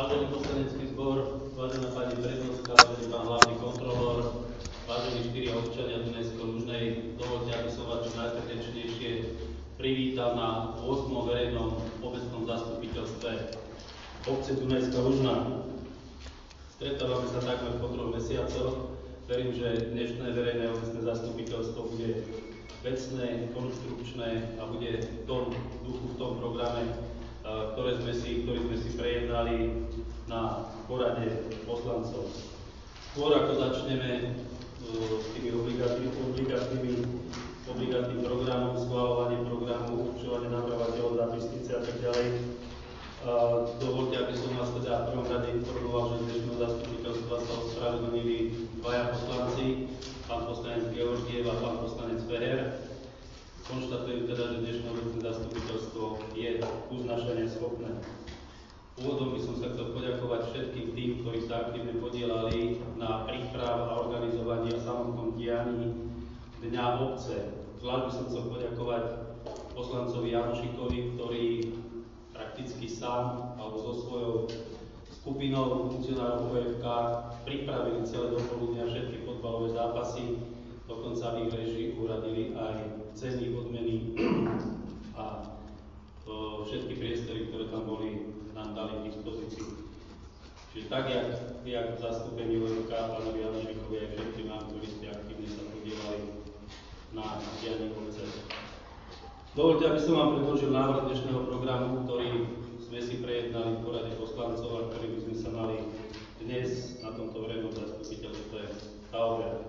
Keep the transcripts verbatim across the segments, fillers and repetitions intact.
Vážený poslanecký zbor, vážená pani prezidentka, vážený pán hlavný kontrolór, vážení štyri občania Dunajsko-Lužnej, dovoľte, aby som vás čo najsrdečnejšie privítal na ôsmom verejnom obecnom zastupiteľstve obce Dunajská Lužná. Stretávame sa takmer po troch mesiacoch. Verím, že dnešné verejné obecné zastupiteľstvo bude vecné, konštrukčné a bude v tom duchu, v tom programe, ktoré sme si, ktorý sme si prejednali na porade poslancov. Skôr ako začneme s tými obligátnymi, obligátnym programom, schvaľovanie programu, určovanie navrhovateľov, zápisnice a tak ďalej, dovoľte, aby som vás teda v prvom rade informoval, že z dnešného zastupiteľstva sa ospravedlnili dvaja poslanci, pán poslanec Georgiev a pán poslanec Feher. Konštatujem teda, že dnešné obecné zastupiteľstvo je uznášania schopné. Úvodom by som sa chcel poďakovať všetkým tým, ktorí sa aktívne podielali na príprave a organizovaní a samotnom dianí Dňa obce. Zvlášť by som chcel poďakovať poslancovi Janošikovi, ktorý prakticky sám alebo so svojou skupinou funkcionárov ó ef ká pripravili celé dopoludnia všetky fotbalové zápasy, dokonca v ich režii uradili aj ceny, odmeny a to, všetky priestory, ktoré tam boli, nám dali k dispozícii. Čiže tak, jak, jak v zastúpení ó ef ká, pánovi Janošikovi aj všetkým nám, ktorí ste aktívne sa podielali na dianí obce. Dovoľte, aby som vám predložil návrh dnešného programu, ktorý sme si prejednali v porade poslancov a ktorý by sme sa mali dnes na tomto verejnom zastupiteľstve zaoberať.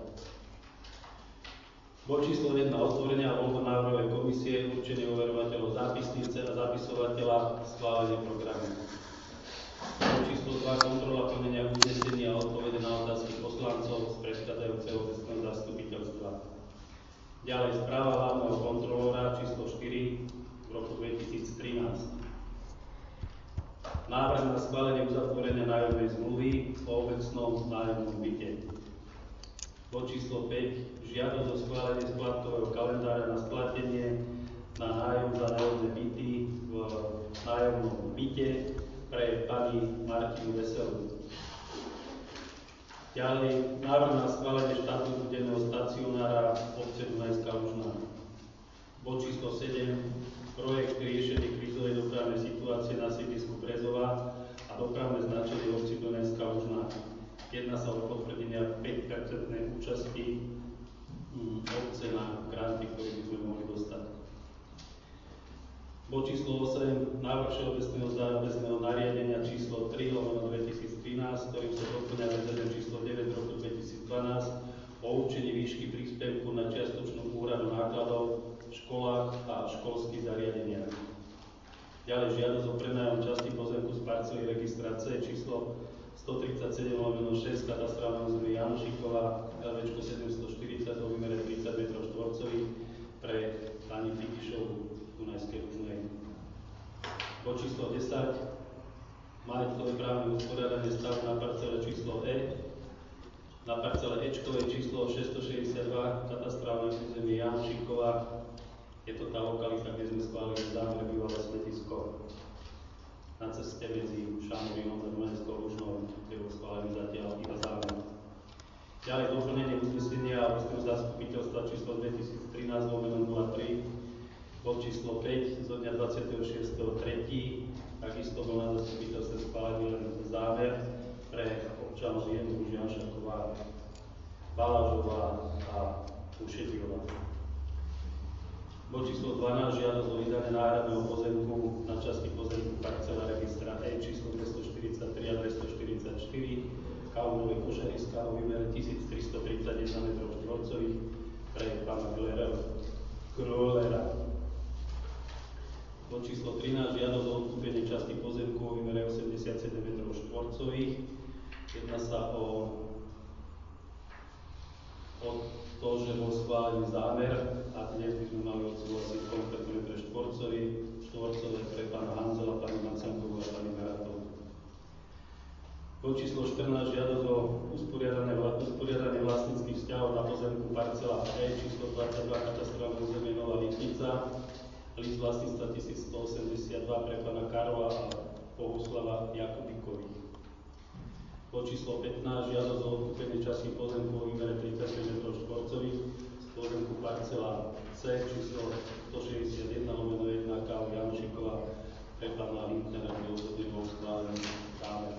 Bod číslo jedna, otvorenia a voľba návrhovej komisie, určenie overovateľov zápisnice a zapisovateľa, schválenie programu. Bod číslo dva, kontrola plnenia uznesenia a odpovede na otázky poslancov z predchádzajúceho obecného zastupiteľstva. Ďalej správa hlavného kontrolóra číslo štyri v roku dvetisíctrinásť. Návrh na schválenie uzatvorenia nájomnej zmluvy o obecnom nájomnom byte. Bod číslo päť. Žiadosť o schválenie splatkového kalendára na splatenie na nájom za nájomné byty v nájomnom byte pre pani Martinu Veselú. Ďalej návrh na schválenie štatútu denného stacionára obce Dunajská Lužná. Bod číslo sedem. Projekt riešenie krízovej dopravnej situácie na sídlisku Brezova a dopravné značenie obci Dunajská Lužná. Jedná sa o potvrdenia päť percentnej účasti obce na granty, ktoré by sme mohli dostať. Bod číslo osem. Návrh všeobecného záväzného nariadenia číslo tri lomeno dvetisíctrinásť, ktorým sa doplňa vedenie číslo deväť roku dvetisícdvanásť o určení výšky príspevku na čiastočnú úhradu nákladov v školách a školských zariadeniach. Ďalej žiadosť o prenajom časti pozemku z parcely registra C číslo stotridsaťsedem lomeno šesť katastrálneho územia Janošikova, el vé sedemstoštyridsať o výmere tridsať metrov štvorcových pre pani Fikišovu v Dunajskej Lužnej. Bod číslo desať. Majetkové právne usporiadanie stavu na parcele číslo E. Na parcele Ečkovej číslo šesťstošesťdesiatdva katastrálneho územia Janošikova. Je to tá lokalita, kde sme schválili zámer bývalé smetisko na ceste medzi Šamorínom a Dunajskou Lužnou, kde bol schválený zatiaľ iba zámer. Ďalej doplnenie uznesenia obecného zastupiteľstva číslo dvetisíctrinásť lomeno nula tri, bod číslo päť zo dňa dvadsiateho šiesteho tretieho Takisto bol na zastupiteľstve schválený len zámer pre občanov Jendru, Žianšaková, Balažová a Ušetírová. Bod číslo dvanásť. Žiadosť o vydanie náhradného pozemku na časti pozemku parcela registra E číslo dvestoštyridsaťtri a dvestoštyridsaťštyri Kaunové Košariska o výmere tisíctristotridsaťjeden metrov štvorcových pre pána Królera. Bod číslo trinásť. Žiadosť o odkúpenie časti pozemku o výmere osemdesiatsedem metrov štvorcových. Jedná sa o, o to, že bol schválený zámer a dnes by sme mali odsúhlasiť kompletné metre štvorcové pre pána Hanzela, pani Macankovú a pani Baratovú. Bod číslo štrnásť. Žiadosť o usporiadanie, usporiadanie vlastníckych vzťahov na pozemku parcela E číslo dvadsaťdva katastrálne územie Nová Lipnica. List vlastníctva tisícstoosemdesiatdva pre pána Karola a Bohuslava Jakubikovi. Bod číslo pätnásť, žiadosť o odkúpenie časti pozemku o výmere tridsaťpäť metrov štvorcových z pozemku parcela C číslo stošesťdesiatjeden lomeno jedna ká Janošikova pre pána Lindnera, kde osobne bol schválený zámer.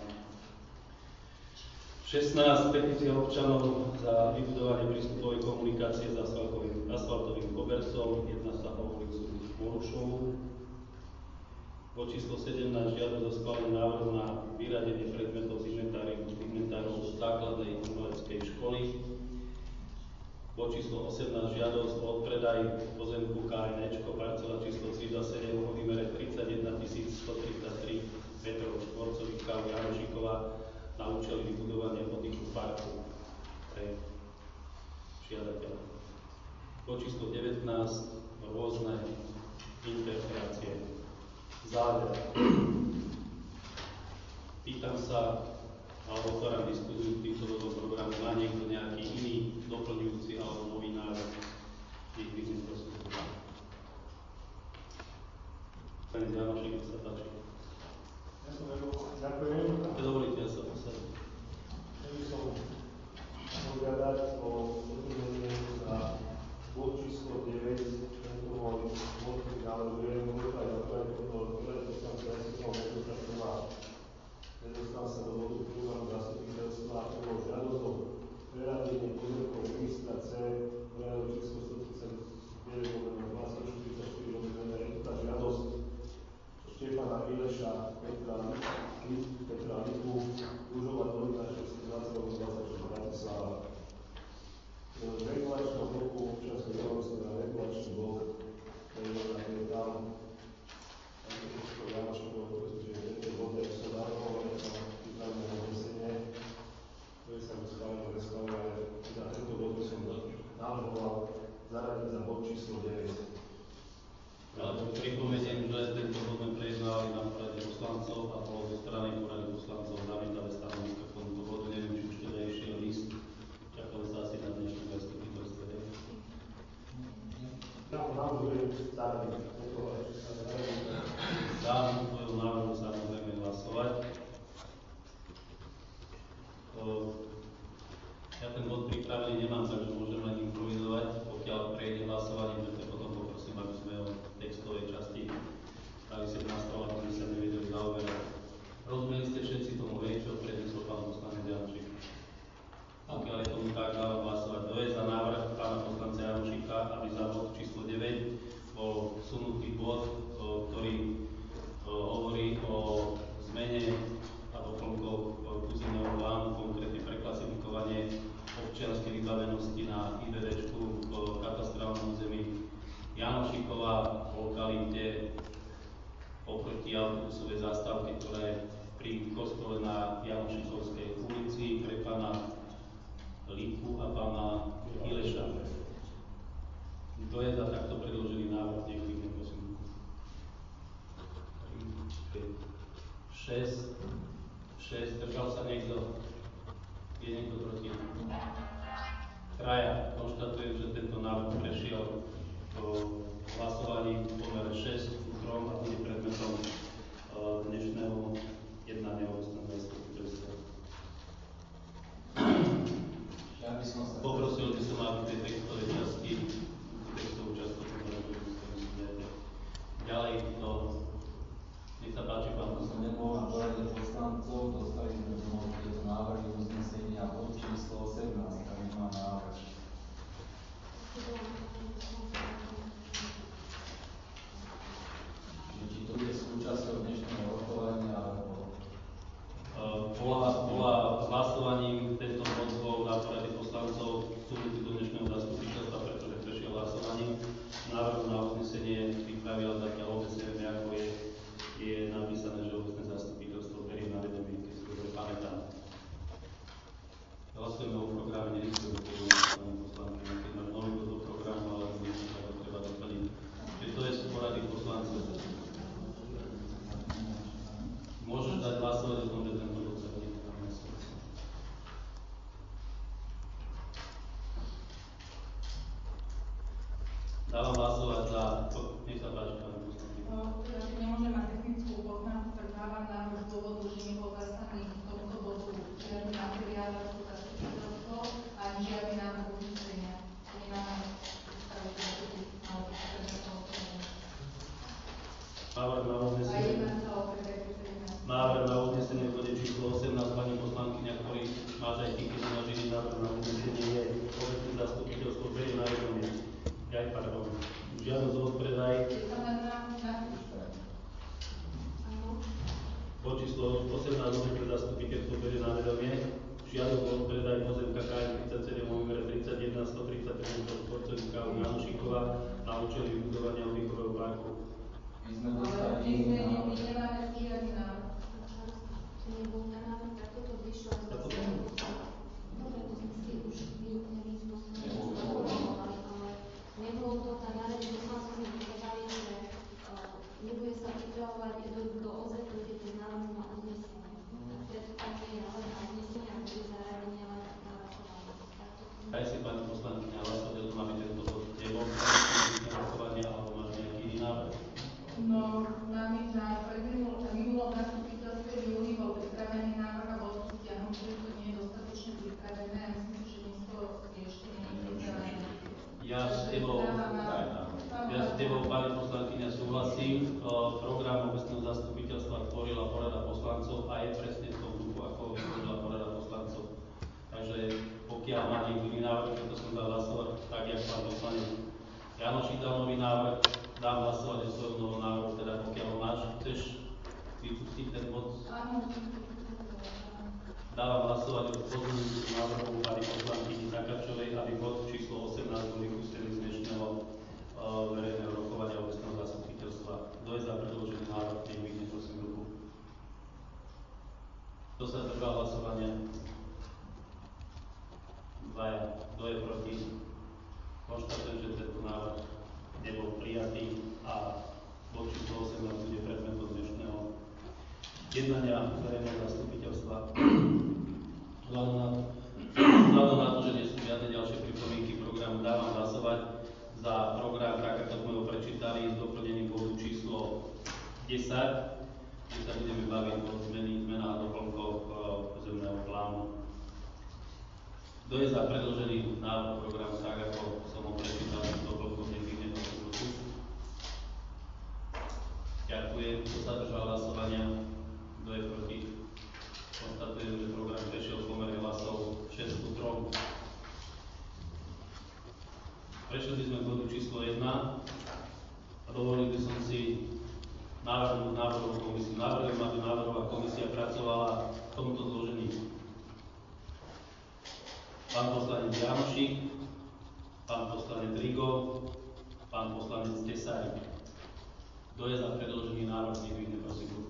šestnásť, petícia občanov za vybudovanie prístupovej komunikácie s asfaltovým, asfaltovým kobercom, jedná sa o ulicu Morušovú. Bod číslo sedemnásť, žiadosť o schválenie návrhu na vyradenie predmetov z inventárov základnej umeleckej školy. Bod číslo osemnásť, žiadosť o odpredaj pozemku ká en éčko, parcela číslo tridsaťsedem o výmere tridsaťjeden tisíc stotridsaťtri metrov štvorcových ká Janošikova na účely vybudovania oddychu parku pre žiadateľa. Bod číslo devätnásť, rôzne interferácie. Záver. Pýtam sa, alebo otváram diskusiu k týmto bodom programu. Má niekto nejaký iný doplňujúci alebo nový návrh? Niekto prosím. Pani Janošik, nech sa páči. Ja som veľmi ďakujem. Keď dovolíte, ja sa posadím. Ja by som požiadať o doplnenie za bod číslo deväť, tento bol bod, ktorý navrhujem, bude aj odpovedať toto dostal sa nedostal nedostal sa do bodu programu zastupiteľstva, ako bol žiadosť o preradenie pozemkov ministra C, poriadok číslo stotridsaťdeväť dvadsaťštyri lomeno jedna, tá žiadosť Štefana Mileša, Petra Petra Lipu, Ružova Dolina šesťstodvadsať dvadsaťšesť Bratislava. Z regulačného bloku občianskej spoločnosti na regulačný blok, ktorý je tam Janošikov, pretože tento bod je sa navrhované na pripravené hodnotenie, ktoré sa mu schválilo bez schválenia. Za tento bod by som navrhoval zaradiť za bod číslo deväť. Ale pripomeniem, že tento bod sme prejednávali na porade poslancov a bolo zo strany porady poslancov zamietavé stanovisko k tomuto bodu. Neviem, či už teda išiel list. Čakali sa asi na dnešné zastupiteľstvo. Ja ho navrhujem zaradiť. Dám tvojho návrhu samozrejme hlasovať. Ja ten bod pripravený nemám, takže môžem len improvizovať, pokiaľ prejde hlasovanie, preto potom poprosím, aby sme o textovej časti stali sedemnásť, aby sa nevedeli zaoberať. Rozumeli ste všetci tomu, hej, čo prednesol pán poslanec Janošik. Pokiaľ je tomu tak, dávam hlasovať. Kto je za návrh pána poslanca Janošika, aby za bod číslo deväť bol vsunutý bod, ktorý hovorí o zmene a doplnkoch územného plánu, konkrétne preklasifikovanie občianskej vybavenosti na í bé véčku v katastrálnom území Janošikova v lokalite oproti autobusovej zastávke, ktorá je pri kostole na Janošikovskej ulici pre pána Lipu a pána Mileša. Kto je za takto predložený návrh? Neklikne, prosím. šesť, šesť, držal sa niekto? Je niekto proti? Traja. Konštatujem, že tento návrh prešiel do hlasovaní v pomere šesť ku trom a bude predmetom dnešného jednania obecného zastupiteľstva. Ja by som sa... Poprosil by som, aby tej textovej časti, textovú častu ďalej to. Nech sa páči, pán Som nebol na porade poslancov, dostali sme domov tieto návrhy uznesenia od číslo osemnásť, tak nemám návrh. Či to je súčasťou dnešného rokovania, alebo... Bola, bola hlasovaním, tento bod bol na porade poslancov vstúpiť do dnešného zastupiteľstva, pretože prešiel hlasovaním. Návrh na uznesenie pripravila zatiaľ obec, nevieme ako je, je napísané, že obecné zastupiteľstvo berie na vedomie, keď si dobre pamätám. Hlasujeme o programe, nechceme pani poslanky, keď máš nový bod do programu, ale niečo to treba doplniť. Čiže to je z porady poslancov. Môžeš dať hlasovať o tom, že tento bod sa bude hlasovať. Dávam hlasovať za... Nech sa páči, pani poslanky. Nemôže mať technickú poznámku, tak dávam návrh z dôvodu, že nebol zaslaný k tomuto bodu žiadny materiál ako zastupiteľstvo ani žiadny návrh uznesenia. Nemáme predstavu, že by malo byť predmetom odporúčania. Návrh na A uznesenie. jedná sa o predmetom. Návrh na uznesenie v bode číslo osemnásť, pani poslankyňa, ktorý máš aj ty, keď máš iný návrh na uznesenie, je obecné zastupiteľstvo berie na vedomie. Aj, pardon. Žiadosť o odpredaj. Je to len na Bod číslo osemnásť, obecné zastupiteľstvo berie na vedomie. Žiadosť o odpredaj pozemka K M tridsaťsedem Omegre tridsaťjeden stotridsaťosem Sportoviska u Janošíkova na účely vybudovania oddychového parku. My sme ale dostali my sme na... my nemáme žiadny návrh. Nebol ten návrh, tak toto vyšlo z Ako to? Dobre, to sme si už nejakým spôsobom zaformulovali, ale nebolo to tak nárečne, že sme si povedali, že uh, nebude sa pripravovať do, do ó zet té bez návrhu na uznesenie. Tak preto tam nie je návrh na uznesenie a bude zaradenie len na rokovanie. Aj si pani poslankyňa hlasovať o tom, aby tento bod nebol na rokovania, alebo máš nejaký iný návrh? No, máme na predminulom minulom zastupiteľstve v júni bol pripravený návrh a bol stiahnutý, že to nie je dostatočne pripravené a myslím si, že dnes to je ešte nie je pripravené. Ja s tebou, ja s tebou, pani poslankyňa, súhlasím. Uh, program obecného zastupiteľstva tvorila porada poslancov a je presne v tom duchu, ako tvorila porada poslancov. Takže pokiaľ má niekto iný návrh, to som dal hlasovať tak, jak pán poslanec Janošík dal nový návrh, dám hlasovať o svojom novom návrhu, teda pokiaľ ho máš, chceš vypustiť ten bod? Áno, Dávam hlasovať o pozmeňujúcom návrhu pani poslankyni Takáčovej, aby bod číslo osemnásť bol vypustený z dnešného uh, verejného rokovania obecného zastupiteľstva. Kto je za predložený návrh, nech vyhne prosím ruku. Kto sa zdržal hlasovania? Dvaja. Kto je proti? Konštatujem, že tento návrh nebol prijatý a bod číslo osemnásť bude predmetom dnešného jednania verejného zastupiteľstva. Vzhľadom na, vzhľadom na to, že nie sú žiadne ďalšie pripomienky programu, dávam hlasovať za program, tak ako sme ho prečítali, s doplnením bodu číslo desať, kde sa budeme baviť o zmeny, zmena a doplnkoch pozemného plánu. Kto je za predložený návrh programu, tak ako som ho prečítal, s doplnkom nevýhne do ruku? Ďakujem. Kto sa držal hlasovania? Kto je proti? Konštatujem, že program prešiel v pomere hlasov šesť ku tri. Prešli by sme k bodu číslo jedna a dovolil by som si návrhnúť návrhovú komisiu. Návrhujem, aby návrhová komisia pracovala v tomto zložení. Pán poslanec Janošík, pán poslanec Rigo, pán poslanec Tesárik. Kto je za predložený návrh, nech vyhne prosím ruku.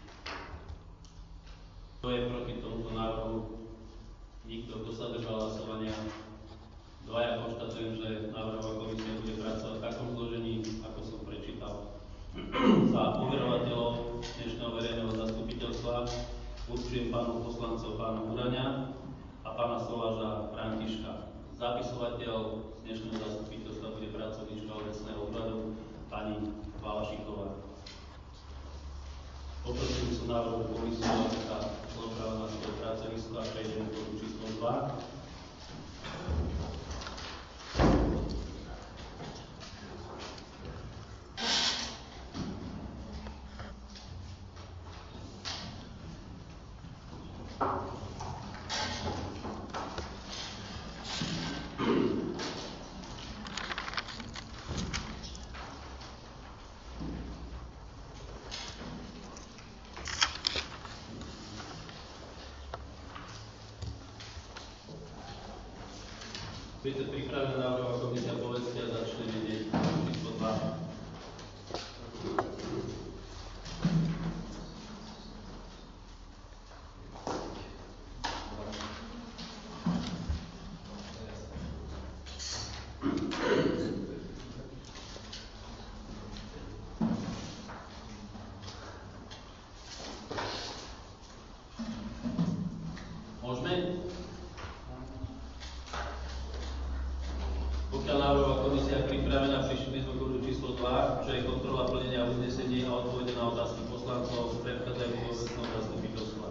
Kto je proti tomuto návrhu? Nikto. Kto sa držal hlasovania? Dvaja. Konštatujem, že návrhová komisia bude pracovať v takom zložení, ako som prečítal. Za poverovateľov dnešného verejného zastupiteľstva určujem pánu poslancov pána Uraňa a pána Soláža Františka. Zapisovateľ z dnešného zastupiteľstva bude pracovníčka obecného úradu pani Valašíková. Poprosím som návrhovú komisiu, aby sa zobrala na svoje pracovisko a prejdeme k bodu číslo dva. Budete pripravená návrhová komisia, povedzte a začneme hneď číslo dva. Môžeme? Pokiaľ návrhová komisia je pripravená, prišli sme k bodu číslo dva, čo je kontrola plnenia uznesení a odpovede na otázky poslancov. poslancov z predchádzajúceho obecného zastupiteľstva.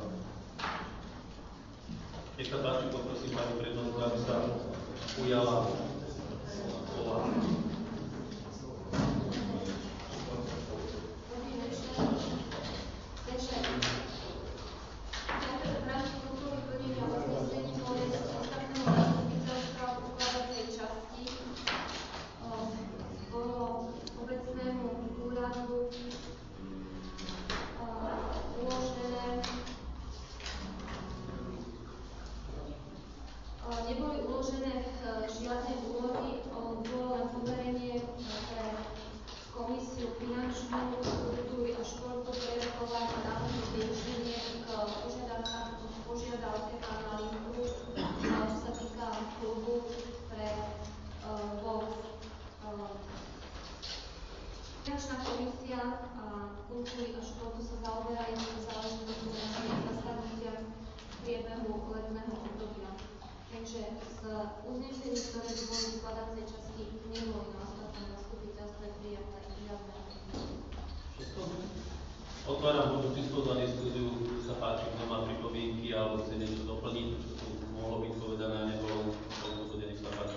Nech sa páči, poprosím pani prednostka, aby sa ujala slova. Dobrý večer. Takže najprv v rámci kontroly plnenia uznesení ostatného zastupiteľstva v ukladacej časti bolo obecnému úradu uložené neboli uložené žiadne úlohy, bolo len poverenie pre komisiu finančnú, kultúry a športu prerokovať návrhy riešenie k požiadavke pána Linku, čo sa týka klubu pre golf. Finančná komisia a kultúry a športu sa zaoberajú záležitosti na zasadnutiach v priebehu letného obdobia. Takže z uznesení, ktoré by boli v skladacej časti, neboli na ostatnom zastupiteľstve prijaté žiadne. Otváram bodu číslo za diskusiu, sa páči, kto má pripomienky alebo chce niečo doplniť, čo tu mohlo byť povedané a nebolo. Nech sa páči.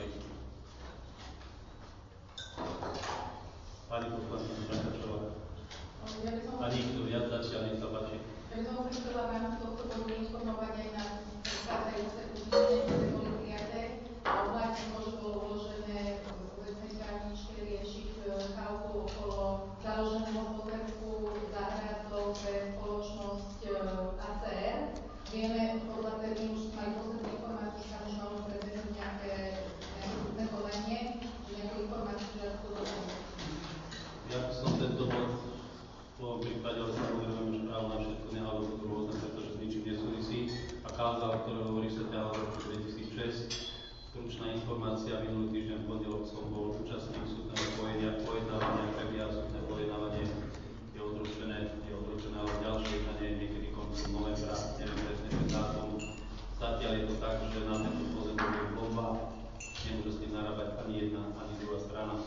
Pani poslankyňa Čakačová. Ani kto viac začal, nech sa páči. Ja by som sa chcela v rámci tohto bodu informovať aj na predchádzajúce uznesenie, ktoré boli prijaté a obhajne to, že bolo uložené v obecnej právničke riešiť kauzu okolo založeného pozemku záhradov pre spoločnosť á cé er. Vieme, podľa termínu, že mali posledné informácie, sa už malo predbehnúť nejaké súdne konanie, že nejaké informácie, že to doplniť. Ja by som tento bod v tom prípade, ale samozrejme máš právo na všetko, nehľadom to rôzne, pretože s ničím nesúvisí. A kauza, o ktorej hovorí sa ťa v roku dvetisícšesť, stručná informácia, minulý týždeň v pondelok som bol účastník súdneho pojednávania, prebieha súdne pojednávanie, je odročené, je odročené, ale ďalšie jednanie je niekedy koncom novembra, neviem presne ten dátum. Zatiaľ je to tak, že na tento pozemok je bomba, nemôže s tým narábať ani jedna, ani druhá strana.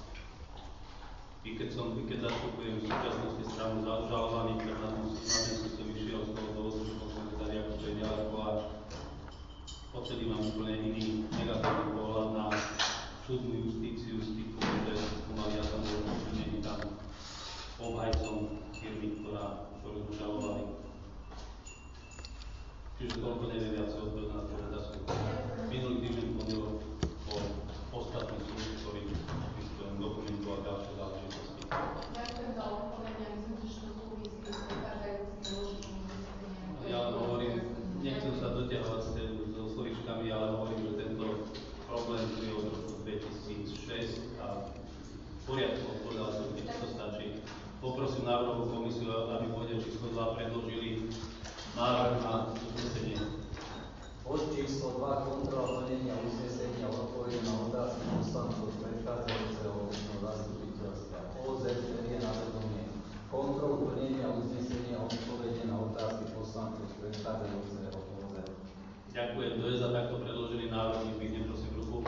I keď som, i keď zastupujem v súčasnosti stranu za obžalovaných, tak na ten súd som išiel z toho dôvodu, že som povedal, ako to je ďaleko a odtedy mám úplne iný negatívny pohľad na súdnu justíciu z titulu, že som ja tam bol není tam obhajcom firmy, ktorá, ktorú obžalovali. Čiže toľko neviem viac odpovedať na tú otázku. Minulý týždeň pondelok bol ostatný súd, ktorý vystupujem dokumentu a ďalšie záležitosti. Ďakujem za odpovedanie, myslím si, že to súvisí s predchádzajúcimi dôležitými uzneseniami. Ja hovorím, nechcem sa doťahovať so slovíčkami, ale hovorím, že tento problém je od roku dvetisícšesť a v poriadku odpovedal som, keď to stačí. Poprosím návrhovú komisiu, aby pôjde číslo dva predložili návrh na uznesenie. Bod číslo dva, kontrola plnenia uznesenia odpovede na otázky poslancov z predchádzajúceho zastupiteľstva ó zet berie na vedomie kontrolu plnenia uznesenia odpovede na otázky poslancov z predchádzajúceho ó zet. Ďakujem. Kto je za takto predložený návrh, vyhne prosím ruku.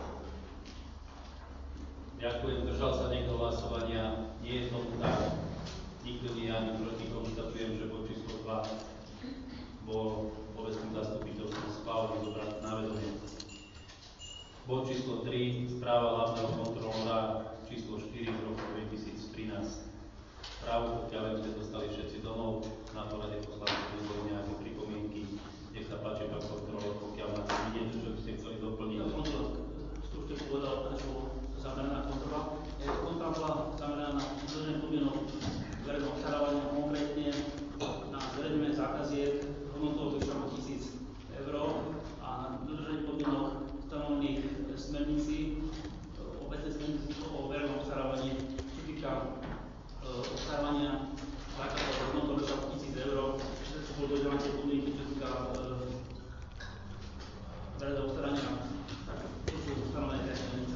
Ďakujem. Držal sa niekto hlasovania? Nie je tomu tak. Nikto nie ani proti. Konštatujem, že bod číslo dva bol obecným zastupiteľstvom schválený zobrať na vedomie. Bod číslo tri, správa hlavného kontrolóra číslo štyri z roku dvetisíctrinásť. Správu, pokiaľ ste dostali všetci domov, na porade poslancov neboli nejaké pripomienky. Nech sa páči, pán kontrolór, pokiaľ máte niečo, čo by ste chceli doplniť. Ja som to stručne povedal, prečo zameraná kontrola. Kontrola bola zameraná na dodržanie podmienok verejného obstarávania, konkrétne na zverejňovanie zákaziek hodnotou vyššie ako tisíc eur a na dodržanie podmienok stanovených v smernici, obecnej smernici o verejnom obstarávaní, čo týka obstarávania zákazov hodnotou vyššie ako tisíc eur, čo bolo dodržovanie tie podmienky, čo týka verejného obstarávania, tak to sú stanovené tej smernice.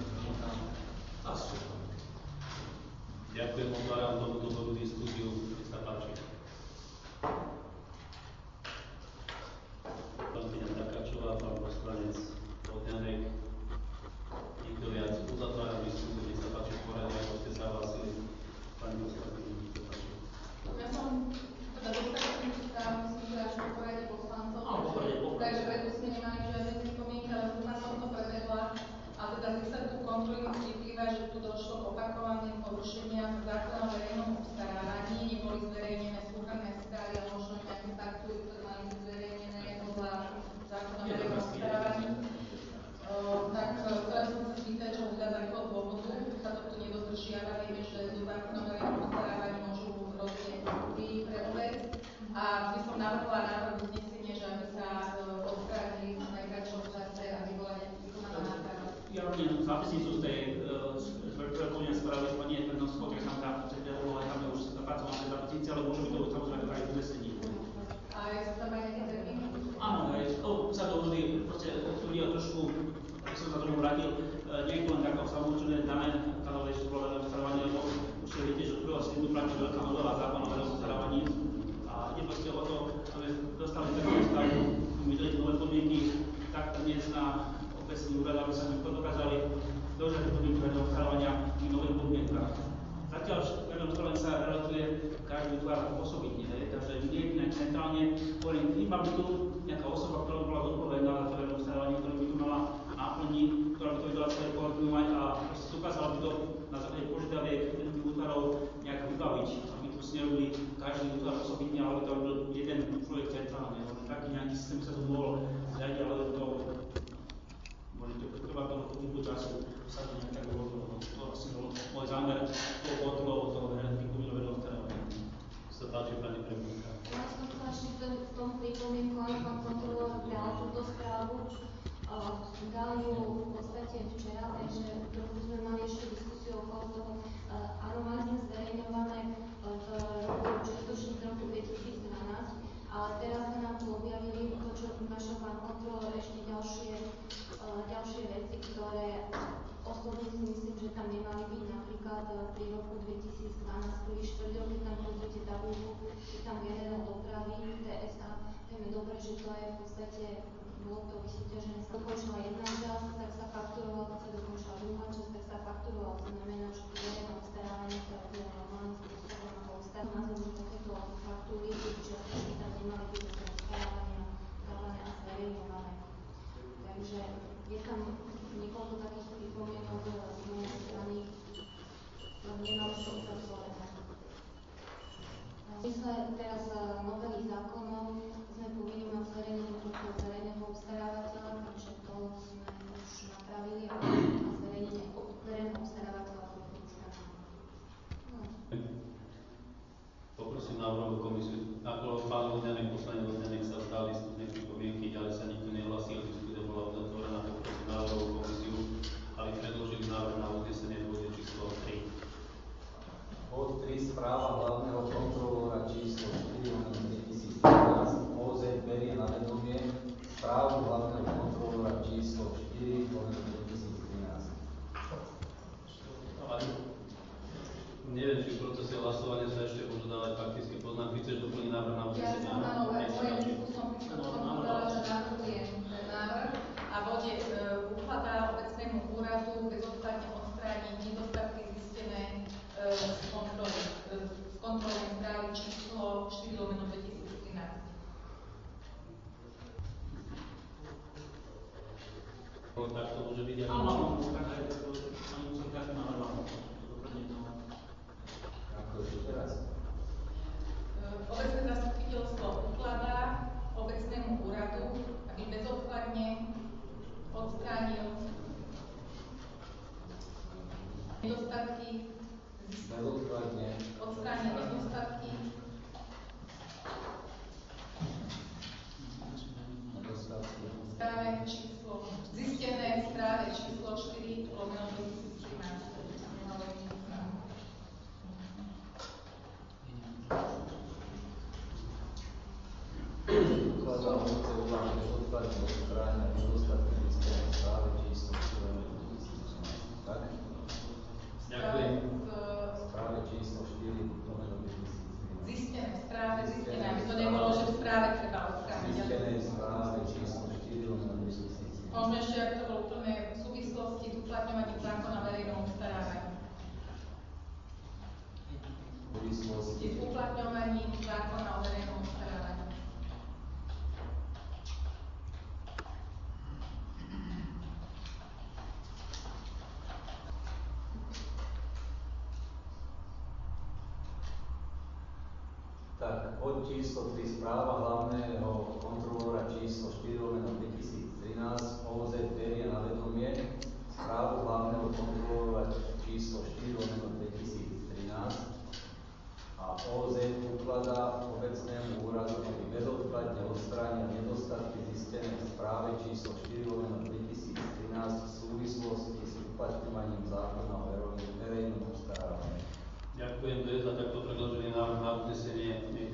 Ďakujem, otváram tomuto bodu diskusiu. Nech sa páči. Poslankyňa Takáčová, pán poslanec Vodňanek. Nikto viac. Uzatváram diskusiu. Nech sa páči v poradí, ako ste sa hlásili. Pani poslankyňa, nech sa páči. Ja som vyplýva, že tu došlo k opakovaným porušeniam zákona o verejnom obstarávaní, neboli zverejnené súhrnné správy a možno nejaké faktúry, ktoré mali byť zverejnené podľa zákona o verejnom obstarávaní. Tak chcela som sa spýtať, že teda z akého dôvodu sa to tu nedodržiava. Vieme, že do zákona o verejnom obstarávaní môžu roznieť pokuty pre obec. A by som navrhla návrh uznesenia, že aby sa odstránili v najkračšom čase, aby bola vykonaná náprava. Ja robím zápisnicu z tej vrcholnej správy s pani Edmundovskou, keď tam tá predvedlo, aj tam je už zapracované zápisnice, ale môže byť to samozrejme aj uznesení. A sú tam aj nejaké termíny? Áno, aj to sa to vždy proste ľudia trošku, aby som sa tomu vrátil, nie je to len tak samozrejme dané kanálové súbľové obstarávanie, lebo určite viete, že od prvého siedmeho platí veľká novela zákona o verejnom obstarávaní. A ide proste o to, aby dostali takú stavu, vydali nové podmienky, tak dnes na obecný úrad, aby sa dokázali dodržať podmienky verejného obstarávania v nových podmienkach. Zatiaľ verejné obstarávanie sa realizuje každý útvar osobitne, takže nie je nejak centrálne, hovorím, iba by tu nejaká osoba, ktorá by bola zodpovedná za to verejné obstarávanie, ktorá by tu mala náplniť, ktorá by to vedela celé koordinovať a proste dokázala by to na základe požiadaviek jednotlivých útvarov nejak vybaviť, aby tu nerobili každý útvar osobitne, ale to byl jeden človek centrálne. Taký nejaký systém sa tu mohol zriadiť, ale to možno to trvá toho kúpu času, sa to nejak tak urobilo. To asi bol môj zámer toho kontrolu toho verejného obstarávania. Sa páči, pani premiérka. Ja som sa ešte v tom pripomienku, ale pán kontrolór dal túto správu. Dal ju v podstate včera, takže trochu sme mali ešte diskusiu okolo toho. Áno, mali sme zverejňované v roku, čiastočne v roku dvetisícdvanásť, ale teraz sa nám tu objavili to, čo našiel pán kontrolór, ešte ďalšie, ďalšie veci, ktoré osobne si myslím, že tam nemali byť. Napríklad pri roku dvetisícdvanásť, prvý štvrťrok, keď tam pozrite tabulku, je tam generál dopravy, té es á, vieme dobre, že to je v podstate, bolo to vysúťažené, sa dokončila jedna časť, tak sa fakturovala, keď sa dokončila druhá časť, tak sa fakturovala. To znamená, že to verejné obstarávanie, ktoré bude normálnym spôsobom ako ostatné názorné takéto faktúry, čiastočne tam nemali byť do obstarávania dávané a zverejňované. Takže je tam niekoľko takých pripomienok z mojej strany, lebo nemali som to zvolené. My sme teraz novely zákonov, sme povinni mať zverejnenie tohto verejného obstarávateľa, takže to sme už napravili a zverejnenie verejného obstarávateľa to už Poprosím návrhovú komisiu. Ako pán Vodňanek, poslanec Vodňanek sa zdali nejaké pripomienky, ďalej sa nikto nehlasí, diskusia bola uzatvorená. Poprosím návrhovú komisiu, aby predložili návrh na uznesenie v bode číslo tri. Bod tri, správa hlavného kontrolóra číslo štyri dvetisíctrinásť, ó zet berie na vedomie správu hlavného kontrolóra číslo štyri dvetisíctrinásť. Neviem, či v procese hlasovania sa ešte môžu dávať faktické poznámky. Chceš doplniť návrh na Ja uznesenie? som áno, v mojom linku som povedala, že navrhujem ten návrh a bode e, ukladá obecnému úradu bezodkladne odstrániť nedostatky zistené e, z kontroly, e, z kontrolnej správy číslo štyri lomeno dvetisíctrinásť. Tak to môže byť. Áno, áno, tak aj to, ani musím tak navrhovať. Ako ešte teraz? Obecné zastupiteľstvo ukladá obecnému úradu, aby bezodkladne odstránil nedostatky, Bezodkladne. odstránil nedostatky Nedostatky. v správe číslo, zistené v správe číslo štyri lomeno dvetisíctrinásť. Ukladá obce úvahy bezodkladne odstrániť nedostatky zistené v správe číslo štyri dvetisíctrinásť. Tak? Ďakujem. V správe číslo štyri dvetisíctrinásť. Zistené v správe, zistené, aby to nebolo, že v správe treba odstrániť. Zistené v správe číslo štyri dvetisíctrinásť. Tak bod číslo tri, správa hlavného kontrolóra číslo štyri lomeno dvetisíctrinásť, ó zet berie na vedomie správu hlavného kontrolóra číslo štyri lomeno dvetisíctrinásť a ó zet ukladá obecnému úradu, aby bezodkladne odstránil nedostatky zistené v správe číslo štyri lomeno dvetisíctrinásť v súvislosti s uplatňovaním zákona o verejnom obstarávaní. Ďakujem, to je za takto predložený návrh na uznesenie.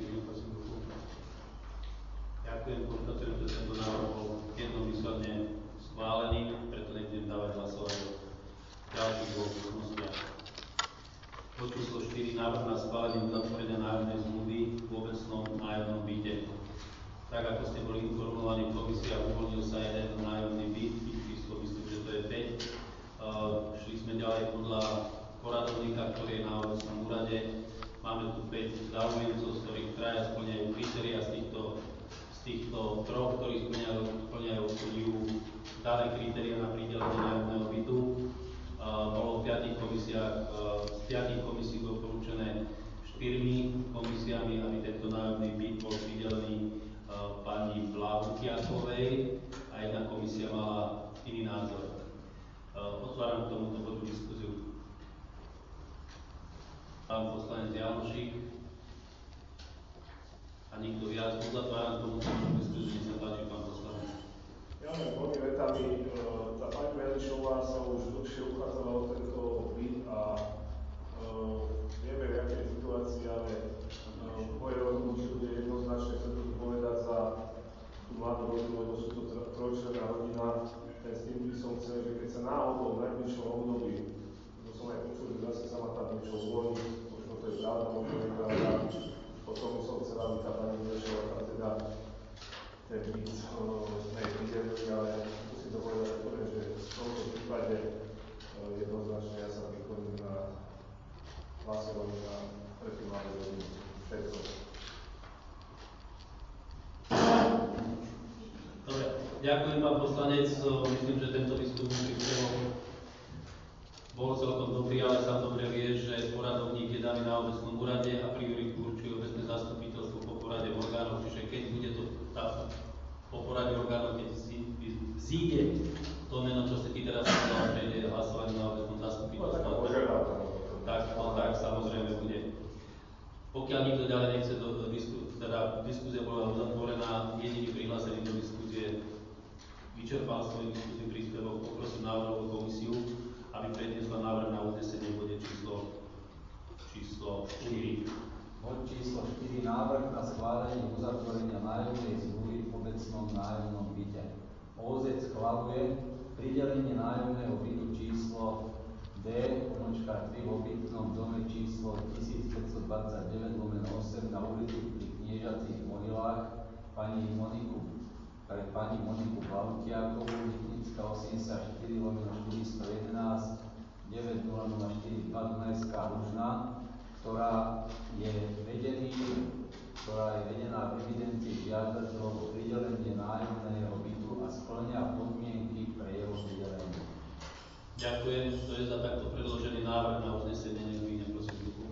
Ďakujem, konštatujem, že tento návrh bol jednomyselne schválený, preto nebudem dávať hlasovať o ďalších dvoch možnostiach. Bod číslo štyri, návrh na schválenie uzatvorenia nájomnej zmluvy v obecnom nájomnom byte. Tak ako ste boli informovaní, komisia uvoľnil sa jeden nájomný byt, číslo myslím, že to je päť. Uh, šli sme ďalej podľa poradovníka, ktorý je na obecnom úrade. Máme tu päť záujemcov, z ktorých traja splňajú kritéria, z týchto, z týchto troch, ktorí splňajú, splňajú dané kritéria na pridelenie nájomného bytu. Uh, bolo v piatich komisiách, uh, z piatich komisí doporučené štyrmi komisiami, aby tento nájomný byt bol pridelený uh, pani Blahutiakovej a jedna komisia mala iný názor. Uh, otváram k tomuto bodu diskuziu. Pán poslanec Jánošík a nikto viac. Uzatváram k tomuto bodu diskuziu. Nech sa páči, pán poslanec. Ja len dvomi vetami, tá pani Melišová sa už dlhšie uchádzala o tento byt a uh, vieme, v akej situácii, ale uh, moje rozhodnutie bude jednoznačne, chcem to povedať za tú mladú rodinu, lebo sú to trojčlenná rodina. Ten s tým by som chcel, že keď sa náhodou v najbližšom období, lebo som aj počul, že zase sa ma tam niečo uvoľní, možno to je pravda, možno je pravda, potom by som chcel, aby tá pani Melišová tam teda ten byt nepridelili, ale musím to povedať, že v tomto prípade jednoznačne ja sa prikloním na hlasovanie na tretí mladú rodinu. Všetko. Dobre, ďakujem, pán poslanec. Myslím, že tento výstup príspevok bol celkom dobrý, ale sám dobre vie, že poradovník je daný na obecnom úrade a prioritu určuje obecné zastupiteľstvo po porade orgánov, čiže keď bude to tá, po porade orgánov, keď si zíde to meno, čo si ty teraz povedal, že ide hlasovať na obecnom zastupiteľstve, tak to tak samozrejme bude. Pokiaľ nikto ďalej nechce do, do disku, teda diskusia bola uzatvorená, jediný prihlásený do diskusie vyčerpal svoj diskusný príspevok, poprosím návrhovú komisiu, aby predniesla návrh na uznesenie v bode číslo, číslo štyri. Bod číslo štyri, návrh na schválenie uzatvorenia nájomnej zmluvy v obecnom nájomnom byte. ó zet schvaľuje pridelenie nájomného bytu číslo D, pomočka tri v obytnom dome číslo tisícpäťstodvadsaťdeväť lomeno osem na ulici pri Kniežacích Mohylách pani Moniku, pre pani Moniku Blahutiakovú, Lipnická osemdesiatštyri lomeno štyristojedenásť deväť nula nula štyri dva Dunajská Lužná, ktorá je vedený, ktorá je vedená v evidencii žiadateľov o pridelenie nájomného bytu a spĺňa podmienky pre jeho pridelenie. Ďakujem, to je za takto predložený návrh na uznesenie, nezvíne prosím ruku.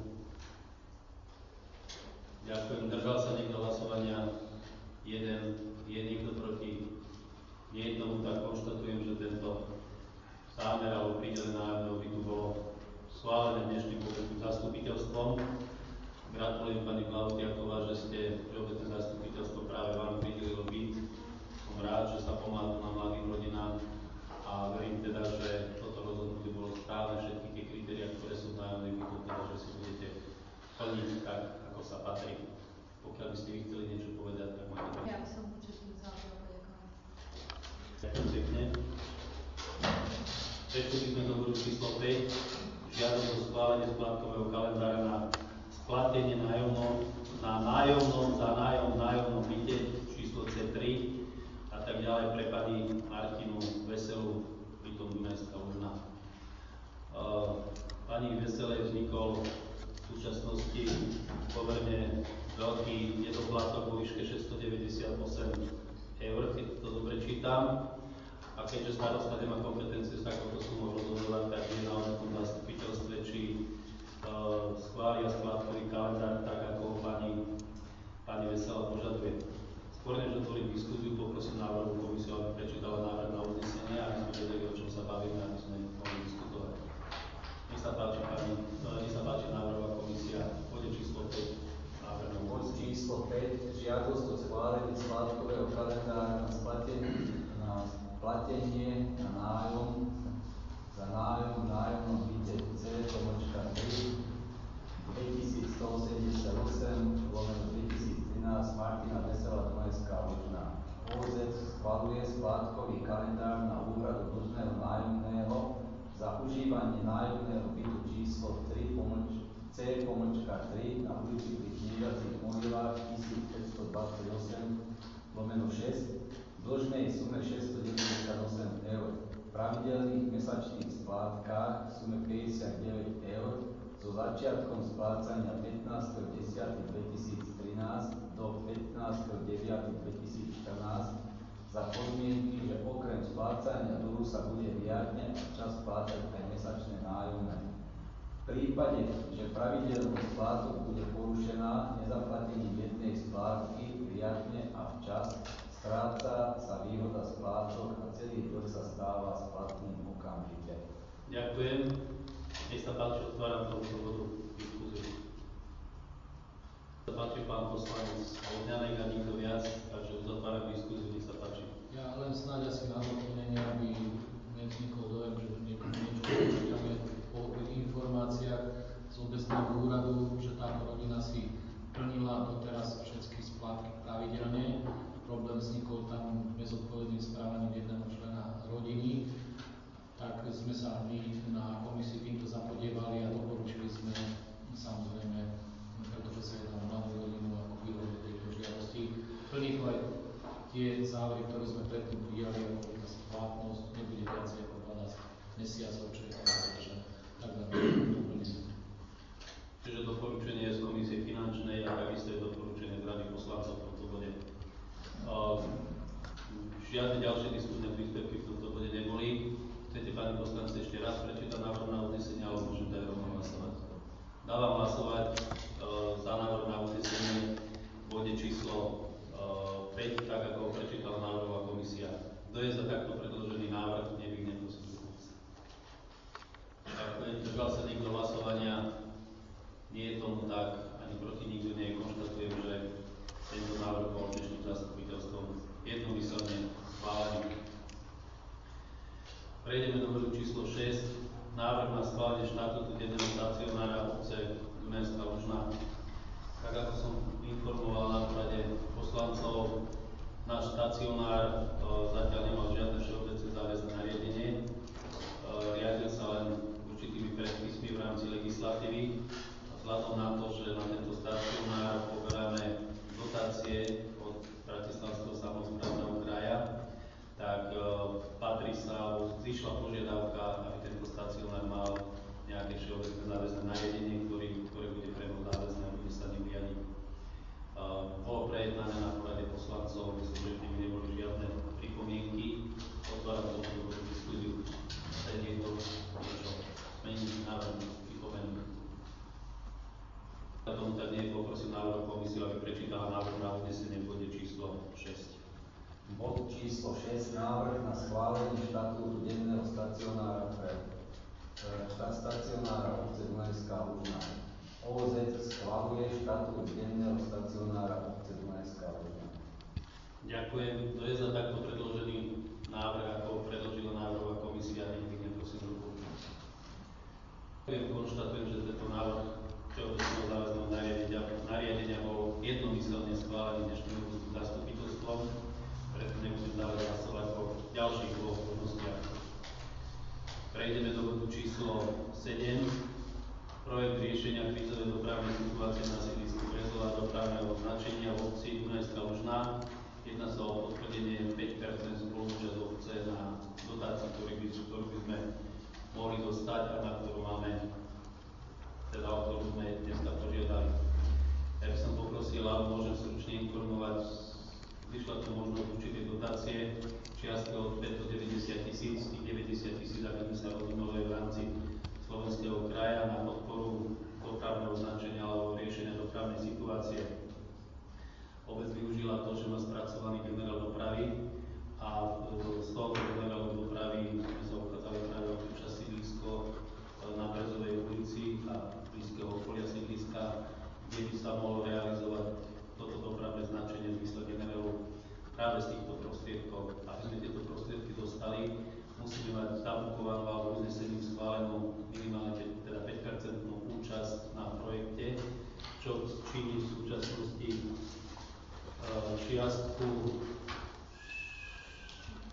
Ďakujem, držal sa niekto hlasovania, jeden, je niekto proti, nie je tomu tak, konštatujem, že tento zámer alebo pridelené nájomného bytu bolo schválené dnešným obecným zastupiteľstvom. Gratulujem pani Blahutiaková, že ste obecné zastupiteľstvo práve vám pridelilo byt. Som rád, že sa pomáha na mladým rodinám a verím teda, že toto rozhodnutie bolo správne, všetky tie kritériá, ktoré sú v nájomných bytoch, teda, že si budete plniť tak, ako sa patrí. Pokiaľ by ste vy chceli niečo povedať, tak máte to. Ja by som určite chcela poďakovať. Ďakujem pekne. Prešli by sme do bodu číslo päť. Žiadosť o schválenie splátkového kalendára na splatenie nájomnom, na nájomnom za nájom v nájomnom byte číslo cé tri a tak ďalej pre pani Martinu Veselú, bytom Dunajská Lužná. Uh, pani Veselej vznikol v súčasnosti pomerne veľký nedoplatok vo výške šesťstodeväťdesiatosem eur, keď to dobre čítam. A keďže starosta nemá kompetencie s takouto sumou rozhodovať, tak je na obecnom zastupiteľstve, či uh, schvália splátkový kalendár tak, ako pani splátkový kalendár na úhradu dlžného nájomného za užívanie nájomného bytu číslo tri C pomočka tri na ulici pri Kniežacích Mohylách tisícpäťstodvadsaťosem lomeno šesť v dlžnej sume šesťstodeväťdesiatosem eur. V pravidelných mesačných splátkach v sume päťdesiatdeväť eur so začiatkom splácania pätnásteho októbra dvetisíctrinásť do pätnásteho deviateho dvetisícštrnásť za podmienky, že okrem splácania dlhu sa bude riadne a včas splácať aj mesačné nájomné. V prípade, že pravidelnosť splátok bude porušená nezaplatením jednej splátky riadne a včas, stráca sa výhoda splátok a celý dlh sa stáva splatným okamžite. Ďakujem. Nech sa páči, otváram tomuto bodu diskusiu. Nech sa páči, pán poslanec Vodňanek a nikto viac, takže uzatváram diskusiu, nech sa páči. Ja len snáď asi na doplnenie, aby nevznikol dojem, že niečo čítame po informáciách z obecného úradu, že táto rodina si plnila doteraz všetky splátky pravidelne. Problém vznikol tam nezodpovedným správaním jedného člena rodiny. Tak sme sa my na komisii týmto zapodievali a doporučili sme, samozrejme, pretože sa jedná o mladú rodinu ako výhodu tejto žiadosti, plniť aj tie závery, ktoré sme predtým prijali, ako tá splatnosť nebude viacej ako dvanásť mesiacov, čo je takže tak len doplnenie. Čiže doporučenie je z komisie finančnej a takisto je doporučenie z rady poslancov v tomto bode. Uh, žiadne ďalšie diskusné príspevky v tomto bode neboli. Chcete, pani poslanci, ešte raz prečítať návrh na uznesenie, alebo môžem tak rovno hlasovať? Dávam hlasovať uh, za návrh na uznesenie v bode číslo uh, päť, tak ako ho prečítala návrhová komisia. Kto je za takto predložený návrh, nevyhne prosím. Ďakujem. Držal sa niekto hlasovania? Nie je tomu tak, ani proti nikto nie. Konštatujem, že tento návrh bol dnešným zastupiteľstvom jednomyselne schválený. Prejdeme do bodu číslo šesť. Návrh na schválenie štatútu denného stacionára obce Dunajská Lužná. Tak ako som informoval na porade poslancov, náš stacionár e, zatiaľ nemal žiadne všeobecné záväzné nariadenie. E, riadil sa len určitými predpismi v rámci legislatívy. Vzhľadom na to, že na tento stacionár poberáme dotácie od Bratislavského samosprávneho kraja, tak e, patrí sa, alebo zišla požiadavka, aby tento stacionár mal nejaké všeobecné záväzné nariadenie, ktorý, ktoré bude pre ňo záväzné a bude sa ním riadiť. E, bolo prejednané na porade poslancov, myslím, že k nimi neboli žiadne pripomienky. Otváram tomu diskusiu. Chce niekto niečo zmeniť, návrh, pripomenúť. Na tomu tak nie, poprosím návrh komisiu, aby prečítala návrh na uznesenie v bode číslo šesť. Bod číslo šesť. Návrh na schválenie štatútu denného stacionára pre e, stacionára obce Dunajská Lužná. ó zet schváluje štatút denného stacionára obce Dunajská Lužná. Ďakujem. Kto je za takto predložený návrh, ako predložila návrhová komisia, nech prosím ruku. Konštatujem, že tento návrh všeobecného záväzného nariadenia, nariadenia bol jednomyselne schválený dnešným zastupiteľstvom. Preto nebudem ďalej hlasovať o ďalších dvoch možnostiach. Prejdeme do bodu číslo sedem. Projekt riešenia krízovej dopravnej situácie na sídlisku Brezola dopravného značenia v obci Dunajská Lužná. Jedná sa o potvrdenie päť percent spolúčasť obce na dotácii, ktorú by, ktorú by sme mohli dostať a na ktorú máme, teda o ktorú sme dneska požiadali. Ja by som poprosil, alebo môžem stručne informovať, vyšla tu možnosť určitej dotácie, čiastka od päťstodeväťdesiat tisíc, tých deväťdesiat tisíc, aby sme sa rozumeli v rámci Slovenského kraja na podporu dopravného značenia alebo riešenia dopravnej situácie. Obec využila to, že má spracovaný generál dopravy a z toho generálu dopravy sme sa uchádzali práve o tú časť sídlisko na Brezovej ulici a blízkeho okolia sídliska, kde by sa mohlo realizovať toto dopravné značenie v zmysle generálu práve z týchto prostriedkov. Aby sme tieto prostriedky dostali, musíme mať zabukovanú alebo uznesením schválenú minimálne teda päť percent účasť na projekte, čo činí v súčasnosti čiastku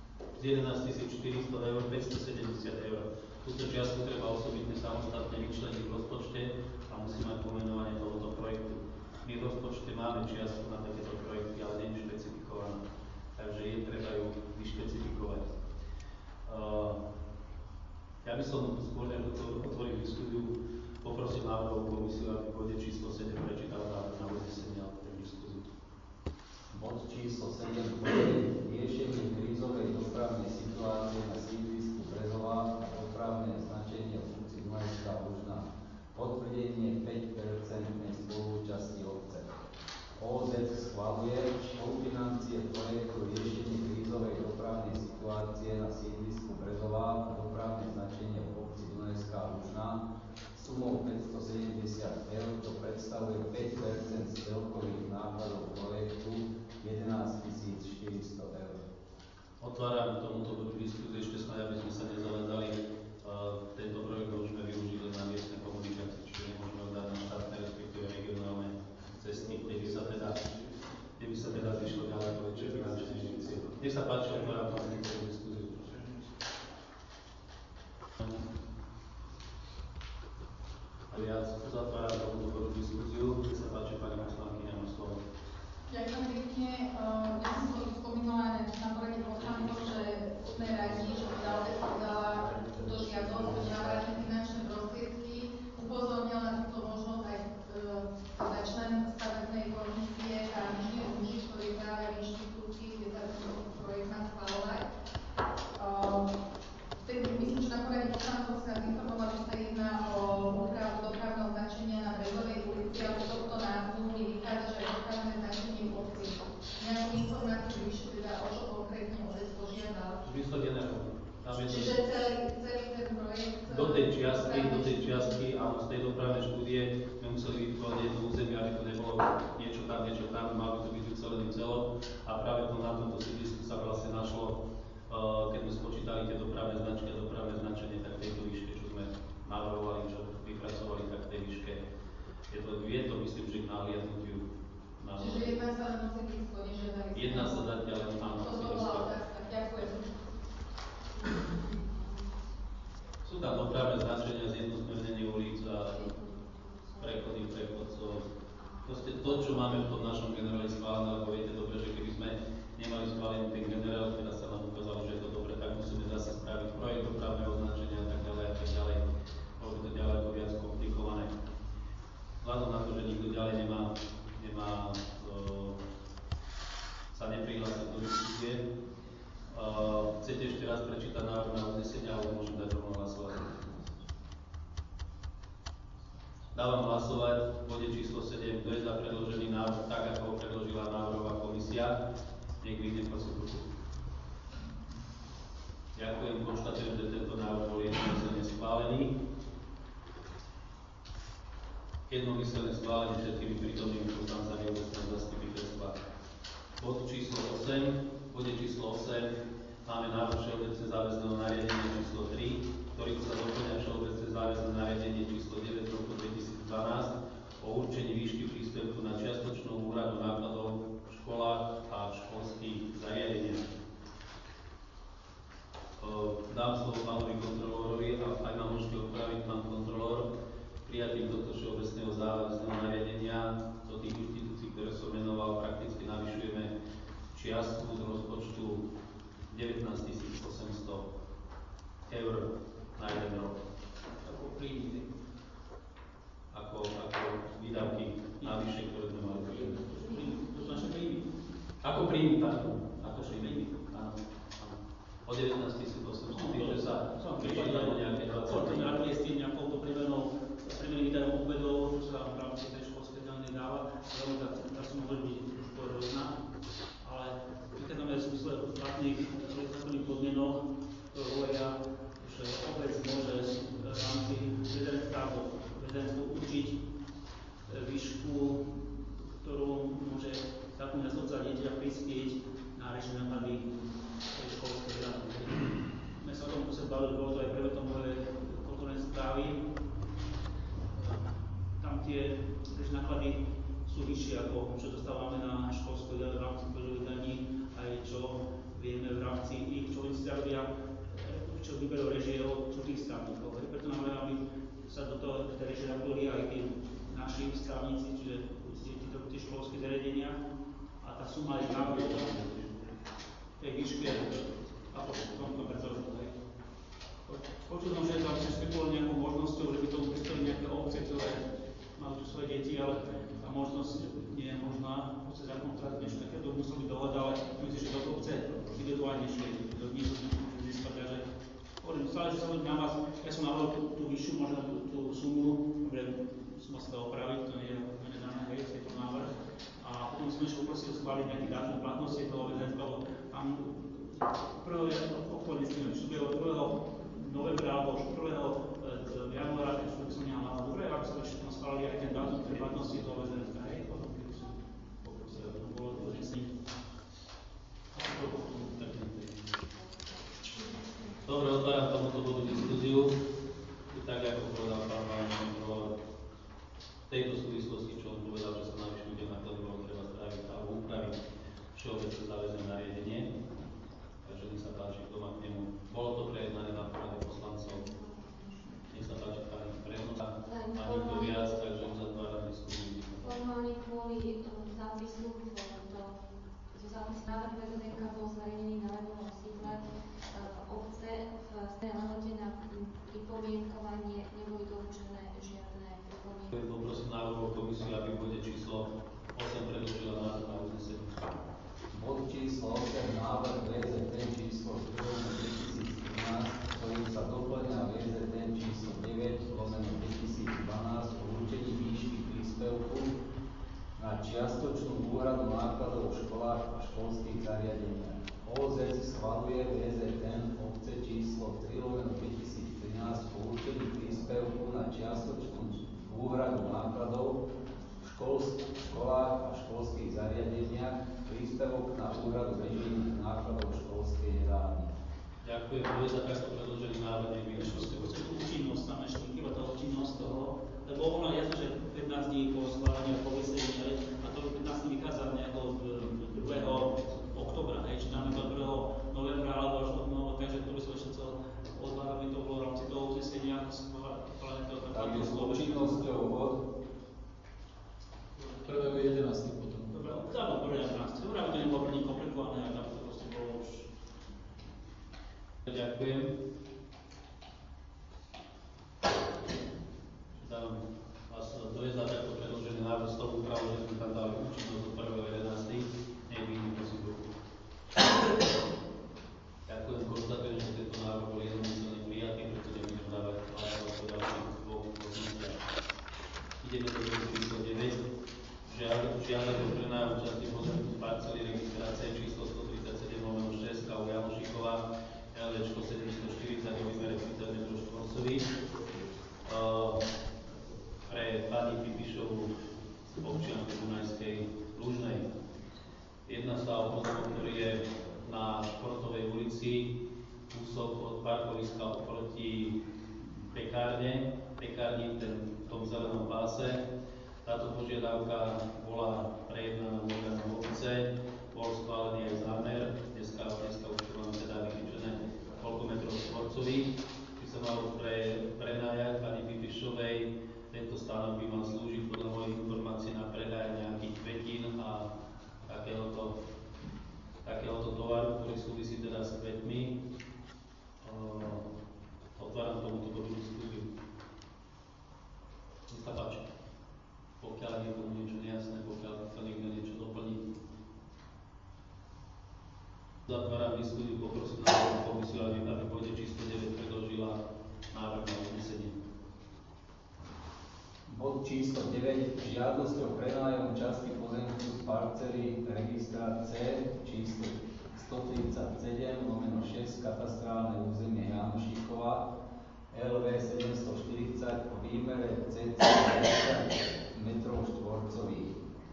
jedenásť tisíc štyristo eur, päťstosedemdesiat eur. Túto čiastku treba osobitne samostatne vyčleniť v rozpočte a musí mať pomenovanie tohoto projektu. My v rozpočte máme čiastku na takéto projekty, ale nie je špecifikovaná. Takže je treba ju vyšpecifikovať. Uh, ja by som skôr, než otvorím diskusiu, poprosil návrhovú komisiu, aby v bode číslo sedem prečítala návrh na uznesenie a otvorím diskusiu. Bod číslo sedem. Riešenie krízovej dopravnej situácie na sídlisku Brezová a dopravné značenie v obci Dunajská Lužná. Potvrdenie päť percentnej spoluúčasti obce. ó zet schvaľuje spolufinancie projektu riešenie krízovej dopravnej situácie na sídlisku Brezová a dopravné značenie v obci Dunajská Lužná sumou päťstosedemdesiat eur, čo predstavuje päť percent z celkových nákladov projektu jedenásť tisíc štyristo eur. Otváram tomuto bodu diskusiu, ešte snáď, aby sme sa nezavádzali. Uh, tento projekt môžeme využiť len na miestne komunikácie, čiže nemôžeme ho dať na štátne, respektíve regionálne cesty, kde by sa teda, kde by sa teda zišlo ďaleko väčšie finančné investície. Nech sa páči, otváram tomuto diskusiu. A viac uzatváram tomuto bodu diskusiu. Nech sa páči, pani poslankyňa, má slovo. Ďakujem pekne. Uh, ja som to spomínala na projekte poslancov, že sme radi, že teda obec podala túto žiadosť o navrátené finančné prostriedky. Upozornil na túto možnosť aj uh, teda člen stavebnej komisie a inžinier Mužič, ktorý je práve v inštitúcii, kde sa tento projekt má schvaľovať. Uh, myslím, že na poradí poslancov sa nás informovali, že sa jedná o úpravu dopravného značenia na Brezovej ulici, ale z tohto názvu mi vychádza, že aj dopravné značenie v obci. Nejakú informáciu vyššie, teda o čo konkrétne obec požiadal. Zmysel generálny. Čiže celý, celý ten projekt... Do tej čiastky, do tej čiastky, áno, z tej dopravnej štúdie sme museli vytvoriť jedno územie, aby to nebolo niečo tam, niečo tam, mal by to byť ucelený celok. A práve to na tomto sídlisku sa vlastne našlo, uh, keď sme spočítali tie dopravné značky a dopravné značenie, tak v tejto výške, čo sme navrhovali, čo vypracovali, tak v tej výške. Je to, je to myslím, že k nahliadnutiu. Na... Čiže jedná sa len o sídlisko, nežiadali sa. Jedná sa zatiaľ len áno, To bola sídlisko. otázka. Ďakujem. Sú tam dopravné značenia, zjednosmernenie ulic a prechody, prechodcov. Proste to, čo máme v tom našom generáli schválené, lebo viete dobre, že keby sme nemali schválený ten generál, teraz sa nám ukázalo, že je to dobre, tak musíme zase spraviť projekt dopravného značenia a tak ďalej a tak ďalej. Bolo by to ďaleko viac komplikované. Vzhľadom na to, že nikto ďalej nemá, nemá uh, sa neprihlásiť do diskusie. Uh, chcete ešte raz prečítať návrh na uznesenie, alebo môžem dať rovno hlasovať? Dávam hlasovať v bode číslo sedem, kto je za predložený návrh, tak ako ho predložila návrhová komisia. Nech vyjde prosím ruku. Ďakujem, konštatujem, že tento návrh bol jednomyselne schválený. Jednomyselné schválenie všetkými prítomnými poslancami obecného zastupiteľstva. Bod číslo osem. V bode číslo osem máme návrh všeobecne záväzného nariadenia číslo tri, ktorým sa doplňa všeobecne záväzné nariadenie číslo deväť roku dvetisícdvanásť o určení výšky príspevku na čiastočnú úhradu nákladov v školách a školských zariadeniach. Dám slovo pánovi kontrolórovi a ak ma môžete opraviť, pán kontrolór, prijatím tohto všeobecného záväzného nariadenia do tých inštitúcií, ktoré som menoval, prakticky navyšujeme čiastku z rozpočtu devätnásť tisíc osemsto eur na jeden rok. Ako príjmy. Ako, ako výdavky navyše, ktoré sme mali. To sú naše príjmy. Ako príjmy, pardon. Ako príjmy. Áno. O devätnásť tisíc osemsto, tým, že sa pripadalo nejaké dvadsať. To rád je s tým nejakou poprimenou, primený výdajom obvedov, čo sa v rámci tej školskej danej dáva, ale tá, tá suma môže byť už rôzna. Ale vychádzame v zmysle platných zákonných podmienok, ktoré hovoria, že obec môže v rámci vedenstva alebo vedenstvo určiť výšku, ktorú môže zákonná asociácia dieťa prispieť na riešenie náklady školskej rady. My sa o tom museli baviť, bolo to aj predmetom mojej kultúrnej správy. Tam tie náklady sú vyššie ako čo dostávame na školskú radu v rámci podielových daní, aj čo vieme v rámci ich, čo oni si zarobia, čo vyberú režie od cudzích strávnikov. Preto navrhujem, aby sa do toho tej režie zapojili aj tí naši strávnici, čiže títo tie školské zariadenia. A tá suma je práve v tej výške, ako v tomto predzoru. Počul som, že tam sa spekulovalo nejakou možnosťou, že by to pristali nejaké obce, ktoré majú tu svoje deti, ale tá možnosť nie je možná. Proste zákon teda niečo takéto musel byť dohoda, ale myslím, že do obce individuálne nešli, do dní to získať. Takže hovorím, stále, že sa budem na vás, ja som navrhol tú, tú vyššiu, možno tú, tú sumu, dobre, som sa to opraviť, to nie je úplne dané, hej, je to návrh. A potom som ešte poprosil schváliť nejaký dátum platnosti toho vé zet, lebo tam prvého obchodný s tým vstupuje od prvého novembra alebo už prvého januára, keď som nemal mal dobre, aby sa ešte tam schválili aj ten dátum tej platnosti toho vé zet, hej, potom kedy som poprosil, aby to bolo to, že si Dobre, otváram tomuto bodu diskuziu. Tak ako povedal pán Váňov, v tejto súvislosti, čo on povedal, že sa navyšujú tie náklady, bolo treba spraviť alebo upraviť všeobecné záväzné nariadenie. Takže nech sa páči, kto má k nemu. Bolo to prejednané na porade poslancov. Nech sa páči, pani Prehnosa. A nikto viac, takže uzatváram diskusiu. Formálne kvôli zápisu zo zápisu návrh vé zet en ká bol zverejnený na webovom sídle obce v stejnej lehote na pripomienkovanie neboli doručené žiadne pripomienky. Poprosím návrhovú komisiu, aby v bode číslo osem predložila návrh na uznesenie. Bod číslo osem, návrh vé zet en číslo štyri dvetisíctrinásť, ktorým sa doplňa vé zet en číslo deväť lomeno dvetisícdvanásť o určení výšky príspevku na čiastočnú úhradu nákladov v školách a školských zariadeniach. ó zet schvaľuje vé zet en obce číslo tri lomeno dvetisíctrinásť o určení príspevku na čiastočnú úhradu nákladov v školách a školských zariadeniach, príspevok na úhradu režijných nákladov školskej rady. Ďakujem, bude za takto predložený návrh Ešte chce tú účinnosť, tam ešte chýba tá účinnosť toho, lebo ono je jasné, že pätnásť dní po schválení a povesení, a to pätnásť dní vychádza nejako druhého októbra, hej, či dáme to prvého novembra alebo až od nového, takže to by som ešte chcel odhľadať, aby to bolo v rámci toho uznesenia, schválenie toho tam. Takže s účinnosťou od prvého jedenásteho potom. Dobre, dáme prvého jedenásteho Dobre, aby to nebolo pre nich komplikované, aby to proste bolo už. Ďakujem. Dávam vás, to je za takto predložený návrh z toho úpravu, že sme tam dali účinnosť od prvého jedenásteho Nech vidím, prosím, ruku. Ďakujem, konštatujem, že tento návrh bol jednomyselne prijatý, preto nebudem dávať hlasovať o ďalších dvoch pozíciách. Ideme do bodu číslo deväť. Žiadať o prenájom časti pozemku z parcely registrácie číslo stotridsaťsedem lomeno šesť ká u Janošíková, el éčko sedemstoštyridsať o výmere tridsať metrov štvorcových. Uh, pre pani Pipišovu z občianky Dunajskej Lužnej. Jedná sa o pozemok, ktorý je na Športovej ulici, kúsok od parkoviska oproti pekárne, pekárni ten, v tom zelenom páse. Táto požiadavka bola prejednaná v orgánoch obce, bol schválený aj zámer, dneska, dneska už máme teda vytýčené koľko metrov štvorcových, by sa malo pre, prenájať pani Pipišovej. Tento stánok by mal slúžiť podľa mojich informácií na predaj nejakých kvetín a takéhoto, takéhoto tovaru, ktorý súvisí teda s kvetmi. Uh, otváram tomuto bodu diskusiu. Nech sa páči. Pokiaľ je niekomu niečo nejasné, pokiaľ chce niekto niečo doplniť. Zatváram diskusiu, poprosím na komisiu, aby v bode číslo deväť predložila návrh na uznesenie. Bod číslo deväť. Žiadosť o prenájom časti pozemku z parcely registrát C číslo stotridsaťsedem lomeno šesť katastrálne územie Janošíková el vé sedemstoštyridsať o výmere cca desať metrov štvorcových.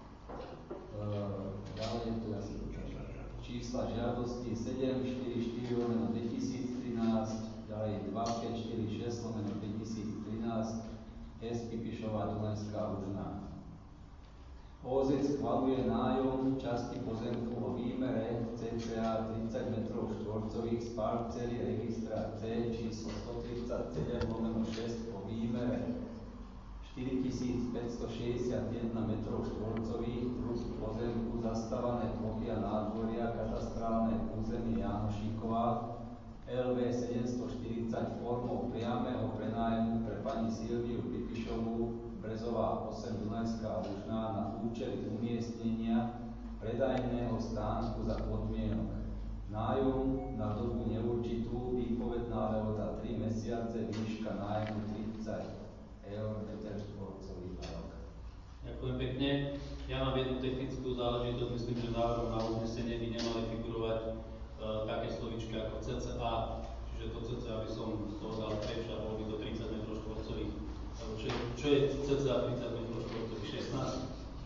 Ďalej je tu asi čísla žiadosti sedem štyridsaťštyri lomeno dvetisíctrinásť, ďalej dva päť štyri šesť lomeno dvetisíctrinásť, es Pipišová Dunajská Lužná. ó zet schvaľuje nájom časti pozemku vo výmere cca tridsať metrov štvorcových z parcely registra C číslo stotridsaťsedem lomeno šesť vo výmere štyritisícpäťstošesťdesiatjeden metrov štvorcových druh pozemku zastávané plochy a nádvoria katastrálne územie Janošíková el vé sedemstoštyridsať formou priameho prenájmu pre pani Silviu Pipišovú Brezová osem Dunajská Lužná na účely umiestnenia predajného stánku za podmienok. Nájom na dobu neurčitú, výpovedná lehota tri mesiace, výška nájmu tridsať eur meter štvorcový na rok. Ďakujem pekne. Ja mám jednu technickú záležitosť, myslím, že návrhom na uznesenie by nemali figurovať uh, také slovíčky ako cca, čiže to cca by som z toho dal preč a bolo by to tridsať metrov štvorcových. Čo, čo je cca tridsať metrov štvorcových? šestnásť?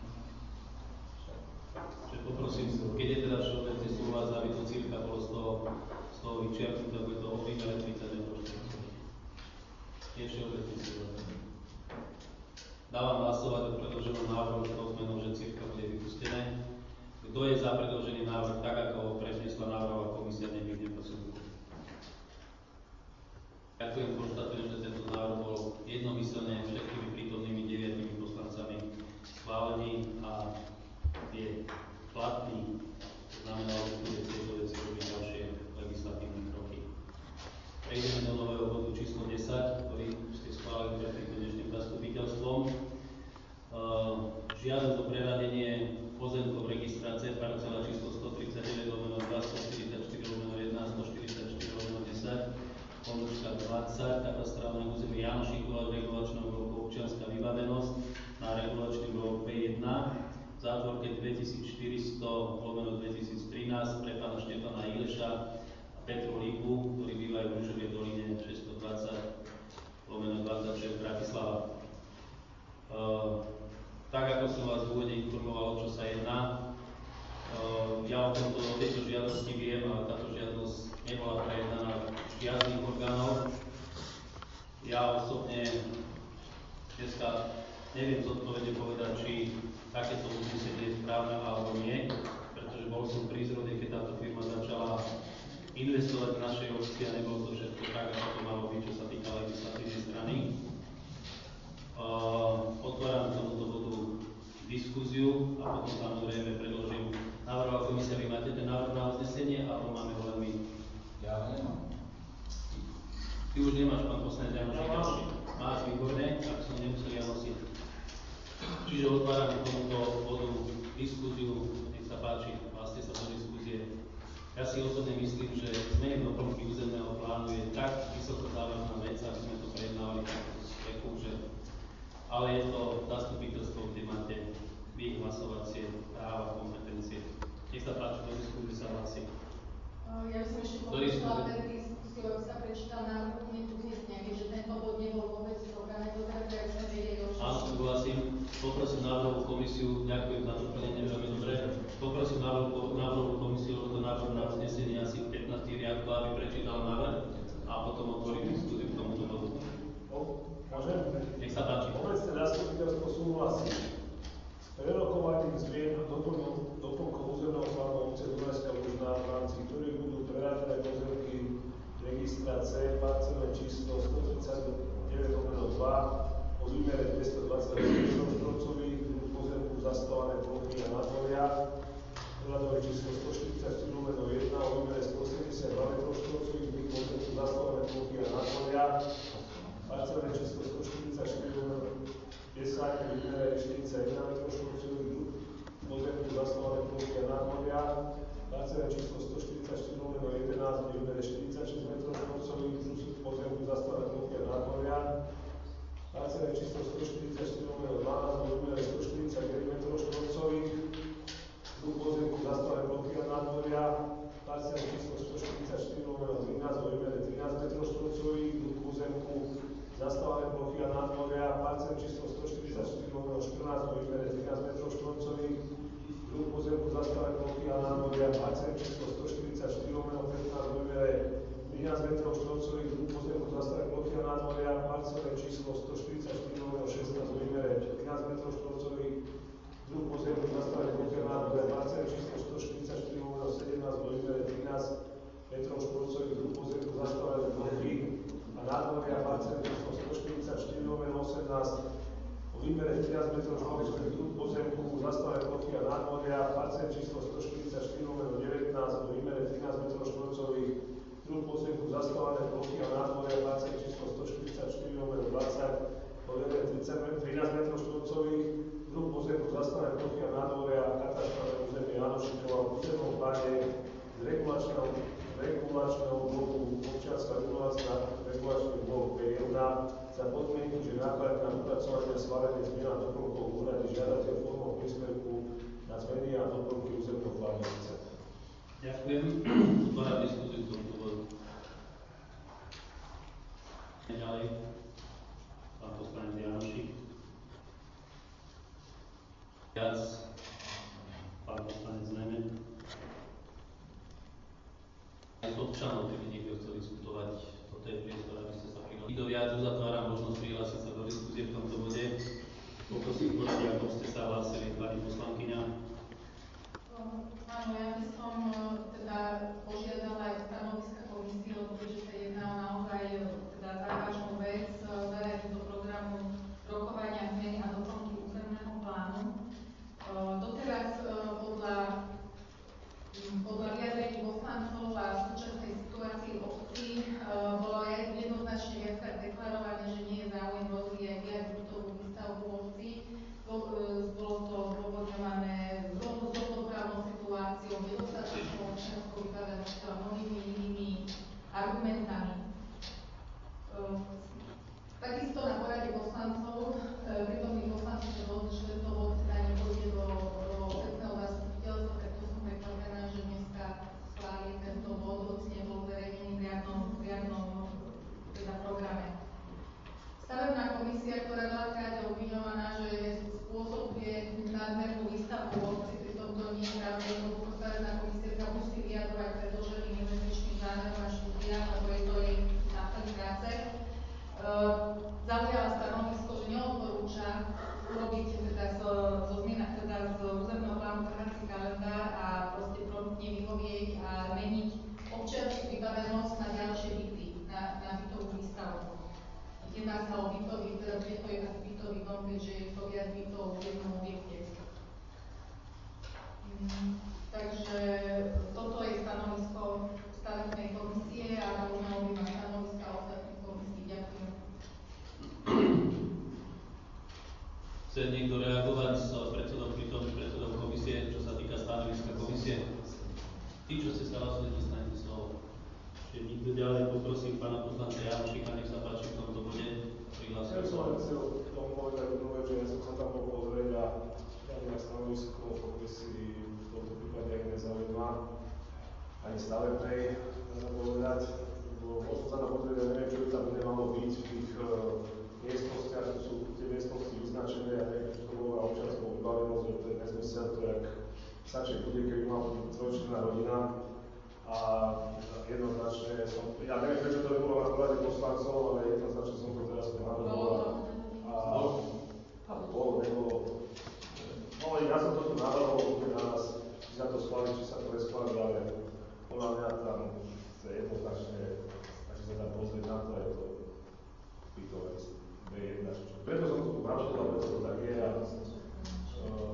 Čiže poprosím, keď je teda všeobecne súhlas, aby to cirka bolo z toho, z toho vyčiarknuté, bude to o výmere tridsať metrov štvorcových. Je všeobecne súhlas. Dávam hlasovať o predloženom návrhu s tou zmenou, že cirka bude vypustené. Kto je za predložený návrh tak, ako ho predniesla návrhová komisia, nech vyjde prosím. Ďakujem, konštatujem, že tento návrh bol jednomyselne všetkými prítomnými deviatimi poslancami schválený a je platný. To znamená, že bude tieto veci robiť ďalšie legislatívne kroky. Prejdeme do nového bodu číslo desať, ktorý ste schválili pred týmto dnešným zastupiteľstvom. Uh, žiadosť o preradenie pozemkov registrácie parcela číslo stotridsaťdeväť lomeno dva, stoštyridsaťštyri lomeno jeden, stoštyridsaťštyri lomeno desať, Pomôžka dvadsať, katastrálne územie Janošíkova, regulačného bloku občianska vybavenosť na regulačný blok pé jedna, v zátvorke dvetisícštyristo lomeno dvetisíctrinásť pre pána Štefana Ileša a Petru Lipu, ktorí bývajú v Ružovej doline šesťstodvadsať lomeno dvadsaťšesť Bratislava. Uh, tak ako som vás v úvode informoval, o čo sa jedná, uh, ja o, tomto, o tejto žiadosti viem, ale táto žiadosť nebola prejednaná žiadnych orgánov. Ja osobne dneska neviem zodpovedne povedať, či takéto uznesenie je správne alebo nie, pretože bol som pri zrode, keď táto firma začala investovať v našej obci a nebolo to všetko tak, ako to malo byť, čo sa týka legislatívnej strany. Uh, otváram tomuto bodu diskuziu a potom samozrejme predložím návrhová komisia. Vy máte ten návrh na uznesenie, alebo máme ho len my? Ja ho nemám. Ty už nemáš, pán poslanec Janošík, ďalší. Máš, výborné, tak som nemusel ja nosiť. Čiže otváram tomuto bodu diskuziu, nech sa páči, hláste sa do diskuzie. Ja si osobne myslím, že zmeny doplnky územného plánu je tak vysoko závažná vec, aby sme to prejednávali takto z spechu, že ale je to zastupiteľstvo, kde máte vy hlasovacie práva, kompetencie. Nech sa páči, do diskuzie sa hlási. Ja by som ešte poprosila pred diskusiou, aby sa prečítal návrh uznesenia, že tento bod nebol vôbec v programe, dobre, aby sme vedeli o čom. Áno, súhlasím. Poprosím návrhovú komisiu, ďakujem za doplnenie, veľmi dobre. Poprosím návrhovú komisiu, lebo to návrh na uznesenie asi pätnásť riadkov, aby prečítal návrh a potom otvorím diskusiu k tomuto bodu. Môžem? Nech sa páči. Obecné zastupiteľstvo súhlasí s prerokovaním zmien a doplnkov územného plánu obce Dunajská Lužná, v rámci ktorých budú preradené pozemky registra C, parcelné číslo stotridsaťdeväť lomeno dva o výmere dvestodvadsať metrov štvorcových, druh pozemku zastávané plochy a nádvoria, dohľadové číslo stoštyridsaťštyri lomeno jeden o výmere stosedemdesiatdva metrov štvorcových, druh pozemku zastávané plochy a nádvoria, parcelné číslo stoštyridsaťštyri lomeno desať o výmere štyridsaťjeden metrov štvorcových, druh pozemku zastávané plochy a nádvoria, parcelné číslo stoštyridsaťštyri lomeno jedenásť o výmere štyridsaťšesť metrov štvorcových, druh pozemku zastávané plochy a nádvoria, parcelné číslo stoštyridsaťštyri lomeno dvanásť o výmere stoštyridsaťdeväť metrov štvorcových, druh pozemku zastávané plochy a nádvoria, parcelné číslo stoštyridsaťštyri lomeno trinásť o výmere trinásť metrov štvorcových, druh pozemku zastávané plochy a nádvoria, parcelné číslo stoštyridsaťštyri lomeno štrnásť o výmere trinásť metrov štvorcových, druh pozemku zastávané plochy a nádvoria, parcelné číslo stoštyridsaťštyri lomeno pätnásť o výmere trinásť metrov štvorcových, druh pozemku zastávané plochy a nádvoria, parcelné číslo stoštyridsaťštyri lomeno šestnásť o výmere trinásť metrov štvorcových, druh pozemku výmere trinásť metrov štvorcových druh pozemku, zastavené plochy a nádvoria, parcel číslo stoštyridsaťštyri lomeno devätnásť vo výmere trinásť metrov štvorcových druh pozemku, zastavené plochy a nádvoria, parcel číslo stoštyridsaťštyri lomeno dvadsať vo výmere trinásť metrov štvorcových druh pozemku, zastavené plochy a nádvoria, katastrálne územie Janošikova v územnom pláne z regulačného, regulačného bloku občianska regulácia regulačný blok pé jedna za podmienky, že náklady na vypracovanie a schválenie zmien a doplnkov úrady žiadateľ formou príspevku na zmeny a doplnky územného plánu obce. Ďakujem. Otváram diskusiu k tomuto bodu. Ďalej. Pán poslanec Janošik. Viac. Pán poslanec Nemen. Aj z občanov, keby niekto chcel diskutovať, toto je priestor, aby ste sa prihlásili. Kto viac, uzatváram možnosť prihlásiť sa do diskusie v tomto bode. Poprosím poradí, ako ste sa hlásili, pani poslankyňa. Áno, ja by som teda požiadala aj stanoviska komisie, lebo keďže sa jedná o naozaj teda závažnú vec, zaradiť do programu rokovania zmeny a doplnky územného plánu. Doteraz podľa Podľa vyjadrení poslancov a súčasnej situácii v obci bolo jednoznačne viackrát deklarované, že nie je záujem rozvíjať viac bytovú výstavbu v obci. Bolo to zdôvodňované zlodpoprávnou situáciou, nedostatočnou občianskou vybavenosťou a mnohými inými argumentami. Takisto na porade poslancov, prítomných poslancov, že to že to teda nepôjde do, do obecného zastupiteľstva, preto som prekvapená, že dneska schváli tento bod, hoci nebol zverejnený v riadnom, v riadnom teda programe. Stavebná komisia, ktorá veľakrát je obviňovaná, že spôsobuje nadmernú výstavbu v obci, pritom to nie je pravda, jednoducho stavebná komisia sa musí vyjadrovať predloženým investičným zámerom a štúdiám, lebo je to jej náplň práce. Zaujala stanovisko, že neodporúča urobiť teda zo, zo zmien, teda z územného plánu trhací kalendár a proste promptne vyhovieť a meniť občiansku vybavenosť na ďalšie byty, na, na bytovú výstavbu. Jedná sa o bytový, teda je to jedna z bytový dom, keďže je to viac bytov v jednom objekte. Hmm, takže toto je stanovisko stavebnej komisie a zaujímalo by ma stanoviska ostatných komisí. Ďakujem. Chce niekto reagovať s predsedom prítomným predsedom komisie, čo sa týka stanoviska komisie? Tí, čo ste sa hlásili, dostanete slovo. Čiže nikto ďalej, poprosím pána poslanca Janošika, nech sa páči v tomto bode. Ja som len chcel k tomu povedať jednu vec, že ja som sa tam bol pozrieť a žiadne stanovisko komisii v tomto prípade ani nezaujíma, ani stavebnej, dá povedať. Bol som sa tam pozrieť a neviem, čo by tam nemalo byť v tých uh, miestnostiach, to sú tie miestnosti vyznačené a neviem, čo to bolo na občianskou vybavenosť, že to je nezmysel, to jak stačí bude, keby mal byť trojčlenná rodina. A jednoznačne som, ja neviem, prečo to nebolo na porade poslancov, ale jednoznačne som to teraz navrhoval. A bolo, nebolo. No ja som to tu navrhol, na nás, či sa to schváli, či sa to neschváli, ale podľa mňa tam chce jednoznačne, až sa tam pozrieť na to, je to bytové bé jedna. Preto som to tu navrhoval, preto to tak je a uh,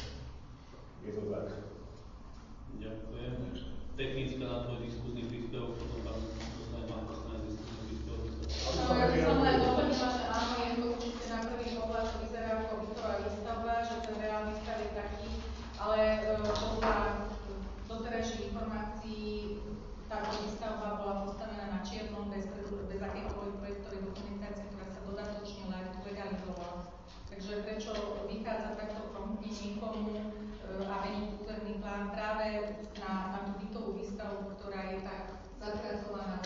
je to tak. Ďakujem. Technická na tvoj diskuzný príspevok, potom pán poslanec má poslanec diskuzný príspevok. No, ja by som len doplnila, že áno, je to určite na prvý pohľad, to vyzerá ako bytová výstavba, že ten reálny stav je taký, ale podľa doterajších informácií táto výstavba bola postavená na čiernom, bez, bez akékoľvek projektovej dokumentácie, ktorá sa dodatočne legalizovala. Takže prečo vychádza takto promptne niekomu a meniť územný plán práve na, na tú bytovú výstavbu, ktorá je tak zapracovaná.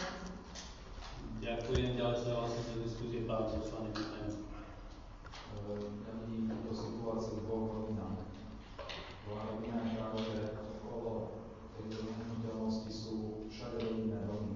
Ďakujem, ďalej sa vlastne do diskusie pán poslanec Nemen. Ja vidím túto situáciu v dvoch rovinách. Druhá rovina je práve, že okolo tejto nehnuteľnosti sú všade rodinné domy.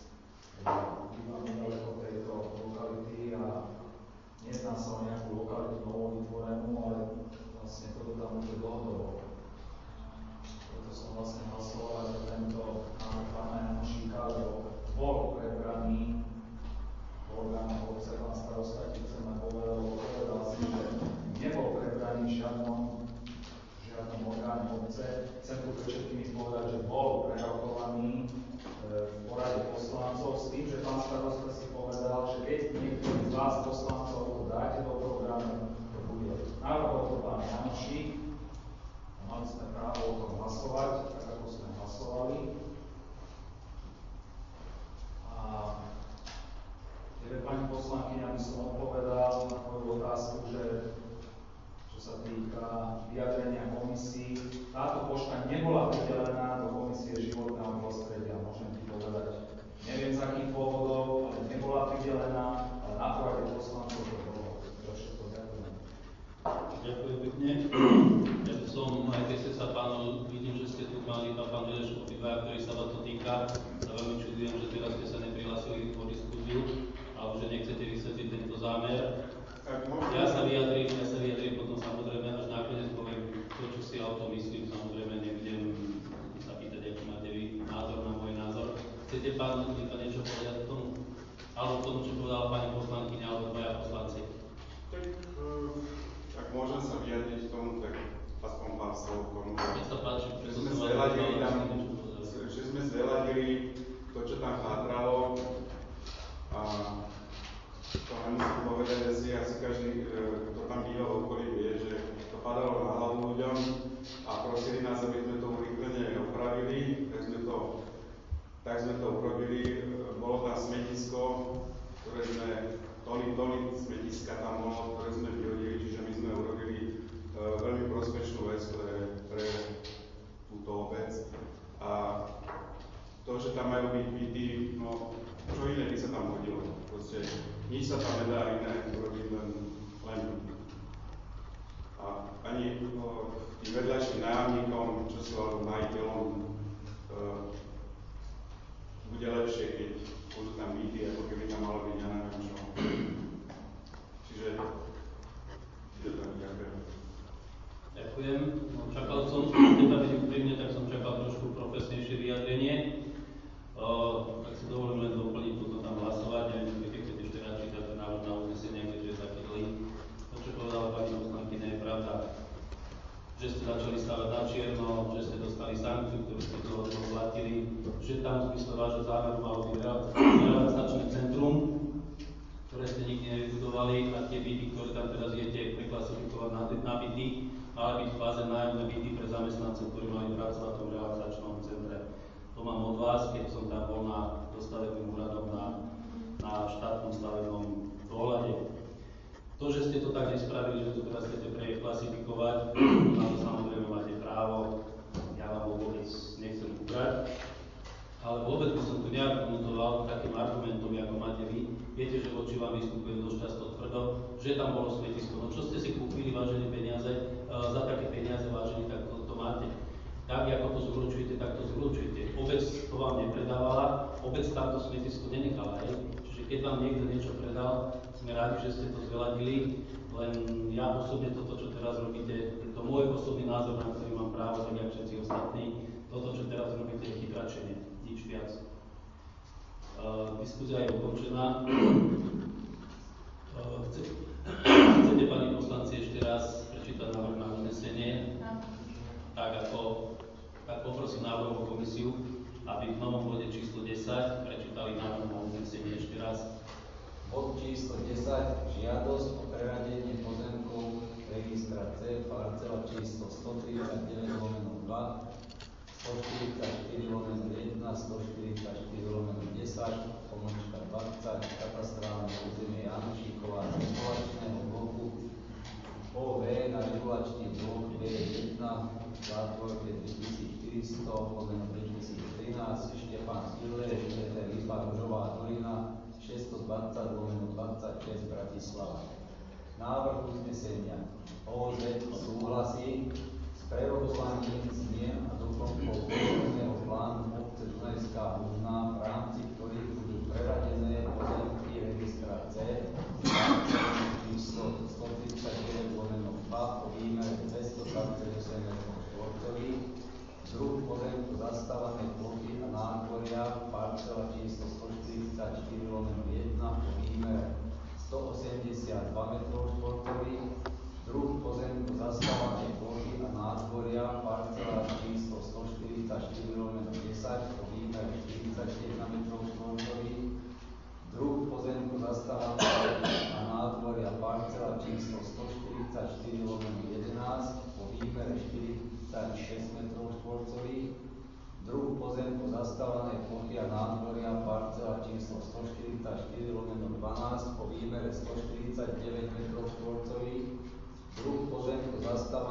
Bývam nedaleko tejto lokality a nejedná sa o nejakú lokalitu novovytvorenú, ale vlastne to tam bude dlhodobo. Preto som vlastne hlasoval, že tento návrh pána Janošíka bol prebraný v orgánoch obce, pán starosta Tic týka vyjadrenia komisí. Táto pošta nebola pridelená do Komisie životného prostredia. Môžem ti povedať, neviem z akých dôvodov, ale nebola pridelená, ale na porade poslancov to bolo. Trošku ďakujem. Ďakujem pekne. Ja by som, aj keď ste sa pánov, vidím, že ste tu mali a pán Vileš, obidva, ktorý sa vás to týka, sa veľmi čudujem, že teraz ste sa neprihlásili o diskusiu, alebo že nechcete vysvetliť tento zámer. Ja sa vyjadrím, ja sa vyjadrím potom samozrejme, až nakoniec poviem to, čo si o tom myslím, samozrejme nebudem sa pýtať, aký máte vy názor na môj názor. Chcete pán Lika niečo povedať k tomu? Alebo k tomu, čo povedala pani poslankyňa, alebo dvaja poslanci? Tak, uh, ak môžem sa vyjadriť k tomu, tak aspoň pár slov k tomu. Nech sa páči, že sme zveľadili tam, že sme zveľadili to, čo tam chátralo. A to nemusím povedať, že si asi každý, kto tam býval v okolí, vie, že to padalo na hlavu ľuďom a prosili nás, aby sme to urychlene opravili, tak sme to, tak sme to urobili. Bolo tam smetisko, ktoré sme, tony, tony smetiska tam bolo, ktoré sme vyhodili, čiže my sme urobili uh, veľmi prospešnú vec pre, pre túto obec. A to, že tam majú byť byty, no čo iné by sa tam hodilo. Proste nič sa tam nedá iné urobiť, len, len byty. A ani no, tým vedľajším nájomníkom, čo sú alebo majiteľom, uh, bude lepšie, keď budú tam byty, ako keby tam malo byť, ja neviem čo. Čiže je to tak, ďakujem. Ďakujem. No, čakal som, keď byť úprimne, tak som čakal trošku profesnejšie vyjadrenie. Uh, ak si dovolím len doplniť toto tam hlasovať, neviem, či by keď ešte raz čítate návrh na uznesenie, keďže je taký dlhý. To, čo povedala pani poslankyňa, je pravda, že ste začali stavať na čierno, že ste dostali sankciu, ktorú ste toho platili, že tam v zmysle vášho zámeru malo byť relaxačné centrum, ktoré ste nikdy nevybudovali, a tie byty, ktoré tam teraz idete preklasifikovať na, na byty, mali byť v fáze nájomné byty pre zamestnancov, ktorí mali pracovať v tom relaxačnom centre. To mám od vás, keď som tam bol na dostavebným úradom na, na štátnom stavebnom dohľade. To, že ste to tak nespravili, že to teraz chcete preklasifikovať, na to samozrejme máte právo, ja vám ho vôbec nechcem ubrať, ale vôbec by som tu neargumentoval takým argumentom, ako máte vy. Viete, že voči vám vystupujem dosť často tvrdo, že tam bolo smetisko. No čo ste si kúpili, vážené peniaze, uh, za také peniaze, vážení, tak to, to máte. Tak, ako to zhlučujete, tak to zhlučujete. Obec to vám nepredávala, obec tamto smetisko nenechala, hej. Čiže keď vám niekto niečo predal, sme rádi, že ste to zveladili, len ja osobne toto, čo teraz robíte, je to môj osobný názor, na ktorý mám právo, tak jak všetci ostatní. Toto, čo teraz robíte, je chytračenie, nič viac. Uh, diskusia je ukončená. Uh, chce, chcete, pani poslanci, ešte raz prečítať návrh na uznesenie? Tak ako, tak poprosím návrhovú komisiu, aby v novom bode číslo desať prečítali návrh na uznesenie ešte raz. Bod číslo desať. Žiadosť o preradenie pozemkov registra C, parcela číslo stotridsaťdeväť lomeno dva, stoštyridsaťštyri lomeno jeden, stoštyridsaťštyri lomeno desať, pomočka dvadsať, katastrálne územie Jančíková z regulačného bloku ó vé na regulačný blok bé jeden, zátvorke tritisícštyristo lomeno dvetisíctrinásť, Štefán Stiller, Štefán Lípa, Ružová dolina, šesťstodvadsať lomeno dvadsaťšesť Bratislava. Návrh uznesenia. ó zet súhlasí s prerokovaním zmien a doplnkov územného plánu obce Dunajská Lúžna, v rámci ktorých budú preradené pozemky registra C, číslo stotridsaťdeväť lomeno dva o výmere dvestodvadsaťosem metrov štvorcových, druh pozemku zastávanej plochy a nádvoria, parcela číslo stoštyridsaťštyri lomeno jeden o výmere stoosemdesiatdva metrov štvorcových, druh pozemku zastávanej plochy a nádvoria, parcela číslo stoštyridsaťštyri lomeno desať o výmere štyridsaťjeden metrov štvorcových, druh pozemku zastávanej plochy a nádvoria, parcela číslo stoštyridsaťštyri lomeno jedenásť o výmere štyridsaťšesť metrov štvorcových, druh pozemku zastávanej plochy a nádvoria, parcela číslo stoštyridsaťštyri lomeno dvanásť o výmere stoštyridsaťdeväť metrov štvorcových, druh pozemku zastávanej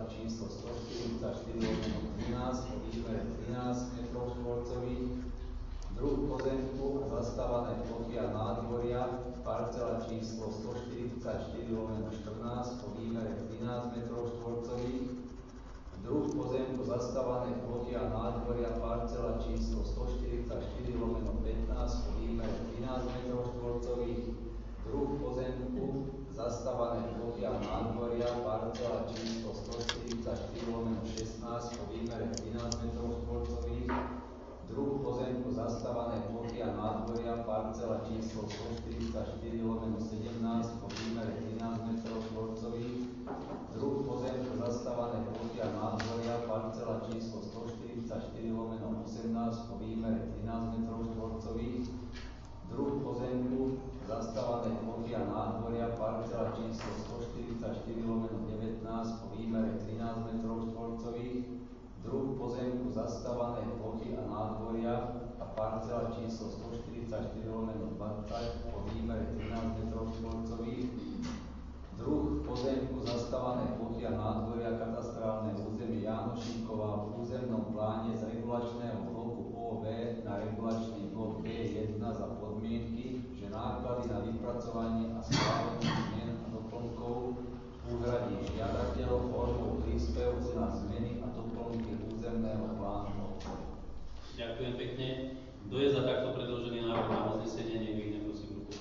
číslo stoštyridsaťštyri lomeno trinásť po výmere trinásť metrov štvorcových, druh pozemku a zastávané plochy a nádvoria, parcela číslo stoštyridsaťštyri lomeno štrnásť po výmere trinásť metrov štvorcových, druh pozemku zastávané plochy a nádvoria, parcela číslo stoštyridsaťštyri lomeno pätnásť po výmere trinásť metrov štvorcových, druh pozemku zastávané plochy a nádvoria, parcela číslo stoštyridsaťštyri lomeno šestnásť po výmere trinásť metrov štvorcových, druh pozemku zastávané plochy a nádvoria, parcela číslo stoštyridsaťštyri lomeno sedemnásť po výmere trinásť metrov štvorcových, druh pozemku zastávané plochy a nádvoria, parcela číslo stoštyridsaťštyri lomeno osemnásť po výmere trinásť metrov štvorcových, druh pozemku zastávané plochy a nádvoria, parcela číslo stoštyridsaťštyri lomeno devätnásť po výmere trinásť metrov štvorcových, druh pozemku zastávané plochy a nádvoria a parcela číslo stoštyridsaťštyri lomeno dvadsať po výmere trinásť metrov štvorcových, druh pozemku zastávané plochy a nádvoria, katastrálne územie Jánošíková v územnom pláne z regulačného bloku ó vé na regulačný blok bé jedna za podmienky, že náklady na vypracovanie a schválenie zmien a doplnkov uhradí žiadateľ formou príspevku na zmeny a doplnky územného plánu. Ďakujem pekne. Kto je za takto predložený návrh na uznesenie, nech vyhne prosím ruku.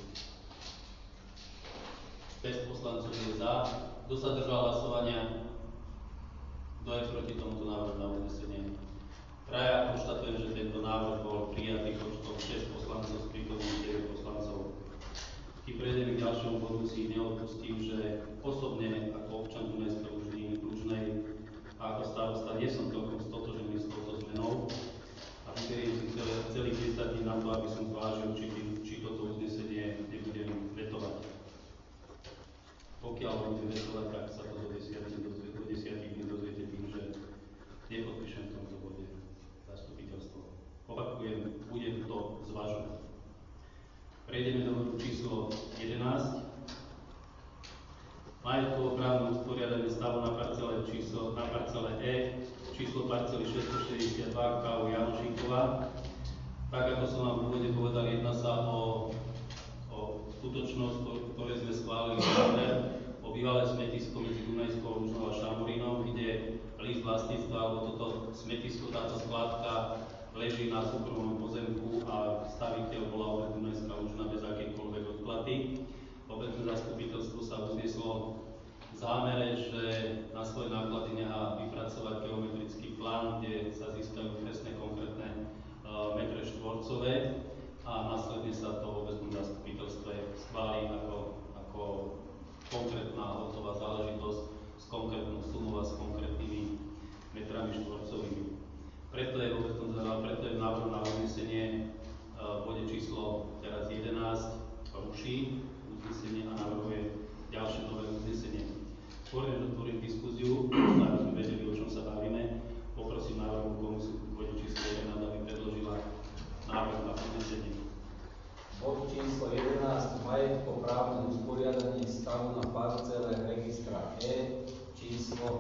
päť poslancov je za. Kto sa držal hlasovania? Kto je proti tomuto návrhu na uznesenie? Traja, konštatujem, že tento návrh bol prijatý počtom šesť poslancov z prítomných deväť poslancov. Kým prejdeme k ďalšiemu bodu, si neodpustím, že osobne ako občan Dunajskej Lužnej a ako starosta nie som celkom stotožený s touto zmenou a vyberiem si celé, celých desať dní na to, aby som zvážil, či, či toto uznesenie nebudem vetovať. Pokiaľ budem vetovať, tak sa to do desiatich dní dozviete tým, že nepodpíšem v tomto bode zastupiteľstvo. Opakujem, budem to zvažovať. Prejdeme do bodu číslo jedenásť. Majetkovo právne usporiadanie stavu na parcele číslo na parcele E, číslo parcely šesťstošesťdesiatdva ká ú Janošíková. Tak ako som vám v úvode povedal, jedná sa o, o skutočnosť, ktoré sme schválili o bývalé smetisko medzi Dunajskou Lužnou a Šamorínom, kde list vlastníctva, alebo toto smetisko, táto skládka leží na súkromnom pozemku a staviteľ bola obec Dunajská Lužna bez akejkoľvek odplaty. Obecné zastupiteľstvo sa uzneslo v zámere, že na svoje náklady nechá vypracovať geometrický plán, kde sa získajú presné konkrétne uh, metre štvorcové a následne sa to v obecnom zastupiteľstve schváli ako, ako konkrétna hotová záležitosť s konkrétnou sumou a s konkrétnymi metrami štvorcovými. Preto je, preto je návrh na uznesenie v bode číslo teraz jedenásť ruší uznesenie a navrhuje ďalšie nové uznesenie. Skôr než otvorím diskuziu, aby sme vedeli, o čom sa bavíme, poprosím návrhovú komisiu v bode číslo jedenásť, aby predložila návrh na uznesenie. Bod číslo jedenásť. Majetko právne usporiadanie stavu na parcele registra E, číslo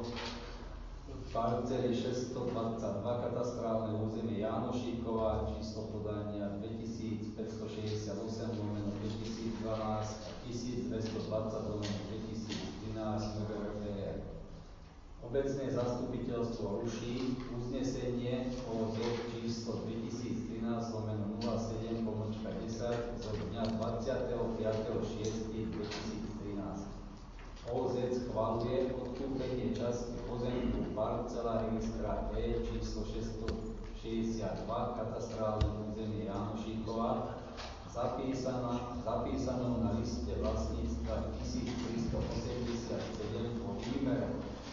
parcely šesťstodvadsaťdva, katastrálne územie Janošíková, číslo podania dvetisícpäťstošesťdesiatosem lomeno dvetisícdvanásť a tisícdvestodvadsať lomeno dvetisíctrinásť em er pé er. Obecné zastupiteľstvo ruší uznesenie ó zet číslo dvetisíctrinásť lomeno nula sedem pomočka desať zo dňa dvadsiateho piateho šiesteho dvetisíctrinásť. ó zet schvaľuje odkúpenie časti pozemku parcela registra E číslo šesťstošesťdesiatdva, katastrálne územie Janošíková, zapísaná, zapísanou na liste vlastníctva tisíctristoosemdesiatsedem po výmere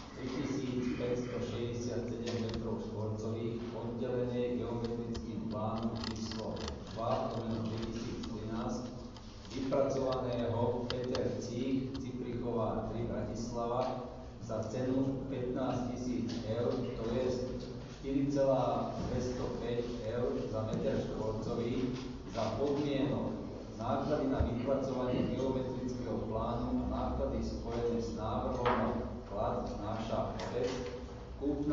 tritisícpäťstošesťdesiatsedem metrov štvorcových, oddelené geometrickým plánom číslo dva dvetisíctrinásť, vypracovaného Peter Cích, Ciprichová tri Bratislava, za cenu pätnásť tisíc eur, to je štyri celé dvestopäť eur za meter štvorcový, za podmienok náklady na vypracovanie geometrického plánu a náklady spojené s návrhom na vklad náša obec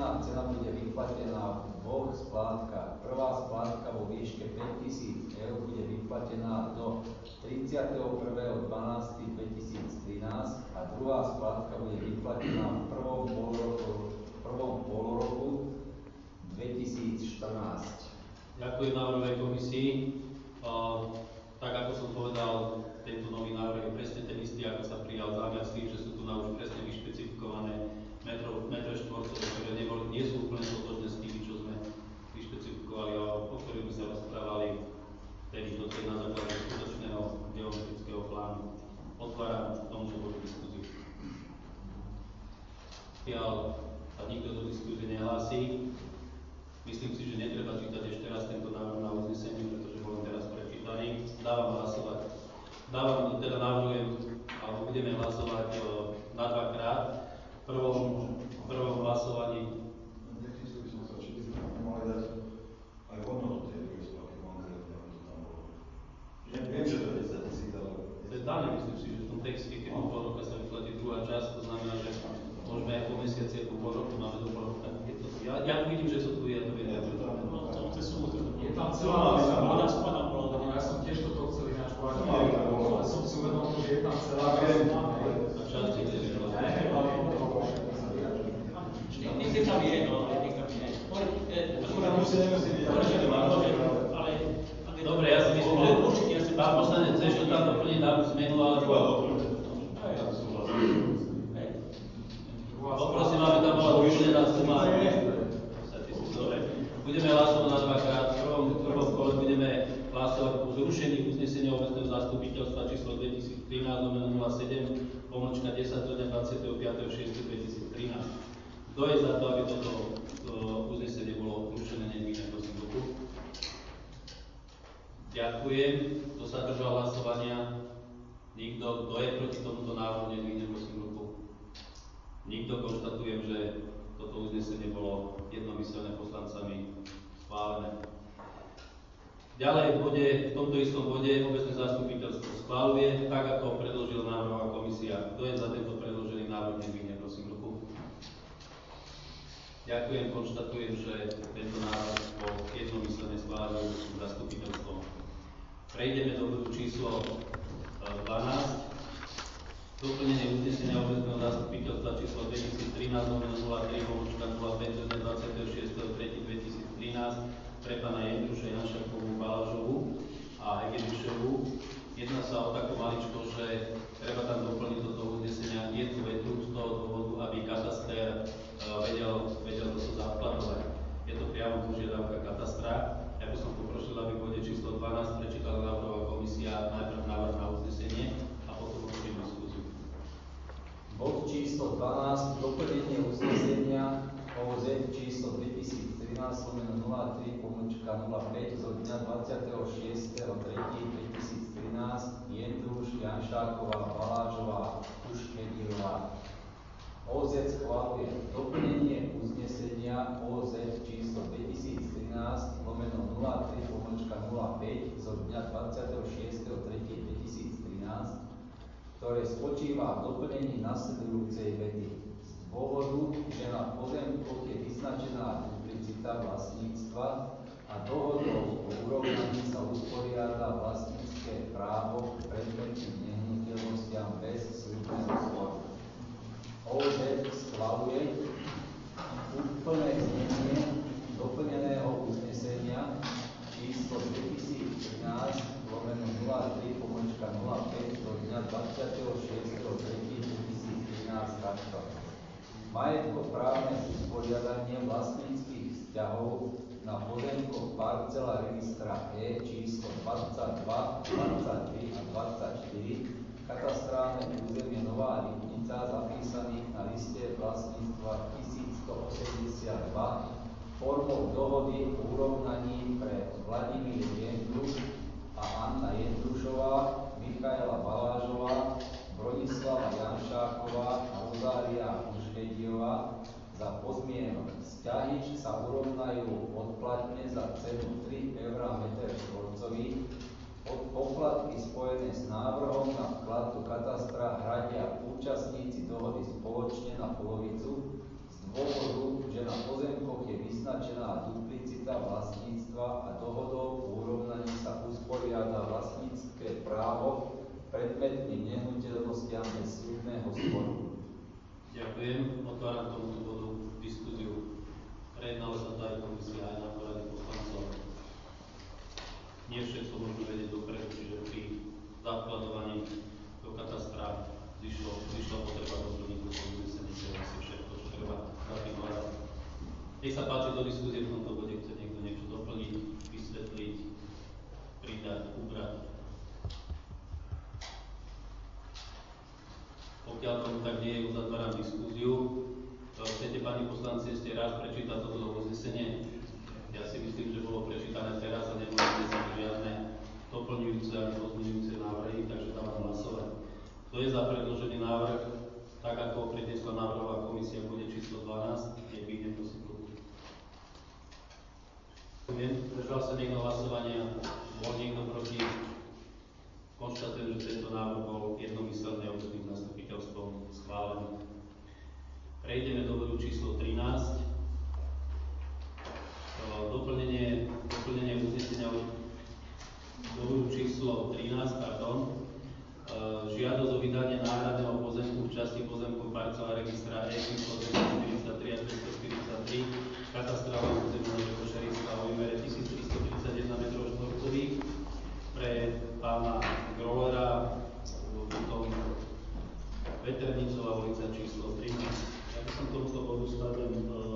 Vyhlásená cena bude vyplatená v dvoch splátkach. Prvá splátka vo výške päťtisíc eur bude vyplatená do tridsiateho prvého decembra dvetisíctrinásť a druhá splátka bude vyplatená v prvom polroku, prvom polroku dvetisícštrnásť. Ďakujem návrhovej komisii. Uh, tak ako som povedal, tento nový návrh je presne ten istý, ako sa prijal zámer s tým, že sú tu na už presne vyšpecifikované metre, metre štvorcové, ktoré neboli, nie sú úplne totožné s tými, čo sme vyšpecifikovali a o ktorých by sa rozprávali vtedy. Toto je na základe skutočného geometrického plánu. Otváram tomuto bodu diskusiu. Pokiaľ sa nikto do diskusie nehlási, myslím si, že netreba čítať ešte raz tento návrh na uznesenie, pretože bol teraz prečítaný. Dávam hlasovať. Dávam, teda návrhujem, alebo budeme hlasovať o, na dvakrát. V prvom, v prvom hlasovaní. Technicky by som sa, či by sme mohli dať aj hodnotu tej druhej splatky konkrétne, aby to tam bolo. Viem, viem, že to je desať tisíc, ale... To je dané, myslím si, že v tom texte, keď po pol roka sa vyplatí druhá časť, to znamená, že môžeme aj po mesiaci, ako pol roku, máme do pol roka. Ja, ja vidím, že sú tu, ja to viem. Je tam celá voda spada bola. Ja som tiež toto chcel ináč povedať, ale som si uvedomil, že je tam celá voda. A časti tiež je Ja neviem, ale je to Niekde tam je, no, ale niekde tam je. Akurát už si nemusí byť, ale že nemá. Ale... Dobre, ja si myslím, že určite, ja si pán poslanec, chceš to tam doplniť dávu zmenu, alebo... Poprosím, aby tam bola doplnená suma. Budeme hlasovať na dvakrát. V prvom, v prvom kole budeme hlasovať o zrušení uznesenia obecného zastupiteľstva číslo dvetisíctrinásť lomeno nula sedem pomlčka desať do dňa dvadsiateho piateho šiesteho dvetisíctrinásť. Kto je za to, aby toto to uznesenie bolo zrušené, nedvíne, prosím, ruku. Ďakujem. Kto sa držal hlasovania? Nikto. Kto je proti tomuto návrhu, nedvíne, prosím, ruku. Nikto. Konštatujem, že toto uznesenie bolo jednomyselne poslancami schválené. Ďalej v, bode, v tomto istom bode obecné zastupiteľstvo schváluje, tak ako predložil návrhová komisia. Kto je za tento predložený návrh, nedvíne, prosím, ruku. Ďakujem, konštatujem, že tento návrh bol jednomyselne schválený zastupiteľstvom. Prejdeme do bodu číslo dvanásť. Doplnenie uznesenia obecného zastupiteľstva číslo dvetisíctrinásť lomeno nula tri pomlčka nula päť do dňa dvadsiateho šiesteho tretieho dvetisíctrinásť pre pána Jendruša, Janšakovú, Balážovú a Hegedišovú. Jedná sa o takú maličko, že treba tam doplniť do toho uznesenia jednu vetu z toho dôvodu, aby katastér uh, vedel, vedel toto zaplatovať. Je to priamo požiadavka katastra. Ja by som poprosil, aby v bode číslo dvanásť prečítala návrhová komisia najprv návrh na uznesenie a potom otvorím diskusiu. Bod číslo dvanásť, doplnenie uznesenia ó zet číslo dvetisíctrinásť lomeno nula tri pomlčka nula päť zo dňa dvadsiateho šiesteho tretieho dvetisíctrinásť Jendruš, Janšáková, Balážová, Kušmedírová. ó zet schváluje doplnenie uznesenia ó zet číslo dvetisíctrinásť lomeno nula tri pomlčka nula päť zo dňa dvadsiateho šiesteho tretieho dvetisíctrinásť, ktoré spočíva v doplnení nasledujúcej vety. Z dôvodu, že na pozemkoch je vyznačená duplicita vlastníctva a dohodou o urovnaní sa usporiada vlastnícke právo k predmetným nehnuteľnostiam bez súdneho sporu. ó zet schvaľuje úplné znenie doplneného uznesenia číslo dvetisíctrinásť lomeno nula tri pomlčka nula päť do dňa dvadsiateho šiesteho tretieho dvetisíctrinásť takto. Majetkoprávne usporiadanie vlastníckych vzťahov na pozemkoch parcela registra E číslo dvadsaťdva, dvadsaťtri a dvadsaťštyri, katastrálne územie Nová Rybnica zapísaných na liste vlastníctva tisícstoosemdesiatdva formou dohody o urovnaní pre Vladimír Jendruš a Anna Jendrušová, Michaela Balážová, Bronislava Janšáková a Rozária Kušmedírová za podmienok. Vzťahy sa urovnajú odplatne za cenu tri eurá meter štvorcový. Poplatky spojené s návrhom na vklad do katastra hradia účastníci dohody spoločne na polovicu, z dôvodu, že na pozemkoch je vyznačená duplicita vlastníctva a dohodou o urovnaní sa usporiada vlastnícke právo predmetným nehnuteľnostiam bez súdneho sporu. Ďakujem. Otváram k tomuto bodu diskusiu. Prejednala sa to aj komisia, aj na porade poslancov. Nie všetko môžeme vedieť dopredu, čiže pri zakladovaní do katastra zišlo, zišla potreba doplniť do uznesenia, čo asi všetko, čo treba zakladať. Nech sa páči do diskusie v tomto bode, chce niekto niečo doplniť, vysvetliť, pridať, ubrať. Pokiaľ tomu tak nie je, uzatváram diskusiu. Chcete, pani poslanci, ešte raz prečítať toto uznesenie? Ja si myslím, že bolo prečítané teraz a neboli žiadne doplňujúce a pozmeňujúce návrhy, takže dávam hlasovať. Kto je za predložený návrh, tak ako ho predniesla návrhová komisia v bode číslo dvanásť, nech vyjde prosím do bodu. Zdržal sa niekto hlasovania, bol niekto proti? Konštatujem, že tento návrh bol jednomyselne obecným zastupiteľstvom schválený. Prejdeme do bodu číslo trinásť. Doplnenie, doplnenie uznesenia do bodu číslo trinásť, pardon. Žiadosť o vydanie náhradného pozemku v časti pozemkov parcela registra E číslo dvestoštyridsaťtri až dvestoštyridsaťtri, katastrálneho územného Košariska o výmere tisíctristotridsaťjeden metrov štvorcových pre pána Grolera, potom Veternicová ulica číslo trinásť. Ja by som tomuto bodu stavím,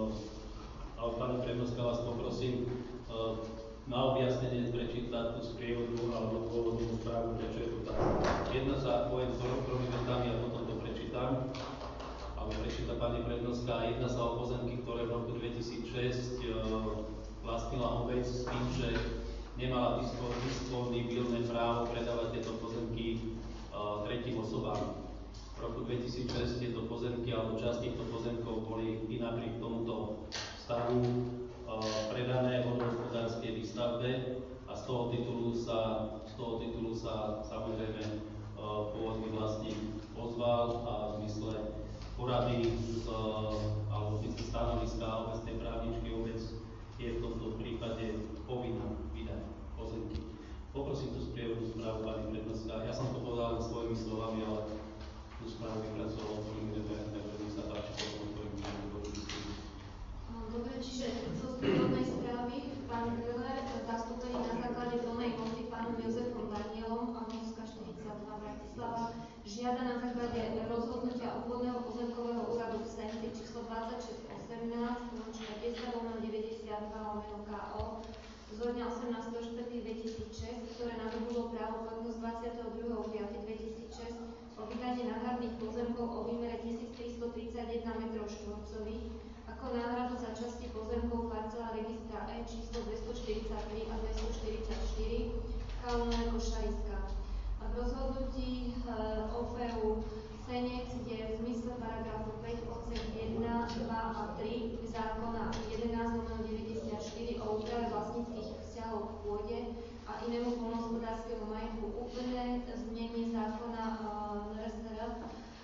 ale pani prednostka vás poprosím uh, na objasnenie prečítať tú sprievodu alebo dôvodnú správu, prečo je to tak. Jedna sa poviem prvými vetami a potom to prečítam, alebo prečíta pani prednostka. Jedna sa o pozemky, ktoré v roku dvetisícšesť uh, vlastnila obec s tým, že nemala disponibilné právo predávať tieto pozemky uh, tretím osobám. V roku dvetisícšesť tieto pozemky alebo časť týchto pozemkov boli i napriek tomuto stavu uh, predané vodohospodárskej výstavbe a z toho titulu sa, z toho titulu sa samozrejme uh, pôvodný vlastník ozval a v zmysle porady z, uh, alebo v zmysle stanoviska obecnej právničky obec je v tomto prípade povinná vydať pozemky. Poprosím tú sprievodnú správu pani prednostka. Ja som to povedal len svojimi slovami, ale tú správu vypracoval otvorený referent, takže mi sa páči, potom otvorím do diskusie. Dobre, čiže zo sprievodnej správy pán Gröler zastúpený na základe plnej moci pánom Jozefom Danielom a Moska štyridsaťdva Bratislava žiada na základe rozhodnutia obvodného pozemkového úradu v Senci číslo dvadsaťšesť osemnásť, končné desať deväťdesiatdva lomeno ká ó zo dňa osemnásteho štvrtého dvetisícšesť, ktoré nadobudlo právo platnosť dvadsiateho druhého piateho dvetisícšesť o vydanie náhradných pozemkov o výmere tisíctristotridsaťjeden metrov štvorcových ako náhradu za časti pozemkov parcela registra E číslo dvestoštyridsaťtri a dvestoštyridsaťštyri Kalné Košariska. A v rozhodnutí e, ó pé ú Senec je v zmysle paragrafu päť odsek jeden, dva a tri zákona jedenásť deväťdesiatštyri o úprave vlastníckych vzťahov k pôde a inému poľnohospodárskemu majetku úplné znenie zákona en es té er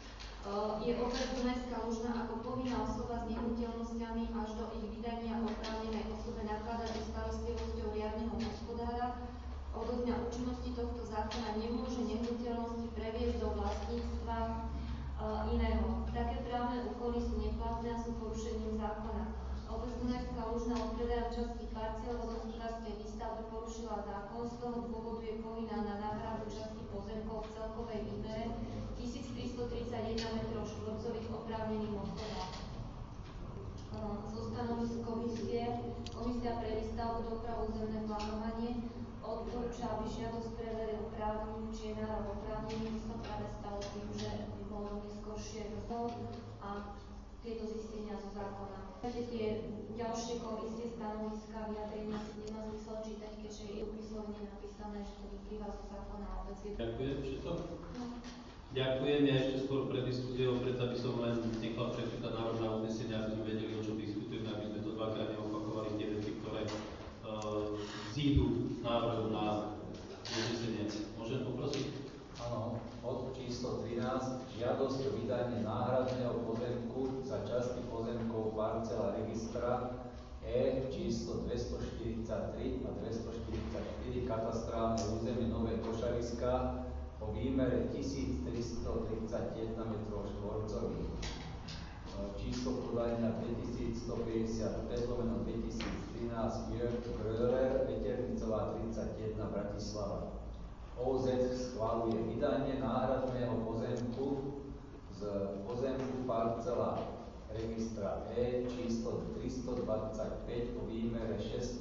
je obec Dunajská Lužná ako povinná osoba s nehnuteľnosťami až do ich vydania oprávnenej osobe nakladať so starostlivosťou riadneho hospodára. Od dňa účinnosti tohto zákona nemôže nehnuteľnosti previesť do vlastníctva uh, iného. Také právne úkony sú neplatné a sú porušením zákona. Obec Dunajská Lužná od predajom časti parciel vodohospodárskej výstavbe porušila zákon, z toho dôvodu je povinná na náhradu časti pozemkov v celkovej výmere tisíctristotridsaťjeden metrov štvorcových oprávneným osobám. Zo stanovisk komisie, Komisia pre výstavbu, dopravu, územné plánovanie odporúča, aby žiadosť preveril právnik, či je nárok oprávnený, sa práve stalo tým, že by bolo neskôršie rozhod a tieto zistenia zo zákona. Tie ďalšie komisie, stanoviska, vyjadrenia si nemá zmysel čítať, keďže je vyslovene napísané, že to vyplýva zo zákona a obec je... Ďakujem, všetko? No. Ďakujem, ja ešte skôr pred diskusiou, preto by som len nechal prečítať návrh na uznesenie, aby sme vedeli, o čom diskutujeme, aby sme to dvakrát neopakovali, tie veci, ktoré uh, zídu z návrhu na uznesenie. Môžem poprosiť? Áno, od číslo trinásť žiadosť o vydanie náhradného pozemku za časti pozemkov parcela registra E číslo dvestoštyridsaťtri a dvestoštyridsaťštyri katastrálne územie Nové Košariska o výmere tisíctristotridsaťjeden metrov štvorcových. Číslo podania dvetisícstopäťdesiatpäť lomeno dvetisíctrinásť Jörg Gröler, Veternicová tridsaťjeden, Bratislava. ó zet schvaľuje vydanie náhradného pozemku z pozemku parcela registra E číslo tristodvadsaťpäť o výmere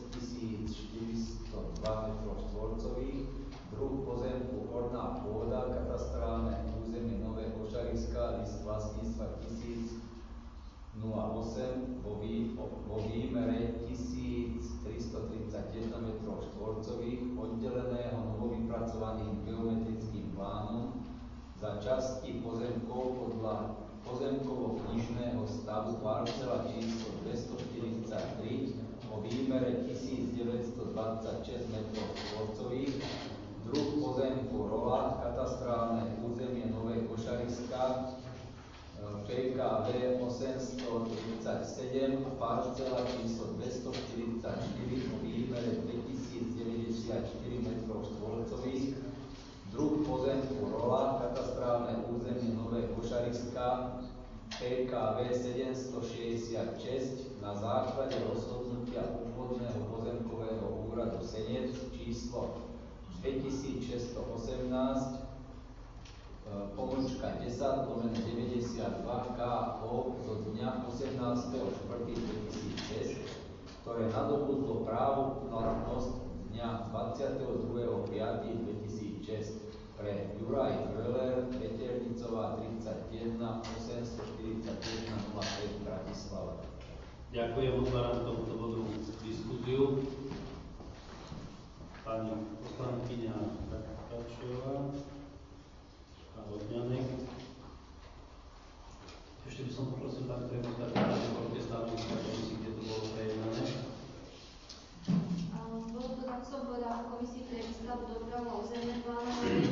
šesťtisícštyristodva metrov štvorcových, druh pozemku orná pôda, katastrálne územie Nové Košariska, list vlastníctva tisíc nula osem vo, vý, vo výmere tisíctristotridsaťjeden metrov štvorcových, oddeleného novovypracovaným geometrickým plánom za časti pozemkov podľa pozemkovo-knižného stavu parcela číslo dvestoštyridsaťtri o výmere tisícdeväťstodvadsaťšesť metrov štvorcových, druh pozemku rola, katastrálne územie Nové Košariska, pé ká vé osemstotridsaťsedem a parcela číslo dvestoštyridsaťštyri o výmere dvetisícdeväťdesiatštyri metrov štvorcových, druh pozemku rola, katastrálne územie Nové Košariska, pé ká vé sedemstošesťdesiatšesť na základe rozhodnutia obvodného pozemkového úradu Senec číslo dvetisícšesťstoosemnásť pomlčka desať lomeno deväťdesiatdva ká ó zo dňa osemnásteho štvrtého dvetisícšesť, ktoré nadobudlo právoplatnosť dňa dvadsiateho druhého piateho dvetisícšesť pre Juraj Gröler, Veternicová tridsaťjeden, osemstoštyridsaťjeden nula päť, Bratislava. Ďakujem, otváram tomuto bodu diskusiu. Pani poslankyňa Tkačová a Vodňanek. Ešte by som poprosil pani premiéra, že poďte stanoviska komisii, kde to bolo prejednané. Bolo to, tak som povedala, v komisii pre výstavbu, dopravu a územné plánovanie.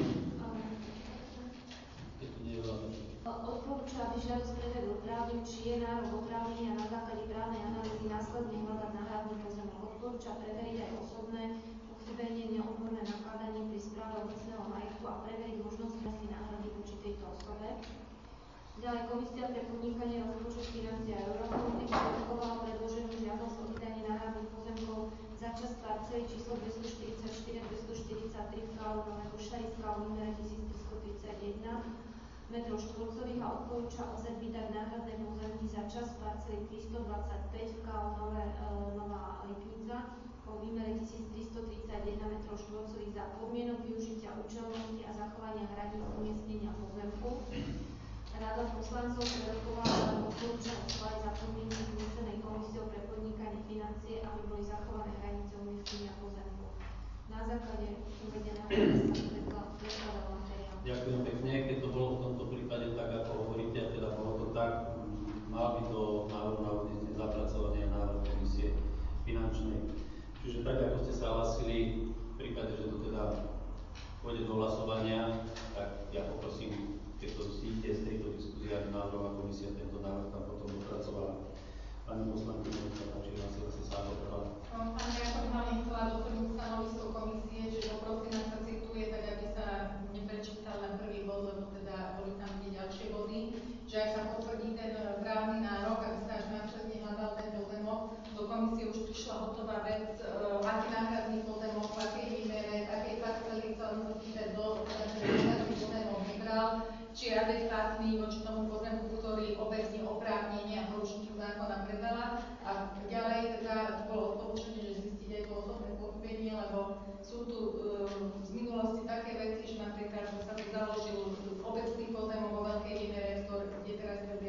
Keď to nie je veľa. Odporúča, aby žiadosť prevedol právnik, či je nárok oprávnenia na základe právnej analýzy následne hľadať náhradný pozemok. Odporúča preveriť aj osobné pochybenie, neodborné nakladanie pri správe obecného majetku a preveriť možnosti náhrady voči tejto osobe. Ďalej komisia pre podnikanie, rozpočet, financie a europolitiky vyrokovala predloženú žiadosť o vydanie náhradných pozemkov za časť parcely číslo dvestoštyridsaťštyri a dvestoštyridsaťtri v Kráľu Nové Košariska o výmere tisíctristotridsaťjeden metrov štvorcových a odporúča ó zet vydať náhradné pozemky za časť parcely tristodvadsaťpäť v Kráľu Nové, e, Nová Lipnica o výmere tisíctristotridsaťjeden metrov štvorcových za podmienok využitia účelnosti a zachovania hraníc umiestnenia pozemku. Rada poslancov prerokovala a odporúča schváliť za podmienky znesenej komisiou pre podnikanie financie, aby boli zachované hranice umiestnenia pozemku. Na základe uvedeného sa predkladal materiál. Ďakujem pekne, keď to bolo v tomto prípade tak, ako hovoríte, a teda bolo to tak, mal by to návrh na uznesenie zapracovania návrh komisie finančnej. Čiže tak, ako ste sa hlasili, v prípade, že to teda pôjde do hlasovania, tak ja poprosím, keď to stíte z tejto diskusie, aby návrhová komisia tento návrh tam potom dopracovala. Pani poslankyňa, nech sa páči, hlasila sa sa doprava. Pani, ja som hlavne chcela doplniť stanovisko komisie, že poprosím, ak sa cituje, tak aby sa neprečítal len prvý bod, lebo teda boli tam tie ďalšie body, že ak sa potvrdí ten právny nárok, aby sa až následne hľadal ten pozemok, do komisie už prišla hotová vec, uh, aký náhradný pozemok, v akej výmere, akej parcely chcel investitor do náhradný pozemok vybral, či je adekvátny voči tomu pozemku, ktorý obec neoprávnenie a porušením zákona predala. A ďalej teda bolo odporúčanie, že zistiť aj to osobné pochybenie, lebo sú tu uh, z minulosti také veci, že napríklad, že sa tu založil obecný pozemok vo veľkej výmere, kde teraz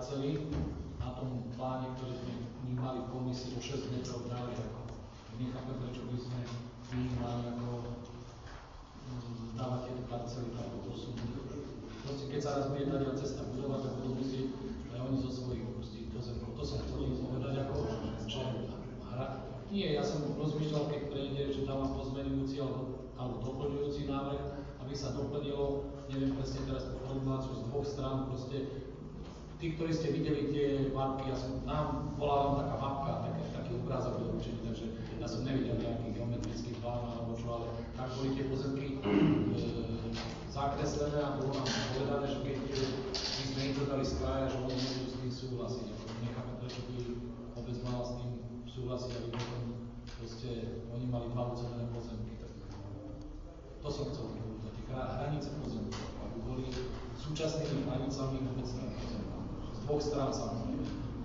parcely na tom pláne, ktorý sme my mali v komisii o šesť metrov ďalej. Ako. Nechápem, prečo by sme my mali ako um, dávať tieto parcely takto posunúť. Proste keď sa raz bude tá cesta budovať, tak budú musieť aj oni zo svojich pustí pozemkov. To som chcel povedať ako, že hra. Nie, ja som rozmýšľal, keď prejde, že dávam pozmeňujúci alebo, alebo doplňujúci návrh, aby sa doplnilo, neviem presne teraz tú formuláciu z dvoch strán, proste tí, ktorí ste videli tie mapky, ja som, nám bola len taká mapka, taký, taký obrázok bol určený, takže ja som nevidel nejaký geometrický plán alebo čo, ale tak boli tie pozemky e, zakreslené a bolo nám povedané, že keď my sme im to dali z kraja, že oni môžu s tým súhlasiť. Nechápem, prečo by obec mala s tým súhlasiť, aby potom proste oni mali dva ucelené pozemky. Tak to som chcel povedať, tie hranice pozemkov, aby boli súčasnými hranicami obecného pozemka. Z dvoch strán samozrejme.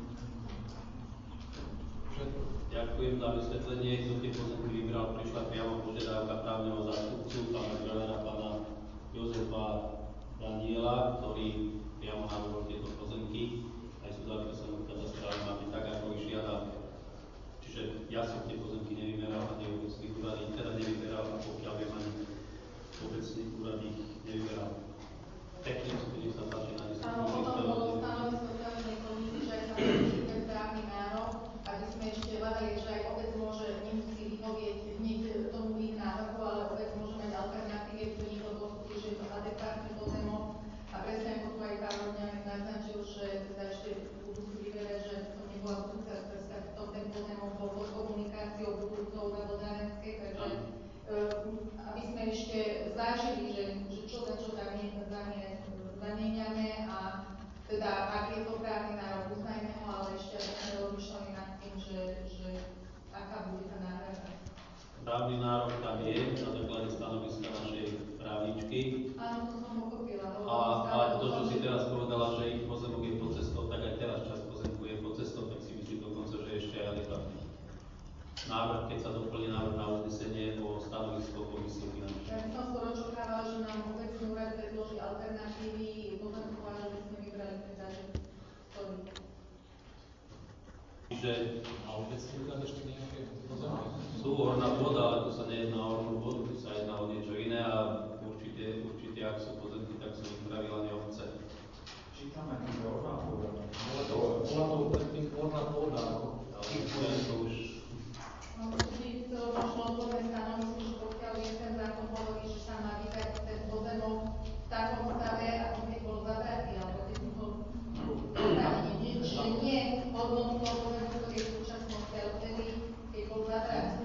Všetko. Ďakujem za vysvetlenie, kto tie pozemky vybral. Prišla priamo požiadavka právneho zástupcu, pána Grelera, pána Jozefa Daniela, ktorý priamo navrhol tieto pozemky. Aj sú zapísané v katastrálnej mapy tak, ako ich žiada. Čiže ja som tie pozemky nevyberal, ani obecný úradník, teda nevyberal, a pokiaľ viem, ani obecný úradník nevyberal. Technicky, nech sa páči na desiatu. Áno, potom bolo stanovisko stavebnej komisie, že aj sa musí ten právny nárok, aby sme ešte hľadali, že aj obec môže, nemusí vyhovieť hneď tomu ich návrhu, ale obec môže mať alternatívy, tu niekto pochopí, že je to adekvátny pozemok. A presne ako tu aj pán Rodňanek naznačil, že teda ešte budú si vyberať, že to nebola budúca cesta, to ten pozemok bol pod komunikáciou budúcou na Vodárenskej, takže um, aby sme ešte zvážili, že, že čo za čo zamieňame a teda ak je to právny nárok, uznajme ho, ale ešte aby sme rozmýšľali nad tým, že, že aká bude tá náhrada. Právny nárok tam je na základe stanoviska našej právničky. Áno, to som pochopila. A, a to, čo si teraz povedala, že ich pozemok je pod cestou, tak aj teraz časť pozemku je pod cestou, tak si myslím dokonca, že ešte aj adekvátny návrh, keď sa doplní návrh na uznesenie o stanovisko komisie finančnej. Ja by som skoro očakávala, že nám obecný úrad predloží alternatívy, pozemkov, ale by sme vybrali teda, že sorry. Čiže A obecný úrad ešte nejaké pozemky? sú horná voda, ale tu sa nejedná o hornú vodu, tu sa jedná o niečo iné a určite, určite ak sú pozemky, tak sú vypravila obce. Čítame, že orná pôda. Bola to predtým orná pôda, ako To už No, vždy to možno odborné stanovisko, že pokiaľ je ten zákon hovorí, že sa má vydať ten pozemok v takom stave, ako keď bol zabratý, alebo keď mu to zabratí. Čiže nie hodnotu toho pozemku, ktorý je v súčasnosti, ale vtedy, keď bol zabratý.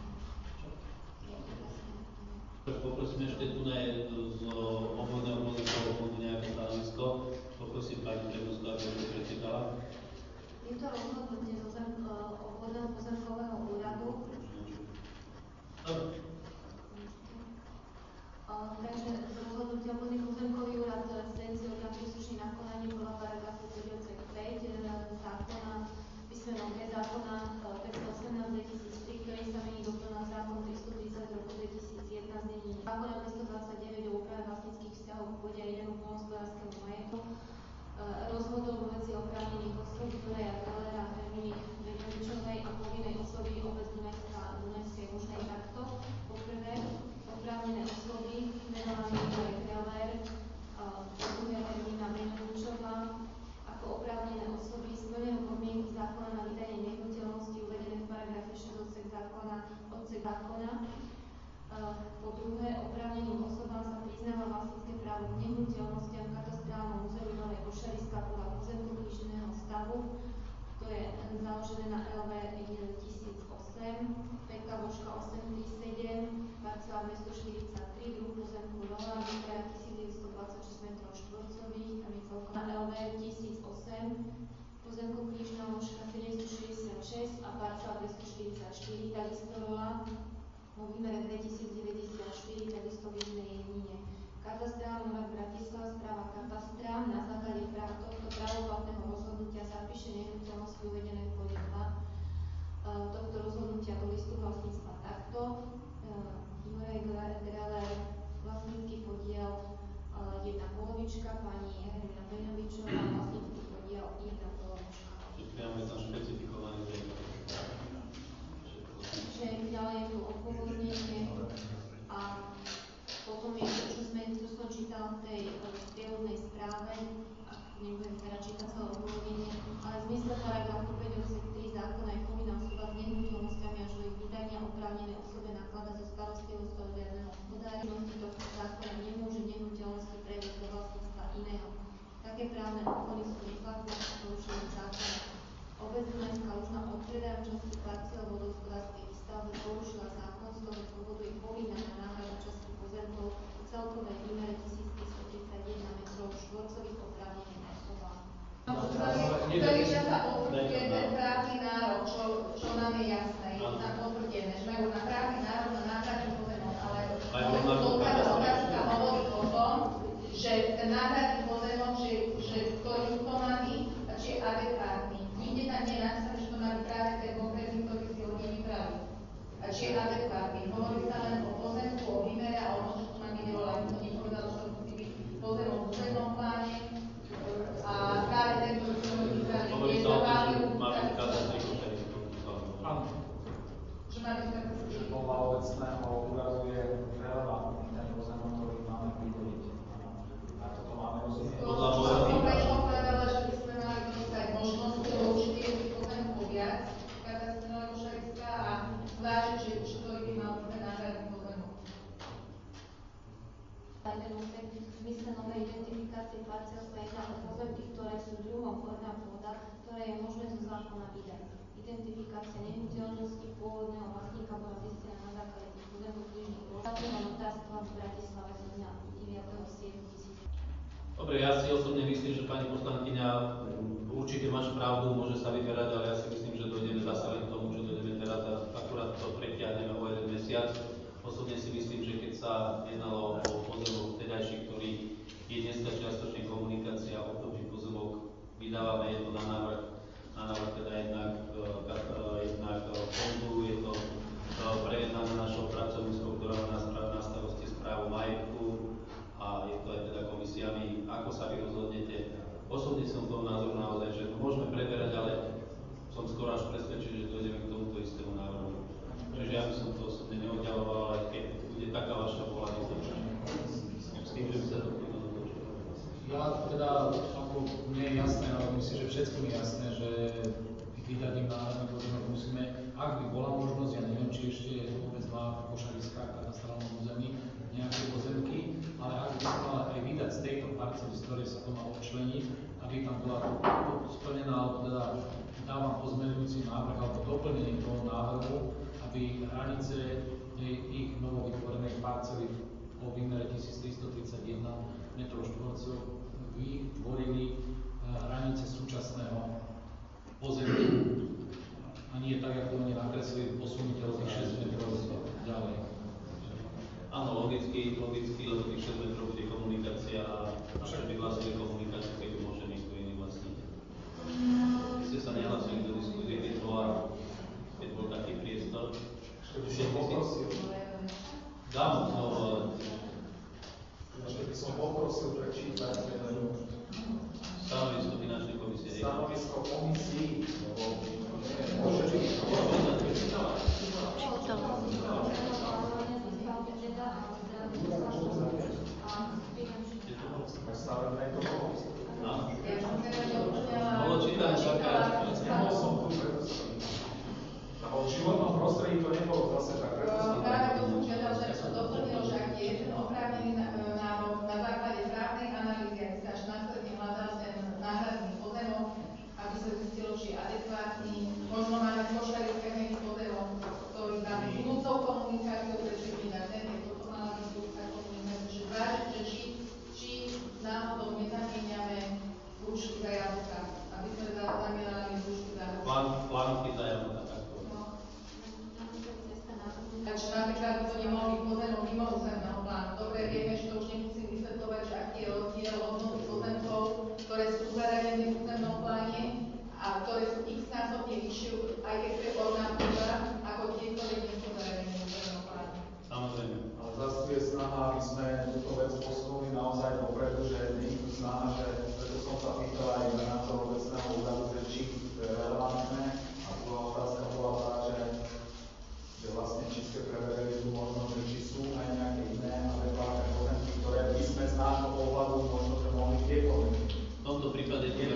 poprosím ešte tu na z obvodného pozemkového fondu nejaké stanovisko. Poprosím pani prednostka, aby to prečítala. Je to rozhodnutie zo zem, obvodného pozemkového úradu. Takže rozhodnutie obvodný pozemkový úrad rezidencie orgán príslušný na konanie podľa paragrafu tri odsek päť zákona písmenom G zákona päťstoosemnásť dvetisíctri, ktorý sa mení doplňa zákon tristotridsať z roku dvetisícjeden znení zákona dvestodvadsaťdeväť o úprave vlastníckych vzťahov k pôde a inému poľnohospodárskemu majetku. Rozhodol vo veci oprávnených osôb Juraja Grellera a Herminy Vekovičovej a povinnej osoby obec Dunajská a Dunajskej Mužnej takto. Po prvé, oprávnené osoby menovaný Juraj Greller, po druhé Hermina Vekovičová, ako oprávnené osoby splňujú podmienky zákona na vydanie nehnuteľnosti uvedené v paragrafe šesť odsek zákona, odsek zákona. Po druhé, oprávneným osobám sa priznáva vlastnícke právo k nehnuteľnostiam v katastrálnom území Novej Košariska podľa pozemku knižného stavu, to je založené na el vé tisíc osem, pé ká božka osem tri sedem, parcela dvestoštyridsaťtri, druh pozemku Rola, výkrat tisícdevystodvadsaťšesť metrov štvorcových, tam je celkom na el vé tisíc osem, pozemku knižná božka sedemstošesťdesiatšesť a parcela dvestoštyridsaťštyri, takisto Rola, vo výmere dvetisícdeväťdesiatštyri, takisto v jednej jedine. Katastrálny úrad Bratislava, správa katastra na základe práv tohto právoplatného rozhodnutia zapíše nehnuteľnosti uvedené v bode dva tohto rozhodnutia do listu vlastníctva takto. Juraj Greller v tej sprievodnej správe, nebudem teda čítať celé odôvodnenie, ale v zmysle paragrafu päť odsek tri zákona je povinná osoba s nehnuteľnosťami až do ich vydania oprávnené osobe naklada so starostlivosťou verejného hospodára. Činnosti tohto zákona nemôže nehnuteľnosti previesť do vlastníctva iného. Také právne úkony sú neplatné a porušenie zákona. Obec Dunajská Lužná od predaja časti parciel vodohospodárskej výstavbe porušila zákon, z toho dôvodu je povinná na náhradu časti pozemkov v celkovej výmere tisíctristotridsaťjeden metrov štvorcových oprávneným osobám. Ktorý čas sa potvrduje ten právny nárok, čo, čo nám je jasné, je tam potvrdené, že majú na právny nárok na náhradný pozemok, ale otázka hovorí o tom, že ten náhradný pozemok, že, že ktorý sú konaný a či je adekvátny. Nikde tam nie je napísané, že to má byť práve ten konkrétny, ktorý si oni vybrali. A či je adekvátny. Hovorí sa len o pozemku, o výmere a o tom, že to má byť rola. To nepovedalo, že to musí byť pozemok v územnom pláne. A práve ten, ktorý si oni vybrali, Hovorí je sa o tom, trvalý. že má byť katastrý košerí. Áno. Že má byť katastrý. Že podľa obecného úradu je relevantný ten pozemok, ktorý máme prideliť. A toto máme rozumieť. Podľa To môjho- som predpokladala, že by sme mali dostať možnosť, že určite je tých pozemkov viac katastrálneho šariska a zvážiť, že či ktorý by mal ten náhradný pozemok. Aj ten úsek v zmysle novej identifikácie parciel sa jedná o pozemky, ktoré sú druhom horná pôda, ktoré je možné zo zákona vydať. Identifikácia nehnuteľnosti pôvodného vlastníka bola zistená na základe tých pozemkov knižných zákonov notárstva v Bratislave zo dňa deviateho siedmeho Dobre, ja si osobne myslím, že pani poslankyňa určite máš pravdu, môže sa vyberať, ale ja si myslím, že dojdeme zase len k tomu, že dojdeme teraz a akurát to pretiahneme o jeden mesiac. Osobne si myslím, že keď sa jednalo o pozemok vtedajší, ktorý je dneska čiastočne komunikácia, obdobný pozemok vydávame, je to na návrh, na návrh teda jednak, uh, jednak uh, fondu, je to uh, prejednané našou pracovníckou, ktorá má na, na starosti správu majetku a je to aj teda komisiami, ako sa vy rozhodnete. Osobne som toho názoru naozaj, že to môžeme preberať, ale som skoro až presvedčený, že dojdeme k tomuto istému návrhu. Čiže ja by som to osobne neoddialoval, ale keď bude taká vaša vola, s tým, že by sa to potom dotočilo. Ja teda, ako mne je jasné, ale myslím, že všetkým je jasné, že vydaním náhradný pozemok musíme, ak by bola možnosť, ja neviem, či ešte vôbec má v Košariskách katastrálnom území nejaké pozemky, ale ak by sa mala aj vydať z tejto parcely, z ktorej sa to má odčleniť, aby tam bola splnená, alebo teda dávam pozmeňujúci návrh alebo doplnenie toho návrhu, aby hranice ich novovytvorenej parcely o výmere tisíctristotridsaťjeden metrov štvorcových vytvorili hranice súčasného pozemku. A nie tak, ako oni nakreslili, posunúť o tých šesť metrov ďalej. Áno, logicky, logicky, lebo tých šesť metrov bude komunikácia a naše vyhlásili komunikáciu, keď ju môže niekto iný vlastniť. Vy ste sa nehlásili do diskusie, keď bola, keď bol taký priestor. Ešte by som poprosil. Dám znovu, ale... Ešte by som poprosil prečítať Stanovisko finančnej komisie. stanovisko komisii, lebo môže byť. Stavebné to bolo. Áno. Ja som teda neurčila. Bolo čítané taká. Nebol som tu, preto som. A v životnom prostredí to nebolo zase tak, preto som. Práve to som žiadal, že som doplnil, že ak je jeden oprávnený nárok na základe právnej analýzy, ak sa až následne hľadal ten náhradný pozemok, aby sa zistilo, či je adekvátny. Možno máme v Košariskách nejaký pozemok, ktorý dáme budúcou komunikáciou, prečo vydať ten, je toto mala byť budúca komunikácia, že zvážiť, že či, či náhodou nezamieňame zrušky za jablka, aby sme zamielali zrušky za jablka. Plán, plánky za jablka, takto. Takže napríklad to nemohol byť pozemok mimo územného plánu. Dobre, vieme, že to už nemusím vysvetľovať, že aký je rozdiel hodnoty pozemkov, ktoré sú zaradené v územnom pláne a ktoré sú x-násobne vyššie, aj keď to je orná pôda, ako tie, ktoré nie sú zaradené v územnom pláne. Samozrejme. Ale zase tu je snaha, aby sme túto vec posunuli naozaj dopredu, že nie je tu snaha, že preto som sa pýtal aj na názor obecného úradu, že či to je relevantné. A druhá otázka bola tá, že, že vlastne či ste preverili tú možnosť, že či sú aj nejaké iné adekvátne pozemky, ktoré by sme z nášho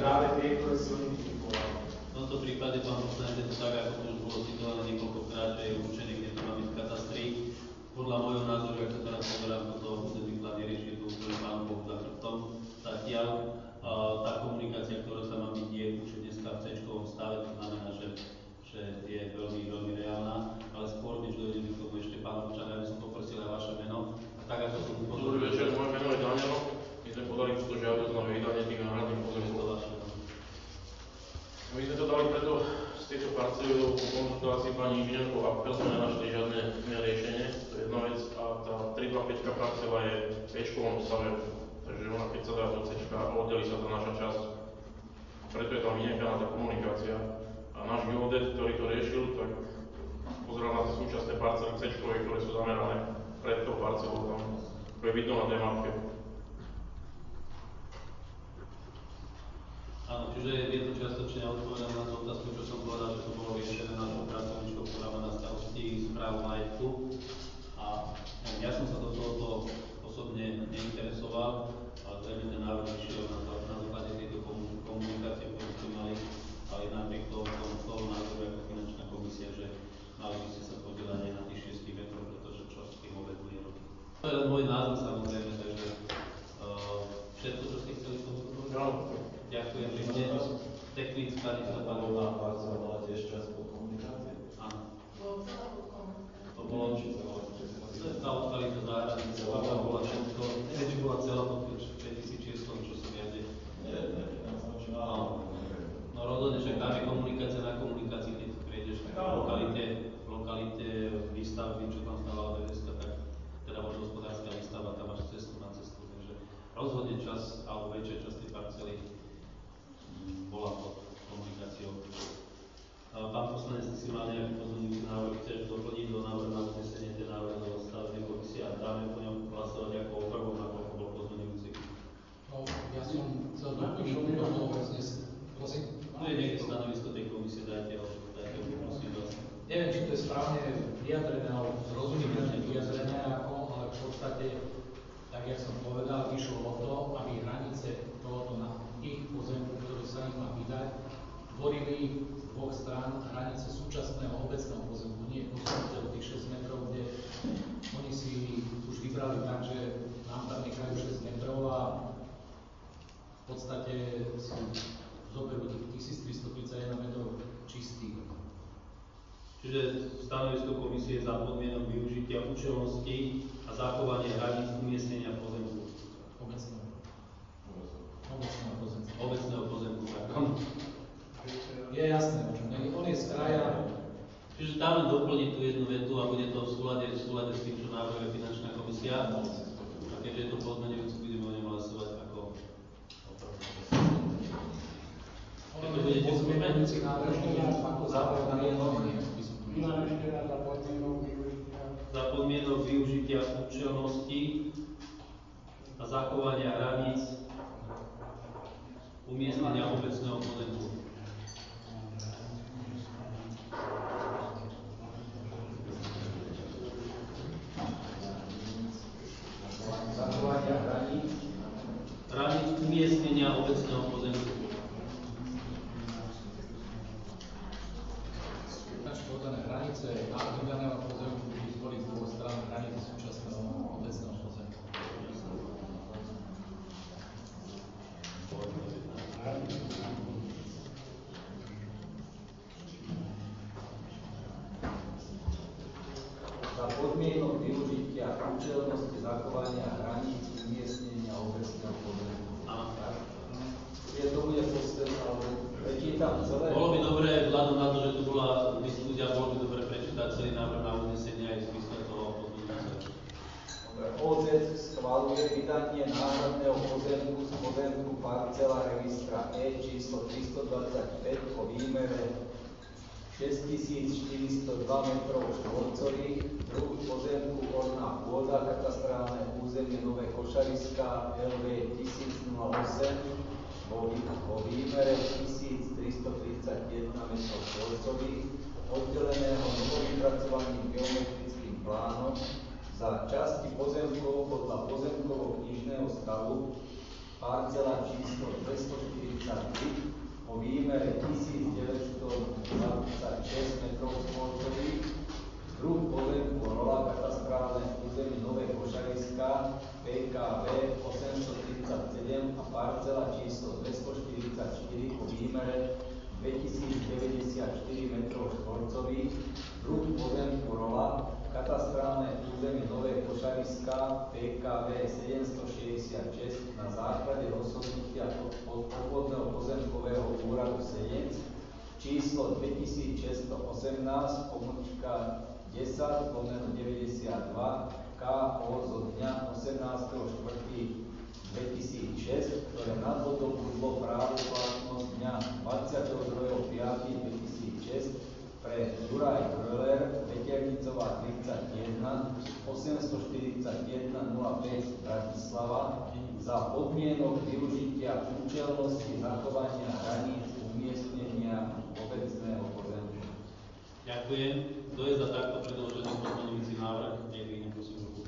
práve tie, ktoré si oni vytipovali. V tomto prípade, pán poslanec, je to tak, ako to už bolo citované niekoľkokrát, že je určené, kde to má byť v katastri. Podľa môjho názoru, ako to teraz povedám, toto územný plán nerieši, to úplne Pánu Bohu za chrbtom. Zatiaľ tá komunikácia, ktorá tam má byť, je už dneska v C-čkovom stave, to znamená, že, že je veľmi, veľmi reálna, ale skôr, než dojdeme k tomu ešte pán občan, ja by som poprosil aj vaše meno. A tak, ako som upozoril. Dobrý večer, moje meno je Daniel. My sme podali túto žiadosť na vydanie tých náhradných pozemkov. My sme to dali preto z tejto parcely, lebo po konzultácii pani inžinierkou Apel sme nenašli žiadne iné riešenie. To je jedna vec. A tá tri dva päť parcela je v P-čkovom stave, takže ona keď sa dá do C-čka a oddelí sa tá naša časť. Preto je tam vynechaná tá komunikácia. A náš geodet, ktorý to riešil, tak pozeral na tie súčasné parcely C-čkové, ktoré sú zamerané pred tou parcelou, tam to je vidno na tej mapke. Áno, čiže je to čiastočne odpovedané na tú otázku, čo som povedal, že to bolo riešené našou pracovníčkou, ktorá má na starosti správu majetku. A ja som sa do tohoto osobne neinteresoval, ale zrejme ten návrh vyšiel na, na základe tejto komunikácie, ktorú sme mali, ale napriek toho, toho, toho názoru ako finančná komisia, že mali by ste sa podieľať aj na tých šiestich metroch, pretože čo s tým vôbec bude robiť. To je len môj názor samozrejme, takže uh, všetko, čo ste chceli z toho povedať? No. Ďakujem pekne. Technická, nech sa páči. Tá parcela bola tiež časť pod komunikácie? Áno. Bolo celá pod komunikácie. To bolo, to je tá lokalita záhradnica, tam bola všetko, neviem, či bola celá pod päťtisícšesť, čo som ja nie. Nie, nie, tam som čo No, no rozhodne, že tam je komunikácia na komunikácii, keď prejdeš v lokalite, v lokalite výstavby, čo tam stala vé dé eska, tak teda vodohospodárska výstava, tam máš cestu na cestu, takže rozhodne čas, alebo väčšia časť tej parcely bola pod komunikáciou. Pán poslanec, si mal nejaký pozorník návrh, chceš doplniť do návrhu na uznesenie ten návrh do stavebnej komisie a dáme po ňom hlasovať ako o prvom, ako bol pozorníci. No, ja som chcel doplniť do toho uznesenia. Prosím? No je niekde stanovisko tej komisie, dajte ho, dajte ho, prosím vás. Neviem, či to je správne vyjadrené, alebo zrozumiteľne vyjadrené ako, ale v podstate, tak jak som povedal, išlo o to, aby hranice tohoto na ich pozemku, ktoré sa im má vydať, tvorili z dvoch strán hranice súčasného obecného pozemku, nie posunúť o tých šesť metrov, kde oni si už vybrali tak, že nám tam nechajú šesť metrov a v podstate si zoberú tých tisíctristotridsaťjeden metrov čistých. Čiže stanovisko komisie za podmienok využitia účelnosti a zachovanie hraníc umiestnenia pozemku. Obecného. Obecného pozemku. Obecného pozemku, pardon. Je jasné, o čom. On je z kraja. Čiže dáme doplniť tú jednu vetu a bude to v súlade, v súlade s tým, čo navrhuje finančná komisia. A keďže je to pozmeňujúci, budeme o ňom hlasovať ako o prvom. Keď to budete Pozmeňujúci návrh ako záver na jedno. Za podmienok využitia účelnosti a zachovania hraníc umiestnenia obecného pozemku. Zachovania hraníc. Hraníc umiestnenia obecného pozemku. Takže povedané hranice vydaného pozemku budú zvoliť z dvoch strán hranice súčasného obecného pozemku. Za podmienok využitia účelnosti zachovania hraníc umiestnenia obecného pozemku. Áno. Je to bude postavené, alebo prečítam celé. Bolo by dobré, vzhľadom na to, že tu bola diskusia, bolo by dobré prečítať celý návrh na uznesenie aj v zmysle toho pozmeňujúceho. ó zet schvaľuje vydanie náhradného pozemku z pozemku parcela registra E číslo tristodvadsaťpäť o výmere šesťtisícštyristodva metrov štvorcových, druh pozemku orná pôda, katastrálne územie Nové Košariska el vé tisíc osem vo, vo výmere tisíctristotridsaťjeden metrov štvorcových, oddeleného novovypracovaným geometrickým plánom za časti pozemkov podľa pozemkovo-knižného stavu parcela číslo dvestoštyridsaťtri pé ká vé osemstotridsaťsedem a parcela číslo dvestoštyridsaťštyri po výmere dvetisícdeväťdesiatštyri metrov štvorcových, druh pozemku rola, katastrálne územie Nové Košariska pé ká vé sedemstošesťdesiatšesť na základe rozhodnutia od obvodného pozemkového úradu Sedenc číslo dvetisícšesťstoosemnásť pomlčka desať lomeno deväťdesiatdva ká ó zo dňa osemnásteho štvrtého dvetisícšesť, ktoré nadobudlo právoplatnosť dňa dvadsiateho druhého piateho dvetisícšesť pre Juraj Gröler, Veternicová tridsaťjeden, osemstoštyridsaťjeden nula päť Bratislava za podmienok využitia účelnosti zachovania hraníc umiestnenia obecného pozemku. Ďakujem. Kto je za takto predložený pozmeňujúci návrh? Nech vyjde prosím ruku.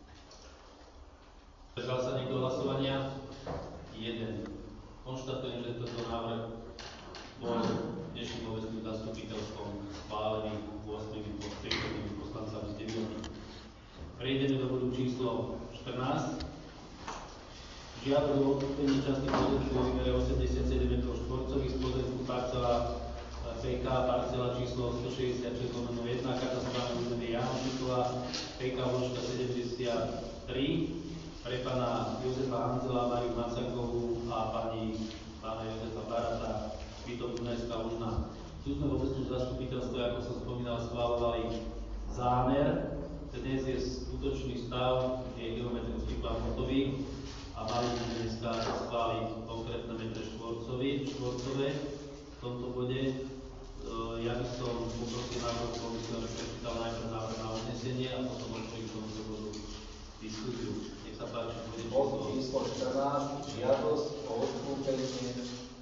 Zdržal sa niekto hlasovania? Jeden. Konštatujem, že tento návrh bol dnešným obecným zastupiteľstvom schválený ôsmimi prítomnými poslancami z deviatich. Prejdeme do bodu číslo štrnásť. Žiadosť o odkúpenie časti pozemku vo výmere osemdesiatsedem metrov štvorcových z pozemku parcela pé ká parcela číslo stošesťdesiatšesť lomeno jeden, katastrálne územie Janošikova, pé ká vložka sedemdesiattri, pre pána Jozefa Hanzela, Mariu Macakovú a pani pána Jozefa Barata, Špitov Dunajská Lužná. Tu sme v obecnom zastupiteľstve, ako som spomínal, schváľovali zámer. Dnes je skutočný stav, kde je geometrický plán hotový a mali sme dneska schváliť konkrétne metre štvorcové v tomto bode. Ja by som poprosil návrh komisie, aby prečítal najprv návrh na uznesenie a potom otvoril k tomuto bodu diskusiu. Nech sa páči, bude bod číslo štrnásť, žiadosť o odkúpenie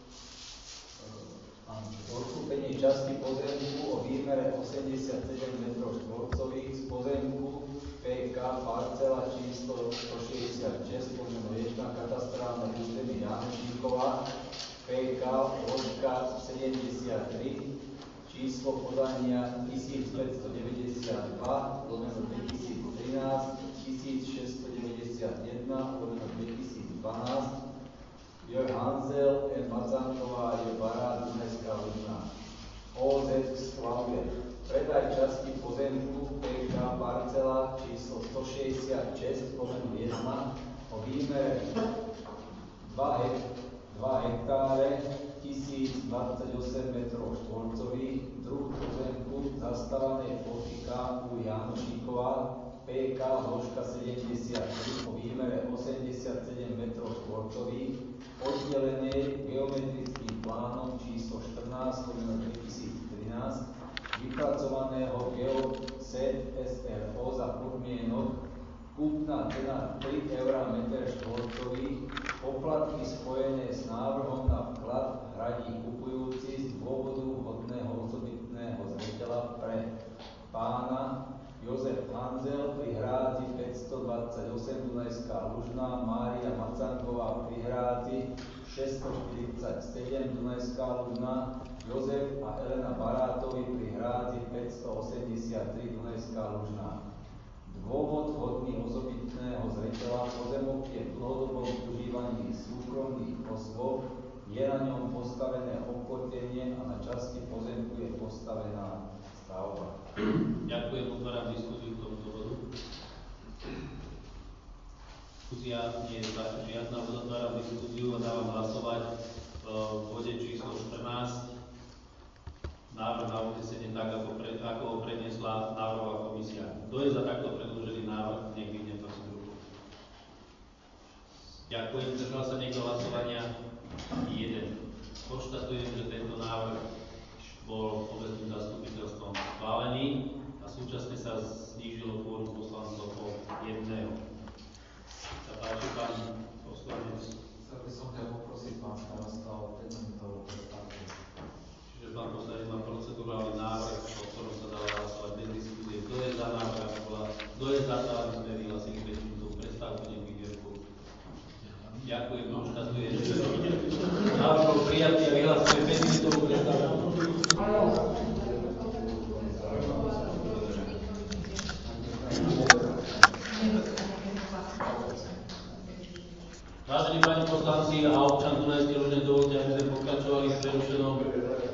odkúpenie časti pozemku o výmere osemdesiatsedem metrov štvorcových z pozemku pé ká parcela číslo stošesťdesiatšesť lomeno jeden, katastrálne územie Janošíkova, pé ká vložka sedemdesiattri, číslo podania tisícpäťstodeväťdesiatdva lomeno dvetisíctrinásť, tisícšesťstodeväťdesiatjeden lomeno dvetisícdvanásť, J. Hanzel, M. Macanková, J. Barát, Dunajská Lužná. ó zet schvaluje predaj časti pozemku pé ká parcela číslo stošesťdesiatšesť lomeno jeden o výmere dva hektáre, tisícdvadsaťosem metrov štvorcových, druh pozemku zastávanej plochy ká ú Janošíková, pé ká vložka sedemdesiattri o výmere osemdesiatsedem metrov štvorcových, oddelenej geometrickým plánom číslo štrnásť lomeno dvetisíctrinásť, vypracovaného GeoSet es er ó za podmienok kúpna cena tri eurá meter štvorcový, poplatky spojené s návrhom na vklad hradí kupujúci z dôvodu vhodného osobitného zreteľa pre pána Jozef Hanzel pri hrádzi päťstodvadsaťosem Dunajská Lužná, Mária Macanková pri hrádzi šesťstoštyridsaťsedem Dunajská Lužná, Jozef a Elena Barátovi pri hrádzi päťstoosemdesiattri Dunajská Lužná. Dôvod hodný osobitného zreteľa pozemok je v dlhodobom užívaní súkromných osôb, je na ňom postavené obklopenie a na časti pozemku je postavená stavba. Ďakujem, otváram diskusiu k tomuto bodu. Diskusia nie je žiadna, otváram diskusiu a dávam hlasovať v bode číslo štrnásť návrh na uznesenie tak, ako, pre, ako ho predniesla návrhová komisia. Kto je za takto predložený návrh, nech vyjde prosím ruku. Ďakujem, zdržal sa niekto hlasovania? Jeden. Konštatujem, že tento návrh bol obecným zastupiteľstvom schválený a súčasne sa znížilo kvórum poslancov o jedného. Sa páči, pán poslanec. Chcel by som ťa poprosiť, pán starosta, o päť minútovú prestávku. Čiže pán poslanec má procedurálny návrh, o ktorom sa dá hlasovať bez diskusie. Kto je za návrh, kto je za to, aby sme vyhlasili päť minútovú prestávku, nech vyjde ruku. Ďakujem, konštatujem, že návrh bol prijatý a vyhlasuje päť minútovú prestávku. Vážení páni poslanci a občan Dunajskej Lužnej, dovolte, aby sme pokračovali v prerušenom uh,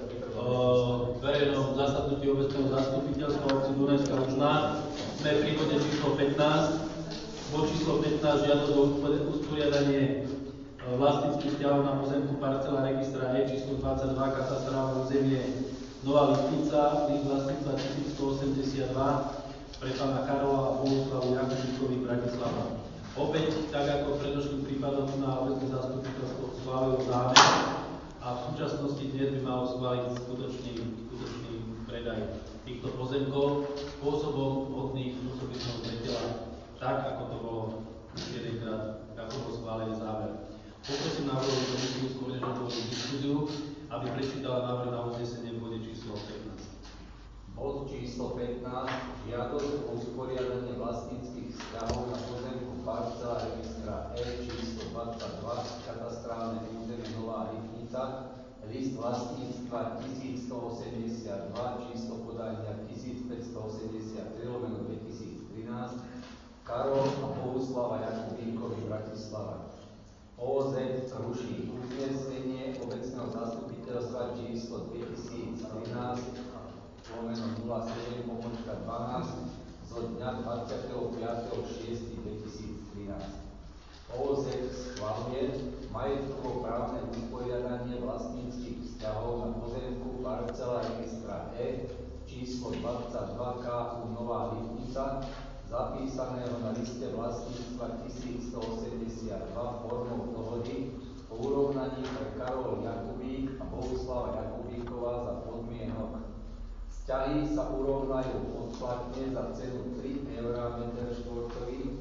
verejnom zasadnutí obecného zastupiteľstva obci Dunajská Lužná. Sme pri bode číslo pätnásť. Bod číslo pätnásť, žiadosť o usporiadanie vlastníckych vzťahov na pozemku parcela registra E číslo dvadsaťdva, katastrálne územie Nová Lipnica, list vlastníctva tisícstoosemdesiatdva pre pána Karola a Bohuslavu Jakubíkovi Bratislava. Opäť, tak ako v predošlých prípadoch na obecné zastupiteľstvo schválilo zámer a v súčasnosti dnes by malo schváliť skutočný, skutočný predaj týchto pozemkov spôsobom hodných osobitného zretela, tak ako to bolo jedenkrát, ako bol schválený zámer. Poprosím návrhovú komisiu skôr než otvorí diskusiu, aby prečítala návrh na uznesenie v bode číslo pätnásť. Bod číslo pätnásť. Žiadosť o usporiadanie vlastníckych vzťahov na pozemku parcela registra E číslo dvadsaťdva, katastrálne územie Nová Lipnica, list vlastníctva tisícstoosemdesiatdva, číslo podania tisícpäťstoosemdesiattri lomeno dvetisíctrinásť, Karol a Bohuslava Jakubíkovi Bratislava. ó zet ruší uznesenie obecného zastupiteľstva číslo dvetisíctrinásť lomeno nula sedem pomočka dvanásť zo dňa dvadsiateho piateho šiesteho dvetisíctrinásť. ó zet schvaľuje majetkovo-právne usporiadanie vlastníckych vzťahov na pozemku parcela registra E číslo dvadsaťdva ká ú Nová Lipnica, zapísaného na liste vlastníctva tisícstoosemdesiatdva formou dohody o urovnaní pre Karol Jakubík a Bohuslava Jakubíkova za podmienok. Vzťahy sa urovnajú odplatne za cenu tri eurá meter štvorcový.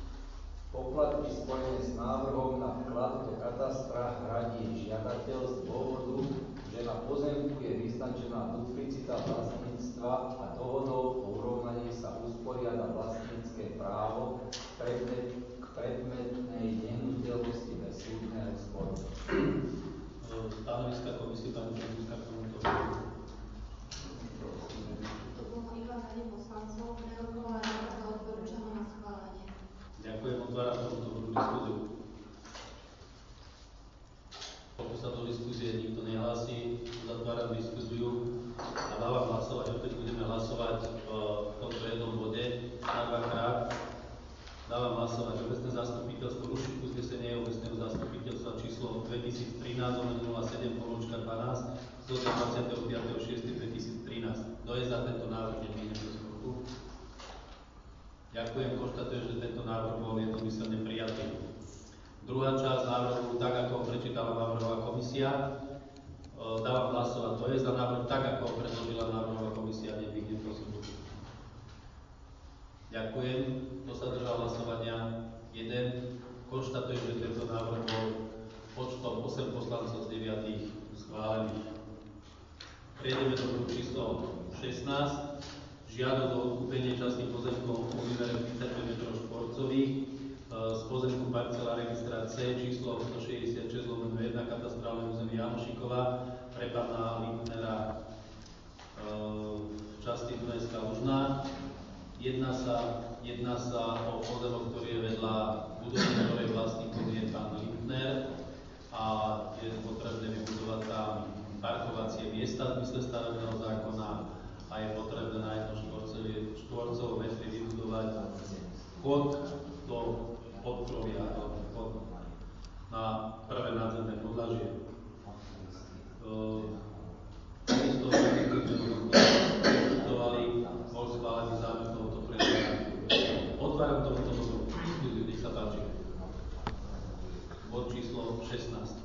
Poplatky spojené s návrhom na vklad do katastra hradí žiadateľ z dôvodu, že na pozemku je vyznačená duplicita vlastníctva a dohodou o urovnaní sa usporiada vlastnícke právo predmet, k predmetnej nehnuteľnosti bez súdneho sporu. Stanoviska komisie, pani Františka, k tomuto. To bolo iba na ne poslancov, prerokovaná návrh a odporúčaná na schválenie. Ďakujem, otváram tomuto bodu diskusiu. Pokud sa do diskusie nikto nehlási, zatváram diskusiu a dávam hlasovať. Opäť budeme hlasovať v tomto jednom bode na dvakrát. Dávam hlasovať obecné zastupiteľstvo ruší uznesenie obecného zastupiteľstva číslo dvetisíctrinásť nula sedem pomôčka dvanásť zo dvadsiateho piateho šiesteho dvetisíctrinásť. Kto je za tento návrh, nedvíhne prosím ruku. Ďakujem, konštatujem, že tento návrh bol jednomyselne prijatý. Druhá časť návrhu, tak ako prečítala návrhová komisia, dávam hlasovať. To je za návrh, tak ako predložila návrhová komisia, nedvíhne prosím ruku. Ďakujem. Kto sa držal hlasovania? jeden. Konštatujem, že tento návrh bol počtom osem poslancov z deviatich schválených. Prejdeme do bodu číslo šestnásť. Žiadosť o odkúpenie časti pozemkov o výmere tridsaťpäť metrov štvorcových z pozemku parcela registra C číslo stošesťdesiatšesť lomeno jeden katastrálne územie Janošíkova pre pána Lindnera v časti Dunajská Lužná. Jedná sa, jedná sa o pozemok, ktorý je vedľa budovy, ktorej vlastníkom je pán Lindner a je potrebné vybudovať tam parkovacie miesta v zmysle stavebného zákona a je potrebné na jedno štvorcové metry vybudovať vchod do podkrovia, vchod na prvé nadzemné podlažie. Takisto diskutovali, bol schválený zámer tohoto predstavenia. Otváram tomuto bodu diskusiu, nech sa páči. Bod číslo šestnásť.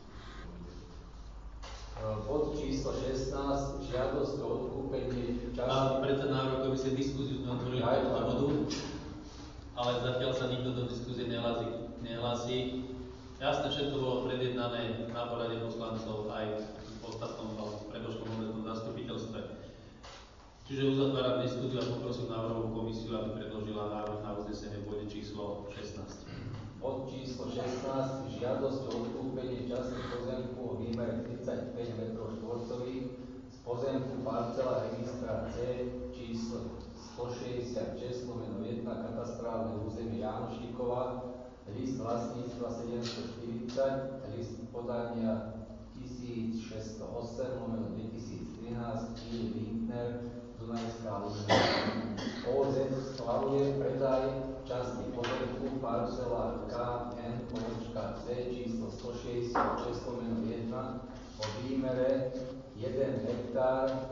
Bod číslo šestnásť. Žiadosť o odkúpenie časti. A predseda návrhu komisie diskusiu sme otvorili k tomuto bodu, ale zatiaľ sa nikto do diskusie nehlási. nehlási. Jasne, všetko bolo predjednané na porade poslancov aj v ostatnom predošlom obecnom zastupiteľstve. Čiže uzatváram diskusiu a poprosím návrhovú komisiu, aby predložila návrh na uznesenie v bode číslo šestnásť. Bod číslo šestnásť. Žiadosť o odkúpenie časti pozemku o výmere tridsaťpäť metrov štvorcových z pozemku parcela registra C číslo stošesťdesiatšesť lomeno jeden katastrálne územie Janošíkova, list vlastníctva čísla sedemstoštyridsať, list podania tisícšesťstoosem lomeno dvetisíctrinásť I. Lindner, Dunajská Lužná. ó zet schvaluje predaj časti pozemku parcela ká en C číslo stošesťdesiatšesť lomeno jeden o výmere jeden hektár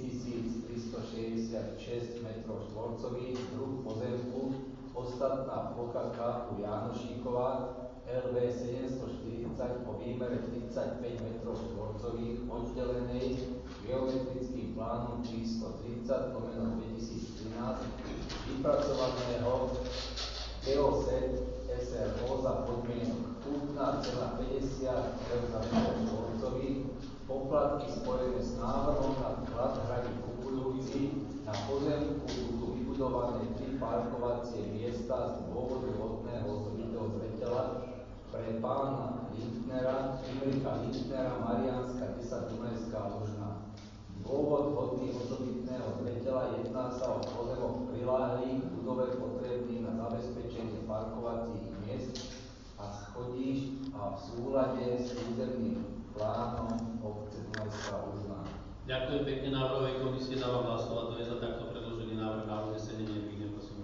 štyritisíctristošesťdesiatšesť metrov štvorcových, druh pozemku ostatná plocha ká u Jánošíková el vé sedemstoštyridsať o výmere tridsaťpäť metrov štvorcových oddelenej geometrickým plánom číslo tridsať lomeno dvetisíctrinásť vypracovaného Geoset es er ó za podmienok kúpna cena päťdesiat eur za meter štvorcový, poplatky spojené s návrhom na vklad hradí kupujúci, na pozemku budú vybudované tri parkovacie miesta z dôvodu hodného osobitého zreteľa pre pána Lindnera, Imrika Lindnera, Mariánska desať, Dunajská Lužná. Dôvod hodný osobitného zreteľa: jedná sa o pozemok priláhlý k budove potrebný na zabezpečenie parkovacích miest a schodíšť a v súlade s územným plánom obce Dunajská Lužná. Ďakujem pekne. Návrhovej komisie dávam hlasovať. To je za takto predložený návrh na uznesenie. Nevidím, prosím.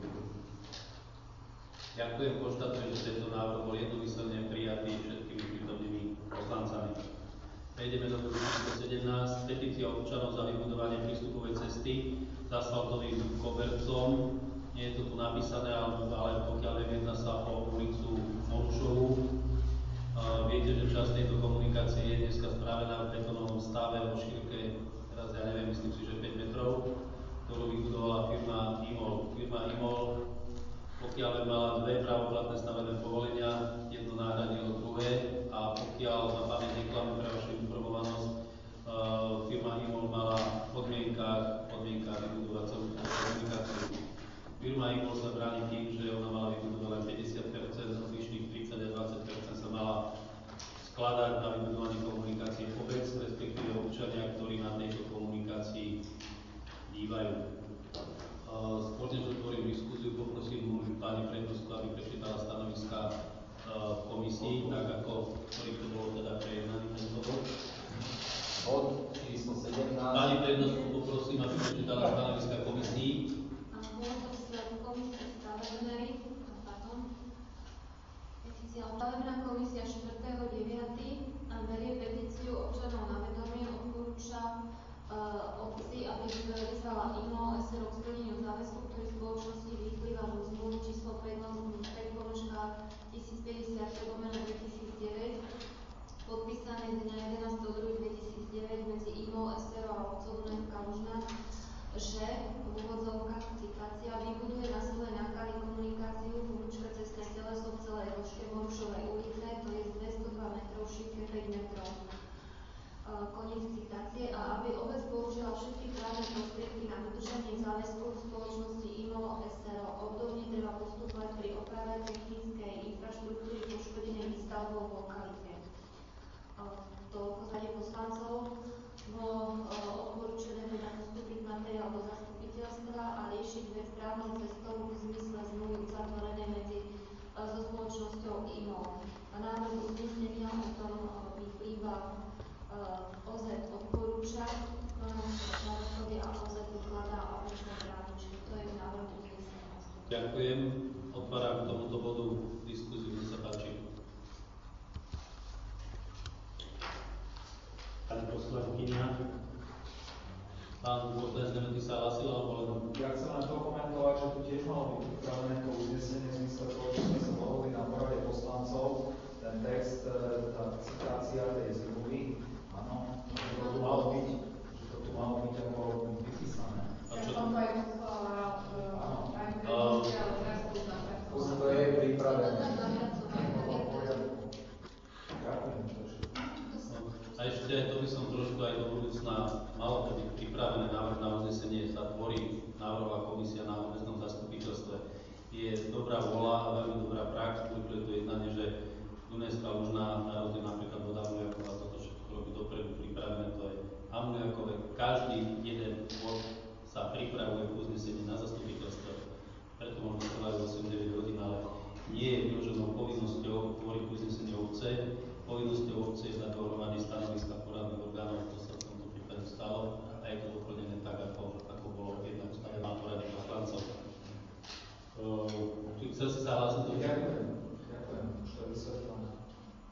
Ďakujem. Konštatujem, že tento návrh bol jednomyselne prijatý všetkými prítomnými poslancami. Prejdeme do bodu číslo sedemnásť. Petícia občanov za vybudovanie prístupovej cesty s asfaltovým kobercom. Nie je to tu napísané, ale, ale pokiaľ viem, jedná sa o ulicu Morušovú. Uh, viete, že časť tejto komunikácie je dneska spravená v betonovom stave o šírke, teraz ja neviem, myslím si, že päť metrov, ktorú vybudovala firma Imol. Firma Imol, pokiaľ by mala dve pravoplatné stavebné povolenia, jedno nahradilo druhé, a pokiaľ na pamäť neklame pre vašu informovanosť, uh, firma Imol mala v podmienkách, podmienkách vybudovať celú túto komunikáciu. Firma Imol sa bráni tým, že ona mala vybudovať len päťdesiat percent, zvyšných tridsať a dvadsať percent sa mala skladať na vybudovanie komunikácie obec, respektíve občania, ktorí na tejto komunikácii bývajú. Uh, skôr než otvorím diskusiu, poprosím pani prednostku, aby prečítala stanoviska uh, komisii, tak ako ktorý to bolo teda prejednaný tento bod. Bod číslo sedemnásť. Pani prednostku poprosím, aby prečítala stanoviska komisii. Stavebná komisia štvrtého deviateho berie petíciu občanov na vedomie, odporúča uh, obci, aby vyzvala Imol es er ó k splneniu záväzku, ktorý spoločnosti vyplýva zo zmluvy číslo päť pomlčka tisícpäťdesiatšesť lomeno dvetisícdeväť podpísané z dňa jedenásteho druhého dvetisícdeväť medzi Imol es er ó a obcov Dunajská Lužná, že v úvodzovkách citácia vybuduje na svoje náklady komunikáciu pomlčka cestné teleso v celej dĺžke Morušovej ulice, to je dvestodva metrov, šírke päť metrov. Uh, koniec citácie. A aby obec použila všetky právne prostriedky na dodržanie záväzkov spoločnosti Imol es er ó. Obdobne treba postupovať pri oprave technickej infraštruktúry poškodenej výstavbou v lokalite. Uh, toľko zade poslancov. Bolo uh, odporúčené teda postúpiť materiál do zastupiteľstva a riešiť vec právnou cestou v zmysle zmluvy uzatvorenej medzi uh, so spoločnosťou Imol. A návrh uznesenia o tom uh, vyplýva uh, ó zet odporúča, Nováčkovi a ó zet ukladá a obecné právničky. To je návrh uznesenia. Ďakujem. Otváram k tomuto bodu diskusiu. Nech sa páči. Pani poslankyňa, pán poslanec Nemetý sa hlasil, alebo len... Ja chcem len dokumentovať, že tu tiež malo byť pripravené to uznesenie v zmysle toho, čo sme sa dohodli na porade poslancov. Ten text, tá citácia tej zmluvy, áno, že to tu malo byť, že to tu malo byť ako vypísané. A čo som to aj poslala aj prednosti, ale teraz to už tam Už to je pripravené. Ďakujem, čo ešte. A ešte to by som trošku aj do budúcna malo to byť pripravené. Návrh na uznesenie sa tvorí návrhová komisia na obecnom zastupiteľstve. Je dobrá vôľa a veľmi dobrá prax, ktoré to jednanie, že Dunajská Lužná, na rozdiel napríklad od Amuliakova, toto všetko robí dopredu pripravené, to je Amuliakové. Každý jeden bod sa pripravuje k uzneseniu na zastupiteľstve, preto možno trvajú osem deväť hodín, ale nie je vyloženou povinnosťou tvoriť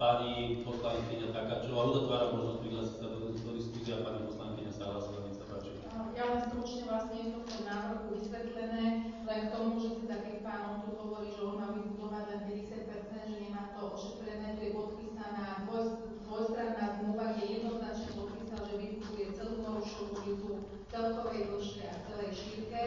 Pani poslankyňa Takáčová, uzatváram možnosť prihlásiť sa do, do diskusie a pani poslankyňa sa hlásila, nech sa páči. Ja len stručne vlastne je to v tom návrhu vysvetlené, len k tomu, že teda keď pán on tu hovorí, že on má vybudovať len päťdesiat percent, že nemá to ošetrené, tu je podpísaná dvoj, dvojstranná zmluva, kde jednoznačne podpísal, že vybuduje celú Morušovú ulicu v celkovej dĺžke a celej šírke.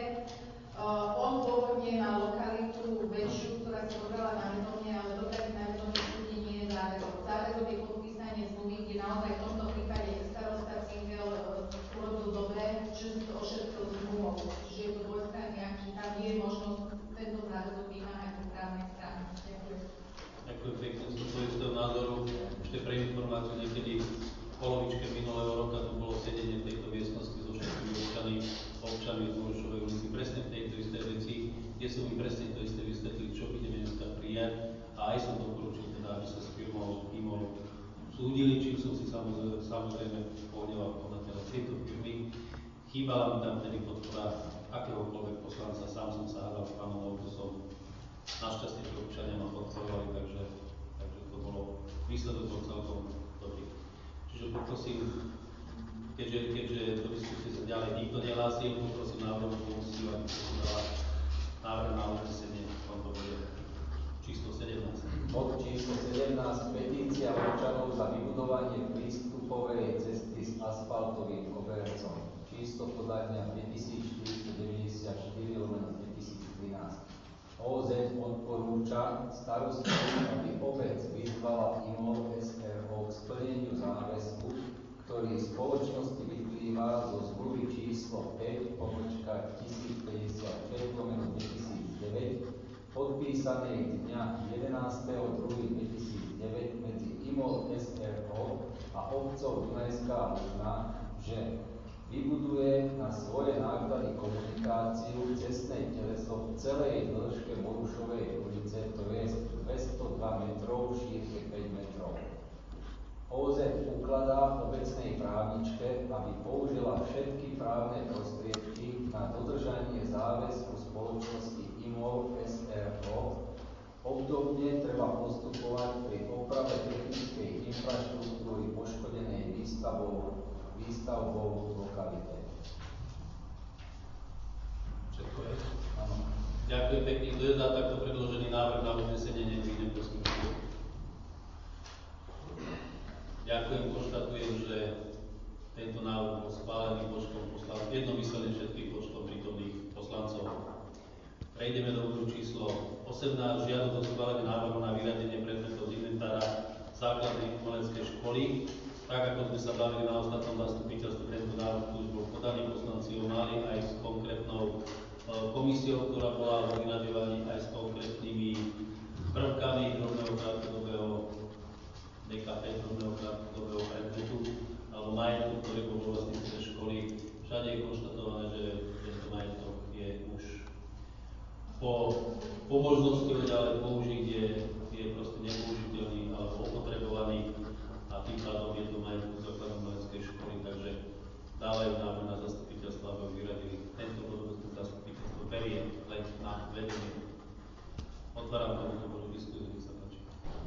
Uh, on pôvodne mal lokalitu väčšiu, ktorá sa dobrala na vedomie, ale dobrať na vedomie súdne nie je záväzok. Záväzok je podpísanie zmluvy, kde naozaj v tomto prípade starosta Cingel uh, urobil dobre, že si to ošetril zmluvou. Čiže je to dvojstranný akt, že tam je možnosť tento záväzok vymáhať po právnej strane. Ďakujem. Ďakujem pekne, z toho istého názoru. Ešte pre informáciu, niekedy v polovičke minulého roka to bolo sedenie v tejto miestnosti so všetkými občanmi, občanmi z Morušovej ulici presne v tejto istej veci, kde som im presne to isté vysvetlil, čo ideme dneska prijať a aj som doporučil teda, aby sa s firmou Imol súdili, čím som si samozrejme, samozrejme pohneval podateľa tejto firmy. Chýbala mi tam tedy podpora akéhokoľvek poslanca, sám som sa hádal s pánom Olkusom. Našťastie, že občania ma podporovali, takže, takže to bolo, výsledok bol celkom dobrý. Čiže poprosím, keďže, keďže do diskusie sa ďalej nikto nehlásil, poprosím návrhu komisiu, aby som dala návrh na uznesenie v tomto bode číslo sedemnásť. Bod číslo sedemnásť. Petícia občanov za vybudovanie prístupovej cesty s asfaltovým kobercom. Číslo podania päťtisícštyristodeväťdesiatštyri lomeno dvetisíctrinásť. ó zet odporúča starostovi, aby obec vyzvala Imol es er ó k splneniu záväzku, ktorý spoločnosti vyplýva zo zmluvy číslo päť pomlčka tisícpäťdesiatpäť lomeno dvetisícdeväť podpísanej dňa jedenásteho druhého dvetisícdeväť medzi Imol es er ó a obcov Dunajská Lužná, že vybuduje na svoje náklady komunikáciu cestnej teleso v celej dĺžke Morušovej ulice, to je dvestodva metrov, šírke päť metrov. ó zet ukladá obecnej právničke, aby použila všetky právne prostriedky na dodržanie záväzku spoločnosti Imol es er ó. Obdobne treba postupovať pri oprave technickej infraštruktúry poškodenej výstavou výstavbou v lokalite. Všetko je? Áno. Ďakujem pekne. Kto je za takto predložený návrh na uznesenie, nech vyjde prosím. Ďakujem, konštatujem, že tento návrh bol schválený počtom poslancov, jednomyselne všetkých počtom prítomných poslancov. Prejdeme do bodu číslo osemnásť. Žiadosť o schválenie návrhu na vyradenie predmetov z inventára základnej umeleckej školy. Tak ako sme sa bavili na ostatnom zastupiteľstve, tento návrh už bol podaný, poslanci ho mali aj s konkrétnou komisiou, ktorá bola vo vyraďovaní aj s konkrétnymi prvkami drobného krátkodobého dé ká pé, drobného krátkodobého predmetu alebo majetku, ktorý bol vo vlastníctve školy. Všade je konštatované, že tento majetok je už po, po možnosti ho ďalej použiť, je, je proste nepoužiteľný alebo opotrebovaný. A tým pádom je to majetku základnej umeleckej školy, takže dávajú návrh na zastupiteľstvo, aby vyradili tento bod, zastupiteľstvo berie len na vedenie. Otváram tomuto bodu diskusiu, nech sa páči.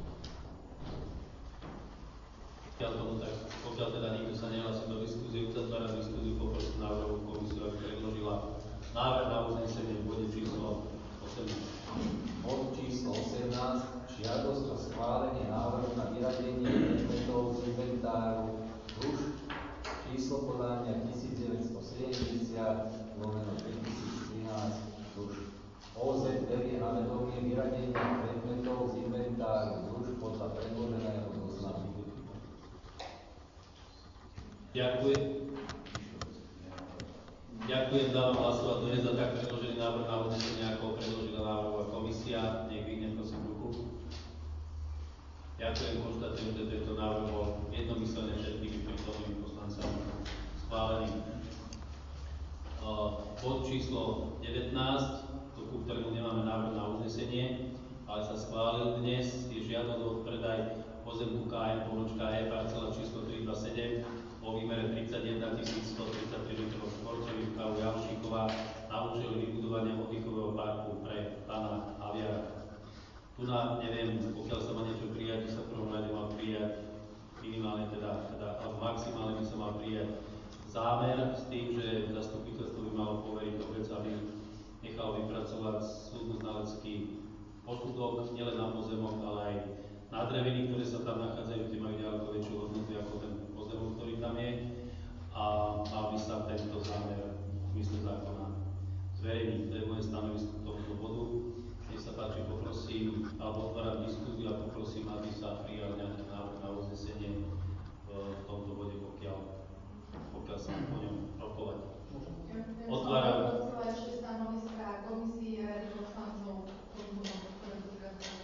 Pokiaľ tomu tak, pokiaľ teda nikto sa nehlási do diskusie, uzatváram diskusiu, poprosím návrhovú komisiu, aby predložila návrh na uznesenie v bode číslo osemnásť. Bod číslo osemnásť. Žiadosť o schválenie návrhu na vyradenie predmetov z inventáru družb, číslo podania tisícdeväťstosedemdesiat lomeno dvetisíctrinásť družb. ó zet berie na vedomie vyradenie predmetov z inventáru družb podľa predloženého zoznamu. Ďakujem. Ďakujem, dávam hlasovať. To je za tak predložený návrh na uznesenie, ako predložila návrhová komisia. Nech vyhne prosím ruku. Ďakujem, konštatujem, že tento návrh bol jednomyselne všetkými prítomnými poslancami schválený. Uh, bod číslo devätnásť, ku ktorému nemáme návrh na uznesenie, ale sa schválil dnes, je žiadosť o predaj pozemku ká em pomlčka E parcela číslo tri dva sedem o výmere tridsaťjeden tisíc stotridsaťtri metrov štvorcových ká ú Jalšíková na účel vybudovania oddychového parku pre pána Haviara. Tu na, neviem, pokiaľ sa má niečo prijať, sa v prvom rade mal prijať tereny, ktoré sa tam nachádzajú, tie majú ďaleko väčšiu hodnotu ako ten pozemok, ktorý tam je. A mal by sa tento zámer v zmysle zákona zverejniť. To je moje stanovisko k tomuto bodu. Nech sa páči, poprosím, alebo otváram diskusiu a poprosím, aby sa prijal nejaký návrh na uznesenie v tomto bode, pokiaľ, pokiaľ sa po ňom rokovať. Otváram. Chcela ešte stanoviska komisie Rady poslancov k tomuto bodu, ktoré tu zrazili.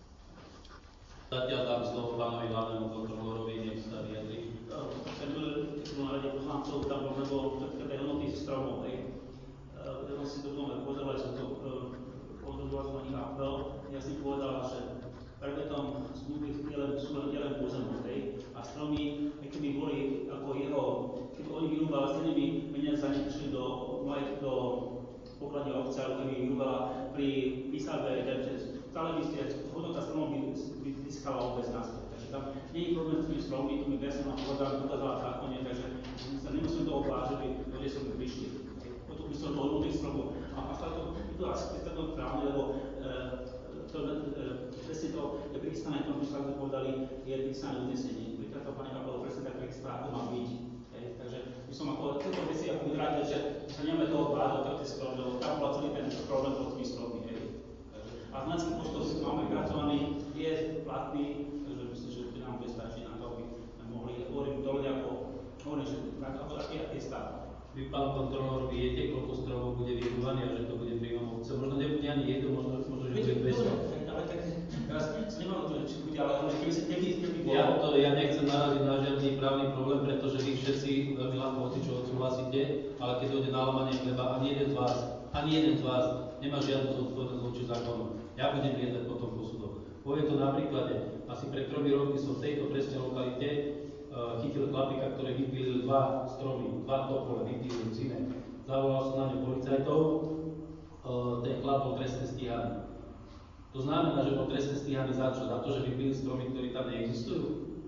Zatiaľ dám slovo pánovi hlavnému kontrolórovi, nech sa vyjadri. Keď som na Rade poslancov, tam bolo také hodnoty stromov, hej. Ja som si to doma povedal, že som to konzultoval s pani Apel, ja si povedala, že predmetom zmluvy sú len nielen pozemok, hej, a stromy, keby boli ako jeho, keby oni vyrúbali s tými peniazami išli do, do pokladne obce, alebo keby vyrúbala pri výsadbe, stále by ste, hodnota stromov by, by získala obec náspäť. Takže tam nie je problém s tými strommi, to mi presne ma povedala, dokázala v zákone, takže sa nemusím toho báť, že by ľudia som prišli. Potom by som to hodnotých stromov. A fakt to, je to asi predstavno právne, lebo to, presne to je pristané, to my sme povedali, je pristané uznesenie. Príklad to pani Kapelo presne tak pristané, ako má byť. Takže by som ako tieto veci ako vyvrátil, že sa nemáme toho báť o tie stromy, lebo tam bola celý ten problém pod tými stromy. A značný postoj si máme vypracovaný, je platný, takže myslím, že to nám bude stačiť na to, aby mohli, hovorím to ľudia ako, hovorím, že ako taký, aký je stav. Vy, pán kontrolór, viete, koľko stromov bude vyrúbaný a že to bude príjmom obce? Možno nebude ani jedno, možno, možno že bude dvesto. Ale tak, teraz som nemal to, či bude, ale keby sa keby, keby bolo... Ja, to, ja nechcem naraziť na žiadny právny problém, pretože vy všetci veľmi ľahko hoci čo odsúhlasíte, ale keď dojde na lámanie chleba, ani jeden z vás, ani jeden z vás nemá žiadnu zodpovednosť voči zákonu. Ja budem lietať potom posudok. Poviem to na príklade. Asi pred tromi rokmi som v tejto presne lokalite uh, chytil chlapika, ktorý vypílil dva stromy, dva topole, vypílil v zime. Zavolal som na ňu policajtov, uh, ten chlap bol trestne stíhaný. To znamená, že bol trestne stíhaný za čo? Za to, že vypílil stromy, ktorí tam neexistujú?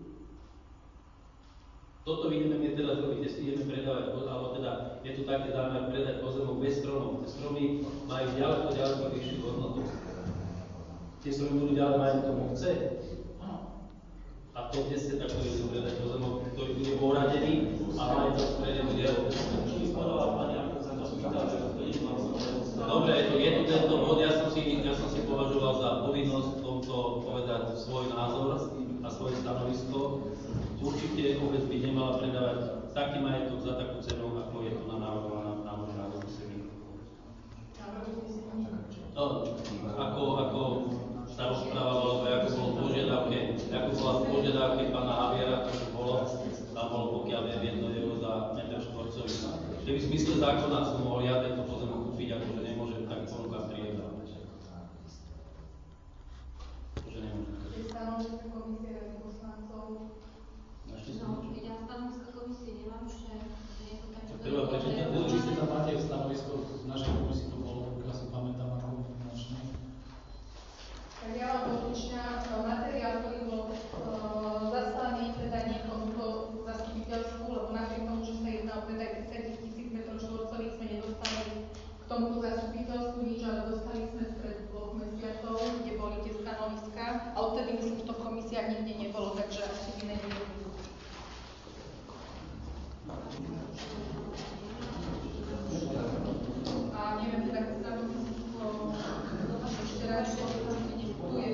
Toto ideme my teraz robiť, jestli ideme predávať, alebo teda je tu také zámer predať pozemok bez stromov. Tie stromy majú ďaleko, ďaleko vyššiu hodnotu. Tie stromy budú ďalej majú tomu chce. A to, kde ste takto idú predať pozemok, ktorý bude poradený a majú to v strede bude dobre, je tu tento bod, ja som si, ja som si považoval za povinnosť v tomto povedať svoj názor a svoje stanovisko. Určite obec by nemala predávať taký majetok za takú cenu, ako je tu na navrhovaná námorná uznesení. No, ako, ako sa rozprávalo, alebo ako bolo v požiadavke, ako bola v požiadavke pána Javiera, to čo bolo, tam bolo pokiaľ je jedno euro za meter štvorcový. Keby v zmysle zákona som mohol ja tento pozemok kúpiť, akože nemôžem, tak ponúkam tri eurá. Akože nemôžem. Je stanovisko komisie Rady poslancov. No, ja stanovisko komisie nemám, že je to tak, že... Treba prečítať, Určite tam máte stanovisko v našej komisii, to bolo, ja si pamätám ako finančné. Tak ja vám odličňam materiál, ktorý bol uh, zaslaný teda niekomu zastupiteľstvu, lebo napriek tomu, že sa jedná o predaj tridsať tisíc metrov štvorcových, sme nedostali k tomuto zastupiteľstvu nič, ale dostali sme spred dvoch mesiacov, kde boli tie stanoviská a odtedy myslím, že to v komisiách nikde nebolo, takže asi by nebolo. A neviem, teda stanovisko ešte raz, tu je.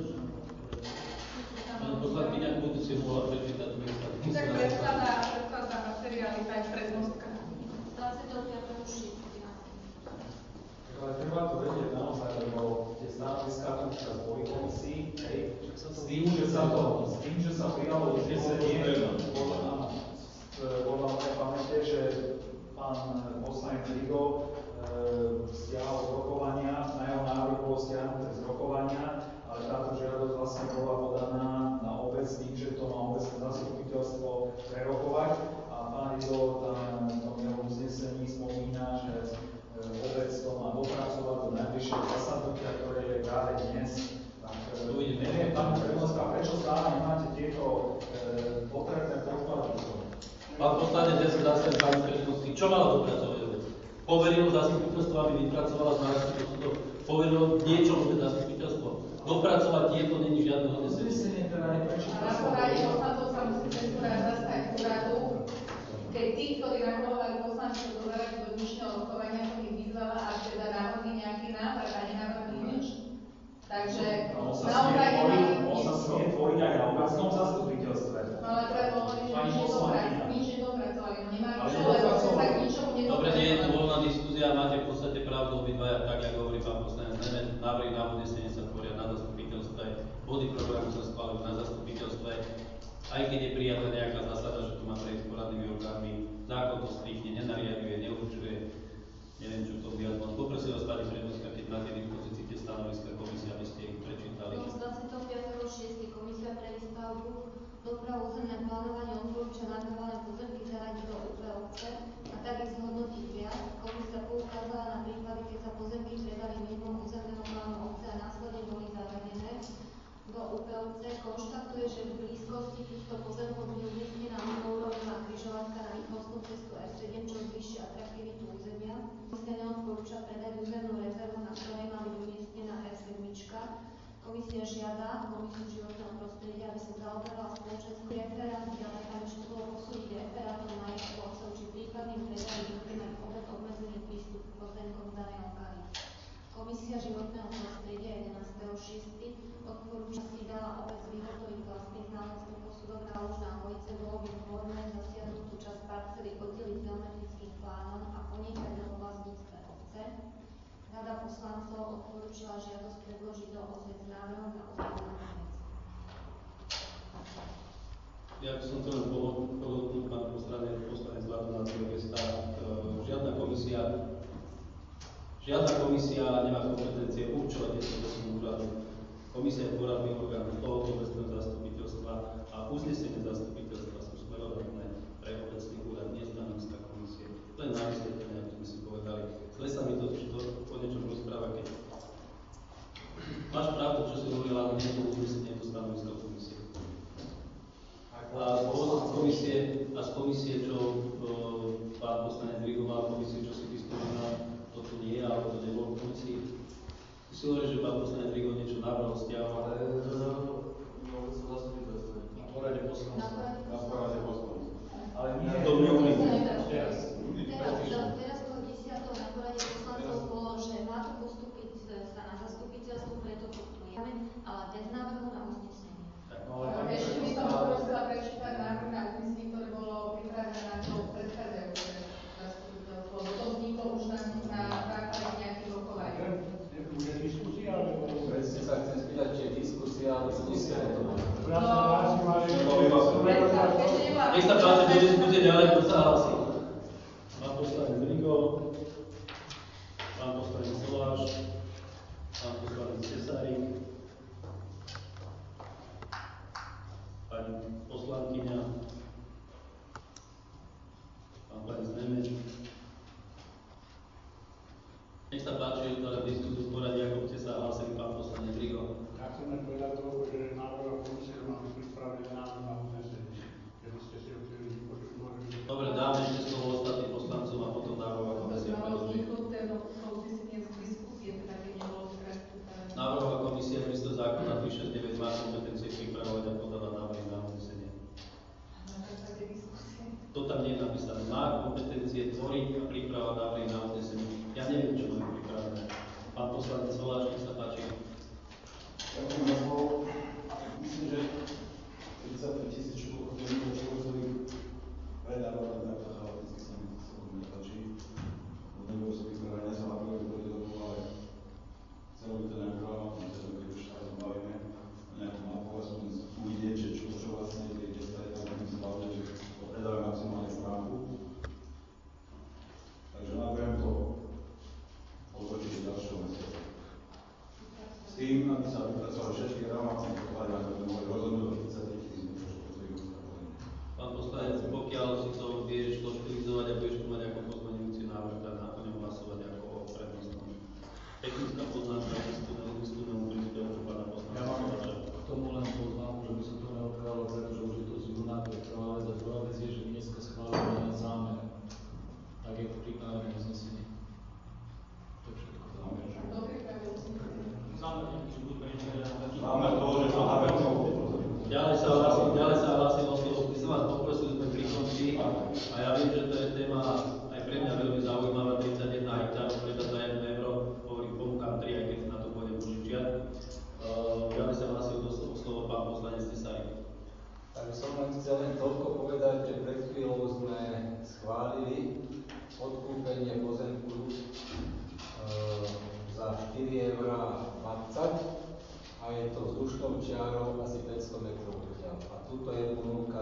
Pani poslankyňa, budú si mohla prečítať dve stanoviska. Tak predkladá, predkladá materiály pani prednostka. dvadsiateho piateho šiesteho Ale treba to vedieť naozaj, lebo tie stanoviská tu teraz boli komisii, hej, s tým, že sa to, s tým, že sa prijalo uznesenie, podľa mojej pamäte, že pán poslanec Rigo e, stiahol z rokovania, na jeho návrh bolo stiahnuté z rokovania, ale táto žiadosť vlastne bola podaná na obec tým, že to má obecné zastupiteľstvo prerokovať a pán Rigo tam v tom jeho uznesení spomína, že e, obec to má dopracovať do najbližšieho zasadnutia, ktoré je práve dnes. Tak e, neviem, pani prednostka, prečo stále nemáte tieto e, potrebné podklady? Pán poslanec, ja som zase pani prednosti, čo mala dopracovať obec? Poverilo zastupiteľstvo, aby vypracovala z národných posudov. Poverilo niečo obec zastupiteľstvo. Dopracovať tieto není žiadne uznesenie. Uznesenie teda je aj keď je prijatá nejaká zásada, že to má prejsť poradnými orgánmi, zákon to striktne nenariaduje, neurčuje, neviem čo to viac. Poprosím vás, pani Prednostka, keď máte k dispozícii tie stanoviska komisie, aby ste ich prečítali. Z dvadsiateho piateho šiesteho komisia pre výstavbu, dopravu, územné plánovanie odporúča navrhované pozemky zaradiť do ú pé ó cé a tak ich zhodnotiť viac. Komisia poukázala na prípady, keď sa pozemky predali mimo územného plánu obce a následne boli zaradené do ú pé ó cé. Konštatuje, že v blízkosti týchto pozemkov je umiestnená mimoúrovňová križovatka na rýchlostnú cestu er sedem, čo zvýši atraktivitu územia. Komisia neodporúča predať územnú rezervu, na ktorej má byť umiestnená er sedem. Komisia žiada Komisiu životného prostredia, aby sa zaoberala spoločenským referátom, ale tam ešte bolo posúdiť referátom majetku obcov, či prípadným predajú bude mať obec obmedzený prístup k pozemkom v danej lokalite. Komisia životného prostredia jedenásteho šiesteho odporúča si dala obec vyhotoviť vlastný znalecký posudok na Lužná Holice, bolo by vhodné zasiahnutú časť parcely oddeliť geometrickým plánom a ponechať do vlastníctve obce. Rada poslancov odporúčila žiadosť predložiť do ó zet s návrhom na uznanie veci. Ja by som chcel len pohodnúť pán poslanec Vládna Silvestra. Žiadna komisia, žiadna komisia nemá kompetencie určovať tieto vesnú úradu. Komisia je poradný orgán tohoto obecného zastupiteľstva a uznesenie zastupiteľstva sú smerodatné pre obecný úrad, nie stanoviska komisie. Len na vysvetlenie, ako sme si povedali. Zle sa mi to, to po niečom rozpráva, keď máš pravdu, čo si hovorila, ale nie je to uznesenie, to stanovisko komisie. A z komisie, a z komisie, čo uh, pán poslanec Rigo mal komisie, čo si ty spomínal, to tu nie je, alebo to nebolo v komisii. Ty si hovoríš, že pán poslanec Rigo niečo navrhol, stiahol. Ale na porade poslancov. Na porade poslancov. Ale nie. To mi hovorí. Teraz, teraz toho desiateho na porade poslancov bolo, že má to postúpiť sa na zastupiteľstvo, preto to tu je, ale bez návrhu na uznesenie. Ešte by som poprosila prečítať návrh na uznesenie, ktoré bolo pripravené na to predchádzajúce zastupiteľstvo, lebo to vzniklo už na základe nejakých rokovaní. Už je diskusia, alebo... Presne sa chcem spýtať, či je diskusia, ale diskusia je to. Ja sa hlásim, ale... Nech sa páči, do diskusie ďalej, kto sa hlási. Pán poslanec Rigo, pán poslanec Soláš, pán poslanec Cesárik, pani poslankyňa, pán poslanec Nemec. Nech sa páči, ktoré diskusiu poradia, ako ste sa hlásili, pán poslanec Rigo. Ja chcem len povedať to, že návrh komisie má byť pripravený na uznesenie. Keby ste si ho chceli vypočuť. Dobre, dáme ešte slovo ostatným poslancom a potom návrhová komisia predloží. Návrhová komisia v zmysle zákona tri šesť deväť má kompetencie pripravovať a podávať návrhy na uznesenie. To tam nie je napísané. Má kompetencie tvoriť a pripravovať návrhy na uznesenie. Ja neviem, čo máme pripravené. Pán poslanec Soláš, nech sa páči. Ďakujem za slovo. Myslím, že tridsaťpäť tisíc štvorcových predávaných takto chaoticky sa mi to nepáči. Nebolo sa vyprávať, ja sa hlavne boli dobu, ale chcelo by to nejak relevantné, keď už sa bavíme o nejakom mapu, aspoň uvidieť, že čo, čo vlastne je, kde sa je tam, aby sa bavili, že to predávajú maximálne stránku. Takže navrhujem to odložiť do ďalšieho mesiaca. S tým, aby sa vypracovali všetky relevantné podklady, aby sme mohli rozhodnúť o tridsiatich tisíc štvorcových ústavov. Pán poslanec, pokiaľ si to vieš štilizovať a budeš tu mať ako pozmeňujúci návrh, tak na ňom hlasovať ako o prednostnom. Technická poznámka ústudnému príspevku pána poslanca. Ja mám k tomu len poznámku, že by som to neopravil, pretože už je to z júna, to je prvá vec. A druhá vec je, že dneska schválime zámer, tak je to pripravené uznesenie. To je všetko. Zámer nejaký buď prečítať. Máme to, že sa máme to. Ďalej sa hlásim, ďalej sa hlásim o slovo. By som vás poprosil, sme pri konci a ja viem, že to je téma aj pre mňa veľmi zaujímavá, tridsaťjeden hektárov, preda za jedno euro, hovorím, ponúkam tri, aj keď na to pôjdem požičiať. Uh, ďalej sa hlásil o slovo pán poslanec Tesárik. Takže som len chcel len toľko povedať, že pred chvíľou sme schválili odkúpenie pozemku e, za štyri eurá dvadsať a je to vzdušnou čiarou asi päťsto metrov odtiaľ. A túto je ponúka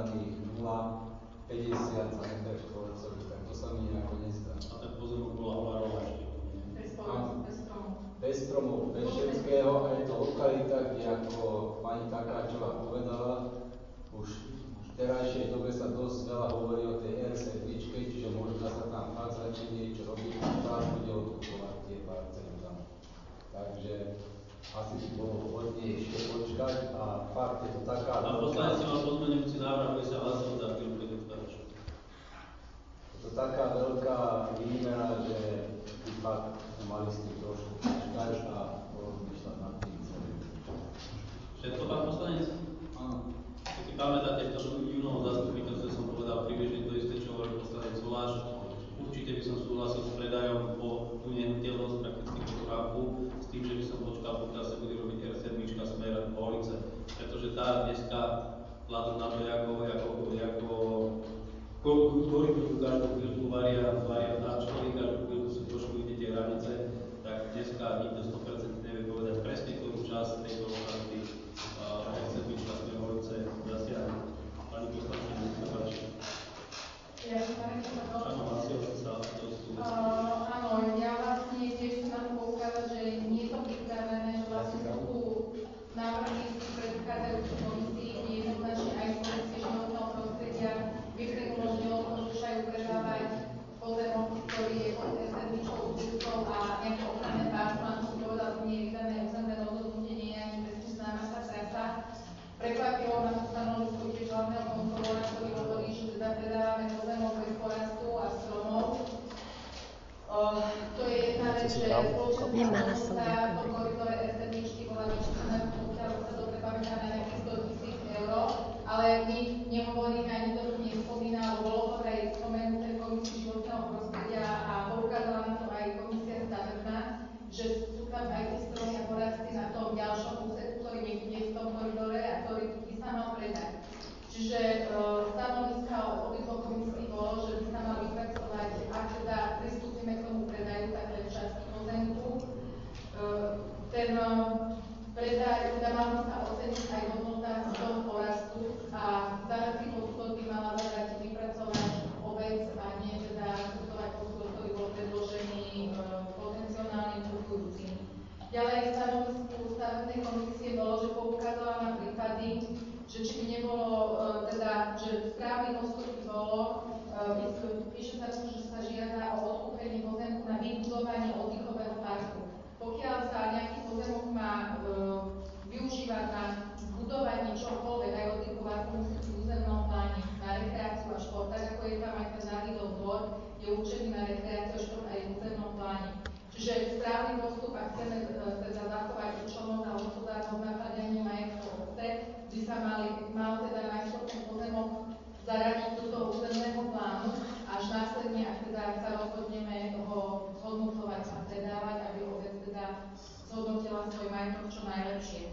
mesiaca meter štvorcový, tak to sa mi nejako nezdá. A ten pozemok bola Hlarová ešte. Bez stromov. Bez stromov. Bez stromov, bez všetkého, a je to lokalita, kde ako pani Takáčová povedala, už v terajšej dobe sa dosť veľa hovorí o tej er sedmičke, čiže možno sa tam fakt začne niečo robiť, a štát bude odkupovať tie parcely tam. Takže asi by bolo vhodnejšie počkať a fakt je to taká... A poslanec si mal pozmeňujúci návrh, aby sa hlasoval za chvíľu pri Takáč. Je to taká veľká výmera, že by fakt mali s tým trošku počkať a porozmýšľať nad tým celým. Všetko, pán poslanec? Áno. Keď si pamätáte, v tom júnovom zastupiteľstve som povedal približne to isté, čo hovoril poslanec Soláš. Určite by som súhlasil s predajom po tú nehnuteľnosť, prakticky po trávku, s tým, že by som počkal, pokiaľ sa bude robiť er sedem smer Police. Pretože tá dneska, vzhľadom na to, ako, ako, ako koľko každú chvíľku varia, varia náčovy, každú chvíľku sa trošku ide tie hranice, tak dneska nikto sto percent nevie povedať presne, ktorú časť tejto lokality er sedem smer Police zasiahne. Pani poslankyňa, nech sa páči. Ja som sa Áno, hlasila sa dosť. Áno, ja vlastne tiež chcem na to poukázať, že nie je to pripravené, že vlastne sú tu návrhy z predchádzajúcich komisí, kde jednoznačne aj z komisie životného prostredia by sa umožnilo, že sa ju predávať pozemok, ktorý je pod er sedem budúcou a nejaké ochranné pásmo, ako som povedal, to nie je vydané územné rozhodnutie, nie je ani presne známa sa trasa. Prekvapilo ma to stanovisko tiež hlavného kontrolóra, ktorý hovorí, že teda predávame pozemok bez porastu a stromov. Uh, to je jedna vec, že spoločenská hodnota po koridore er sedem bola vyčítaná, pokiaľ sa dobre pamätá, na nejakých sto tisíc eur, ale my nehovoríme, ani to tu nespomína, alebo bolo to aj spomenuté v komisii životného prostredia a poukázala na to aj komisia stavebná, že sú tam aj tie stromy a porasty na tom ďalšom úseku, ktorý nebude v tom koridore a ktorý by sa mal predať. Čiže uh, stanoviska obidvoch komisí bolo, že by sa mal vypracovať, ak teda pristúpime k tomu predaju, tak len časti pozemku. Uh, ten uh, predaj, teda mal by sa oceniť aj hodnota z toho porastu a stanovický postup by mala zadať vypracovať obec a nie teda akceptovať postup, ktorý bol predložený uh, potenciálnym kupujúcim. Ďalej v stanovisku stavebnej komisie bolo, že poukázala na prípady, že či by nebolo, teda, že správny postup by bolo, píše sa tu, že sa žiada o odkúpenie pozemku na vybudovanie oddychového parku. Pokiaľ sa nejaký pozemok má využívať na budovanie čokoľvek, aj oddychového parku, musí byť v územnom pláne na rekreáciu a šport, tak ako je tam aj ten Dávidov dvor, je určený na rekreáciu a šport aj v územnom pláne. Čiže správny postup, ak chceme teda zachovať účelnosť a hospodárnosť napadania majetku obce, by sa mali, mal teda najskôr ten pozemok zaradiť do toho územného plánu, až následne, ak teda sa rozhodneme ho zhodnotovať a predávať, aby obec teda zhodnotila svoj majetok čo najlepšie.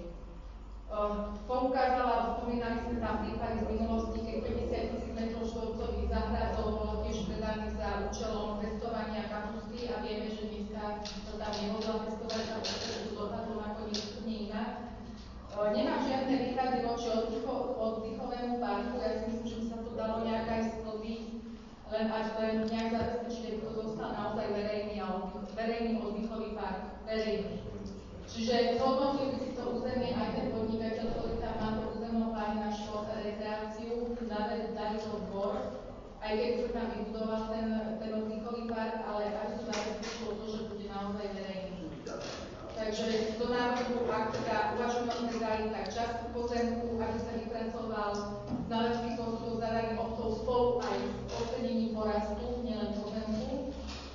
Uh, poukázala, spomínali sme tam prípady z minulosti, keď päťdesiat tisíc metrov štvorcových záhradov bolo tiež predaných za účelom pestovania kapusty a vieme, že dneska to tam nehodla pestovať a to dopadlo nakoniec úplne inak. Uh, nemám žiadne výhrady voči oddychovému parku, ja si myslím, že by sa to dalo nejak aj sklbiť, len až len nejak zabezpečiť, aby to zostal naozaj verejný, verejný oddychový park, verejný. Čiže zhodnotil by si to územie aj ten podnikateľ, ktorý tam má to územnom pláne na šport a rekreáciu, Dávidov dvor, aj keď sa tam vybudoval ten, ten oddychový park, ale aby sa zabezpečilo to, že bude naozaj verejný. Takže do návrhu, ak teda uvažujeme o predali, tak časť pozemku, aby sa vypracoval znalecký postup zadaný obcov spolu aj s ocenením porastu, nielen pozemku.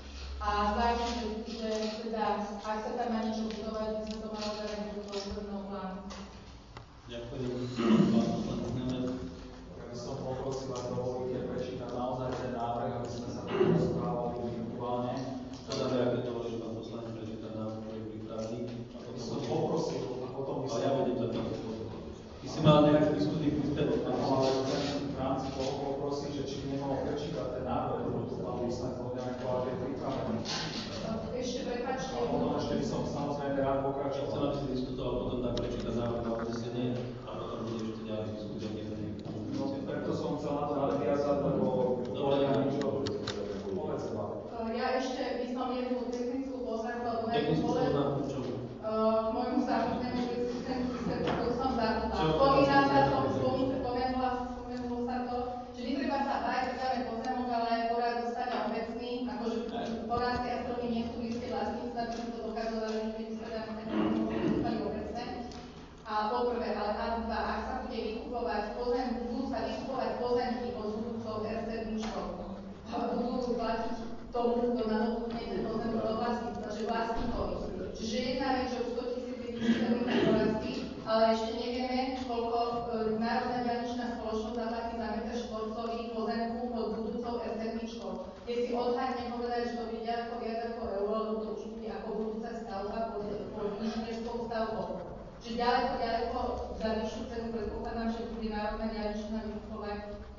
A zvážim, že, že teda, ak sa tam má niečo budovať, by sa to malo zaradiť do toho územného plánu. Ďakujem. Pán poslanec Nemec. Ja by som poprosil, ak dovolíte, prečítať naozaj ten návrh, aby sme sa tu rozprávali virtuálne. Čo dáme, ak dovolíš, pán poslanec, prečítať návrh, ktorý pripraví? By som poprosil, a potom by som... Ale ja vedem za tým. Ty si mal nejaký diskusný príspevok. Ale chcem v rámci toho poprosiť, že či by nemohol prečítať ten návrh, lebo tu pán poslanec Vodňanko, ale je pripravený. Ešte prepáčte. A potom ešte by som samozrejme rád pokračoval. Chcem, aby si diskutoval, potom tak prečítať návrh na uznesenie a potom bude ešte ďalej diskutovať. No, preto som chcel na to nadviazať, lebo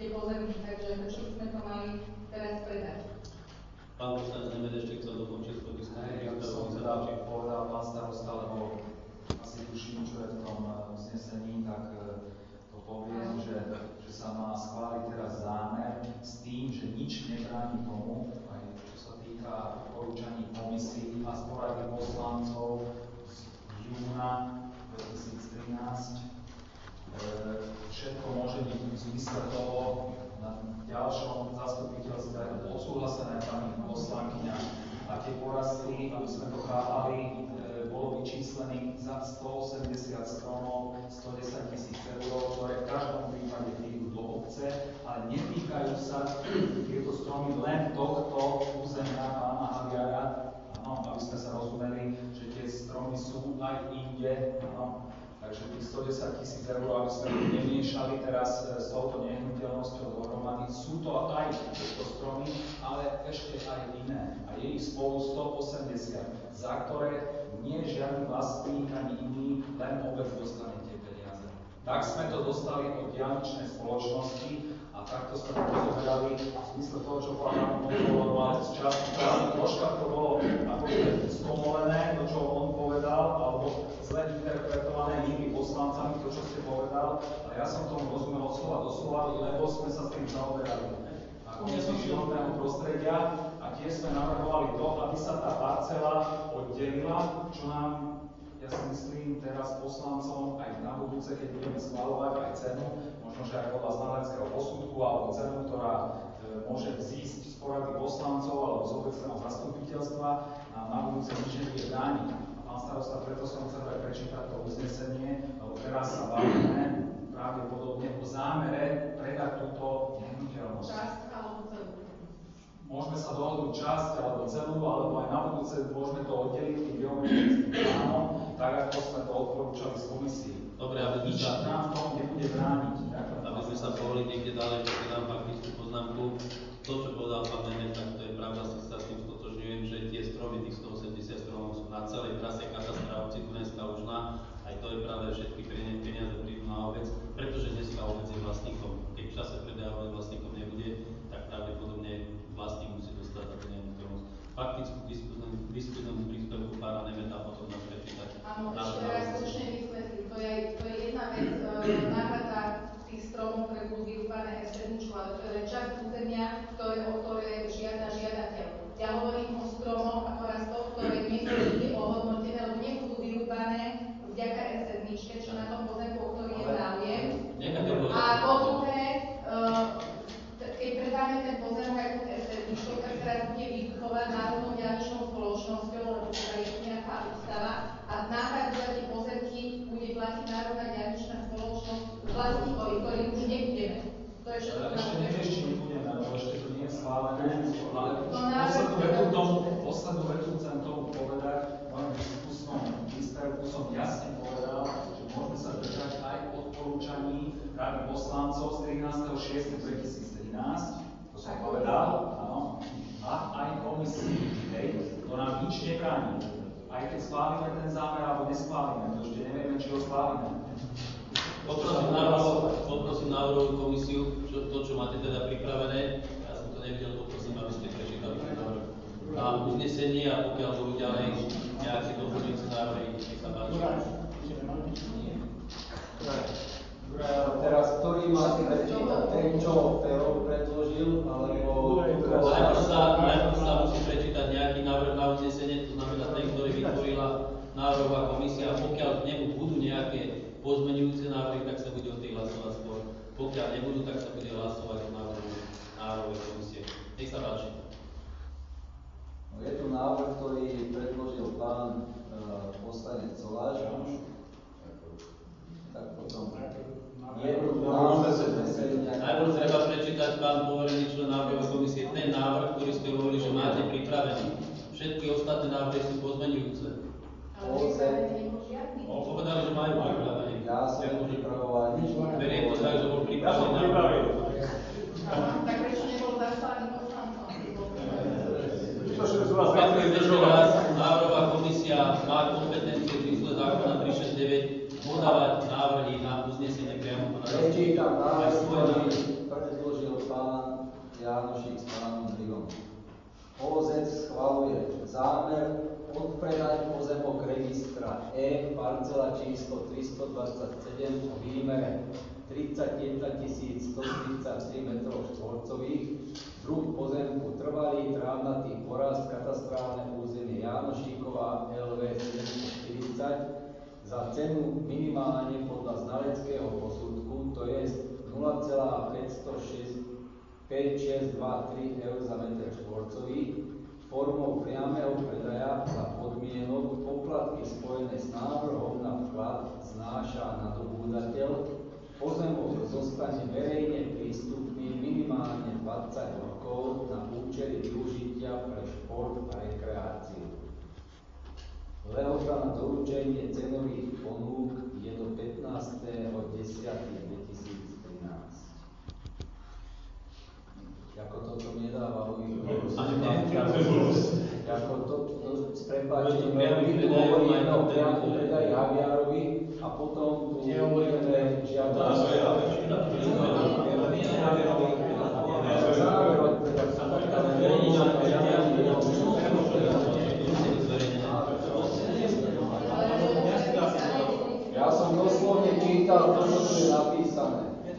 tie pozemky, takže prečo by sme to mali teraz predať? Pán poslanec Nemed ešte chcel dokončiť svoju diskusiu. Ja by som teda povedal pán starosta, lebo asi tuším, čo je v tom uznesení, tak to poviem, že, že sa má schváliť teraz zámer s tým, že nič nebráni tomu, aj čo sa týka odporúčaní komisí a porady poslancov z júna dvetisíctrinásť. Všetko môže byť v zmysle toho na ďalšom zastupiteľstve odsúhlasené pani poslankyňa. A tie porasty, aby sme to chápali, bolo vyčíslených za stoosemdesiat stromov, stodesať tisíc eur, ktoré v každom prípade prídu do obce, ale netýkajú sa tieto stromy len tohto územia pána Haviara, áno, aby sme sa rozumeli, že tie stromy sú aj inde, áno. Takže tých stodesať tisíc eur, aby sme to nemiešali teraz s touto nehnuteľnosťou dohromady, sú to aj tieto stromy, ale ešte aj iné. A je ich spolu stoosemdesiat, za ktoré nie je žiadny vlastník ani iný, len obec dostane tie peniaze. Tak sme to dostali od diaľničnej spoločnosti a takto sme to rozoberali v zmysle toho, čo pán kontrolór mal z časti. Troška to bolo akože skomolené, to čo on povedal, alebo zle interpretované inými poslancami, to čo ste povedal, a ja som tomu rozumel od slova do slova, lebo sme sa s tým zaoberali na komisii životného prostredia a tiež sme navrhovali to, aby sa tá parcela oddelila, čo nám, ja si myslím, teraz poslancom aj na budúce, keď budeme schvaľovať aj cenu, možno, že aj podľa znaleckého posudku alebo cenu, ktorá e, môže vzísť z porady poslancov alebo z obecného zastupiteľstva, a na budúce nič nebude brániť. Pán starosta, preto som chcel aj prečítať to uznesenie, lebo teraz sa bavíme pravdepodobne o zámere predať túto nehnuteľnosť. Časť alebo celú? Môžeme sa dohodnúť časť alebo celú, alebo aj na budúce môžeme to oddeliť tým geometrickým plánom, tak ako sme to odporúčali z komisii. Dobre, aby nič nám v tom nebude brániť. Aby sme sa pohli niekde ďalej, keď dám faktickú poznámku. To, čo povedal pán Nemet, tak to je pravda, sa s tým stotožňujem, že tie stromy, tých stoosemdesiat stromov sú na celej trase katastra obci Dunajská Lužná. Aj to je práve, všetky peniaze prídu na obec, pretože dneska obec je vlastníkom. Keď v čase predaja obec vlastníkom nebude, tak pravdepodobne vlastník musí dostať za to nehnuteľnosť. Faktickú diskuznú príspevku pána Nemeta potom nám prečítať. Áno, ešte raz slušne vysvetlím. To je, to je jedna vec, e, náhrada tých stromov, ktoré budú vyrúbané es sedem, ale to je len časť územia, ktoré, o ktoré žiada žiadateľ. Ja hovorím o stromoch a porastov, ktoré nie sú nikdy ohodnotené, lebo nebudú vyrúbané vďaka es sedem, čo na tom pozemku, o ktorý je záujem. A po druhé, keď predáme ten pozemok aj pod es sedem, tak teraz bude vykupovať národnou diaľničnou spoločnosťou, lebo teda je tu nejaká ústava a náhradu za tie pozemky bude platiť národná diaľničná spoločnosť vlastníkovi, ktorý už nebudeme. To je všetko. Ešte nevieš, či nebudeme, lebo ešte to nie je schválené, ale poslednú vetu tomu, poslednú vetu chcem tomu povedať, v mojom diskusnom príspevku som jasne povedal, že môžeme sa držať aj odporúčaní Rady poslancov z trinásteho šiesteho dvetisíctrinásť, to som povedal, áno, a aj komisii, hej, to nám nič nebráni. Aj keď schválime ten zámer, alebo neschválime, to ešte nevieme, či ho schválime. Poprosím návrhovú komisiu, čo, to, čo máte teda pripravené, ja som to nevidel, poprosím, aby ste prečítali ten návrh. A uznesenie, a pokiaľ budú ďalej nejaké doplňujúce návrhy, nech sa páči. Teraz, ktorý má prečítať ten, čo Pero predložil, alebo... Najprv sa, najprv sa musí prečítať nejaký návrh na uznesenie, to znamená ten, ktorý vytvorila návrhová komisia. Pokiaľ k nemu budú nejaké pozmeňujúce návrhy, tak sa bude o tých hlasovať skôr. Pokiaľ nebudú, tak sa bude hlasovať o návrhu návrhovej komisie. Nech sa páči. No, je tu návrh, ktorý predložil pán uh, poslanec Soláš. Tak potom najprv treba prečítať, pán poverený člen návrhovej komisie, ten návrh, ktorý ste hovorili, že máte pripravený. Všetky ostatné návrhy sú pozmeňujúce. Ale pripravený nebol žiadny. Povedali, že majú pripravený. Ja som pripravoval nič. Berie to tak, že bol pripravený. Ja som pripravený. Tak prečo nebol zaslaný poslancom? Opakujem ešte raz, návrhová komisia má kompetencie v zmysle zákona tri šesť deväť podávať návrhy na uznesenie priamo po návrhu. Čítam návrh, ktorý predložil pán Jánošík s pánom Brigom. ó zet schvaľuje zámer odpredať pozemok registra E, parcela číslo tristodvadsaťsedem o výmere tridsaťjeden tisíc stotridsaťtri metrov štvorcových, druh pozemku trvalý trávnatý porast, katastrálne územie Jánošíková el vé sedemstoštyridsať za cenu minimálne podľa znaleckého posudku, to je nula celá päťstošesťdesiatdva tri eur za meter štvorcový, formou priameho predaja za podmienok poplatky spojené s návrhom na vklad znáša nadobúdateľ. Pozemok zostane verejne prístupný minimálne dvadsať rokov na účely využitia pre šport a rekreáciu. Lehota na doručenie cenových ponúk je do pätnásteho októbra dvetisíctrinásť. Ako toto nedáva logiku. Ako to, to s prepáčením my tu hovoríme o priamom predaji Haviarovi a potom tu budeme žiadať ja som doslovne čítal to, čo tu je napísané.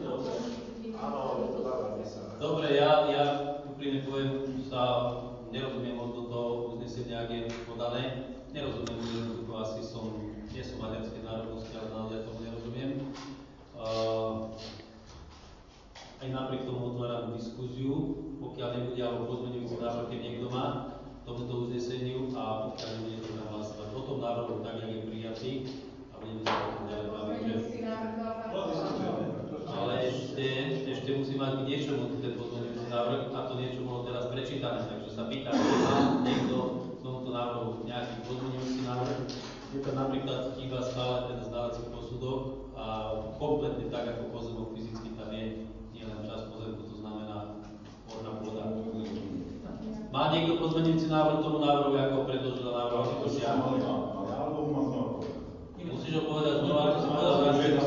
Dobre, ja, ja úprimne poviem, sa nerozumiem od toto uznesenia, ak je podané. Nerozumiem, jednoducho asi som, nie som maďarskej národnosti, ale naozaj tomu nerozumiem. Uh, aj napriek tomu otváram diskuziu, pokiaľ nebude alebo pozmeňujúci návrh, keď niekto má tomuto uzneseniu a pokiaľ nebude to hlasovať o tom návrhu, tak, jak je prijatý a budeme sa o tom ďalej baviť. Ale ešte, ešte musí mať k niečomu ten pozmeňujúci návrh a to niečo bolo teraz prečítané, takže sa pýtam, či má niekto k tomuto návrhu nejaký pozmeňujúci návrh. Je to napríklad chýba stále ten zdávací posudok a kompletne tak, ako pozemok fyzicky tam je, nie len čas pozemku, to znamená orná pôda. Má niekto pozmeňujúci návrh tomu návrhu, ako predložila návrh? Alebo ho mám znovu povedať. Musíš ho povedať znova, ako si povedal.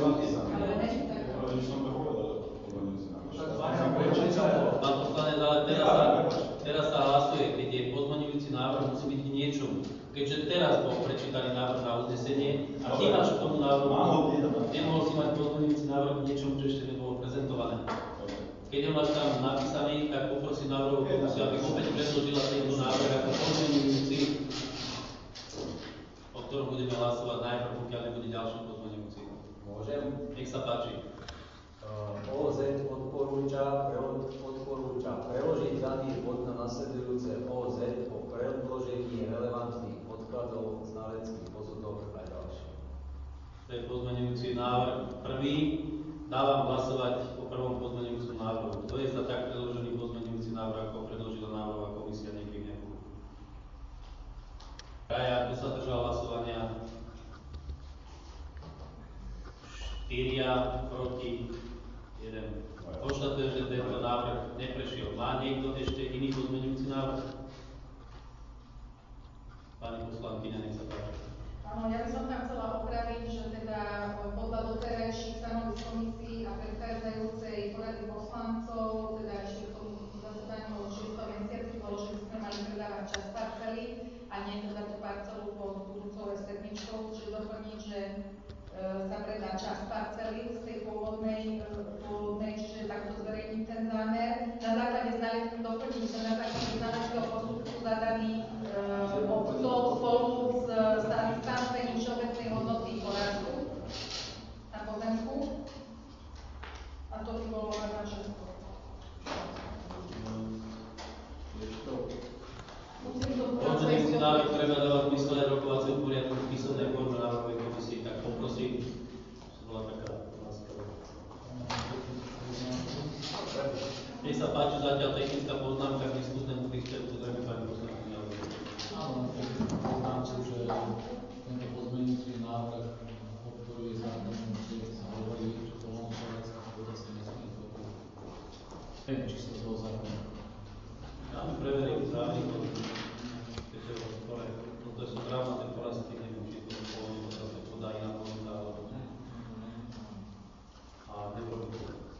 Pán poslanec, ale teraz sa, teraz sa hlasuje, keď je pozmeňujúci návrh, musí byť k niečomu. Keďže teraz bol prečítaný návrh na uznesenie a ty máš k tomu návrhu, nemohol si mať pozmeňujúci návrh k niečomu, čo ešte nebolo prezentované. Keď ho máš tam napísaný, tak poprosím návrhu komisiu, aby opäť predložila tento návrh ako pozmeňujúci, o ktorom budeme hlasovať najprv, pokiaľ nebude ďalší pozmeňujúci. Môžem? Nech sa páči. ó zet odporúča, odporúča preložiť daný bod na nasledujúce ó zet po predložení relevantných podkladov, znaleckých posudok a ďalšie. To je pozmeňujúci návrh prvý. Dávam hlasovať o prvom pozmeňujúcom návrhu. Kto je za tak predložený pozmeňujúci návrh, ako predložila návrhová komisia, neklikne ruku. Traja, kto sa držal hlasovania? štyria proti jeden. Konštatujem, že tento návrh neprešiel. Má niekto ešte iný pozmeňujúci návrh? Pani poslankyňa, nech sa páči. Áno, ja by som tam chcela opraviť, že teda podľa doterajších stanovisk komisí a predchádzajúcej porady poslancov, teda ešte k tomu zasadaniu šiesteho mesiaci bolo, že by sme mali predávať časť parcely a nie teda tú parcelu pod budúcou sedmičkou, čiže doplniť, že sa predá časť parcely z tej pôvodnej, pôvodnej, čiže takto zverejniť ten zámer. Na základe znaleckého doplniť, že na základe znaleckého posudku zadaný e, obcov spolu s stanovením všeobecnej hodnoty porastu na pozemku. A to by bolo len na všetko. Pozmeňujúci návrh treba dávať v mysle rokovacieho poriadku v písomnej forme návrhovej komisii, tak poprosím, to bola taká láska. Nech sa páči zatiaľ technická poznámka k diskuznému príspevku, zrejme pani poslankyňa. Áno, poznámku, že tento pozmeňujúci návrh podporuje zákon, kde sa hovorí, že poľnohospodárska pôda sa nesmie zdobiť. Číslo toho zákona. Dáme preveriť právnikov, keď je v rozpore. No to sú právne porasty, neviem, či to poľnohospodárska pôda iná pôda, alebo a neprobí to.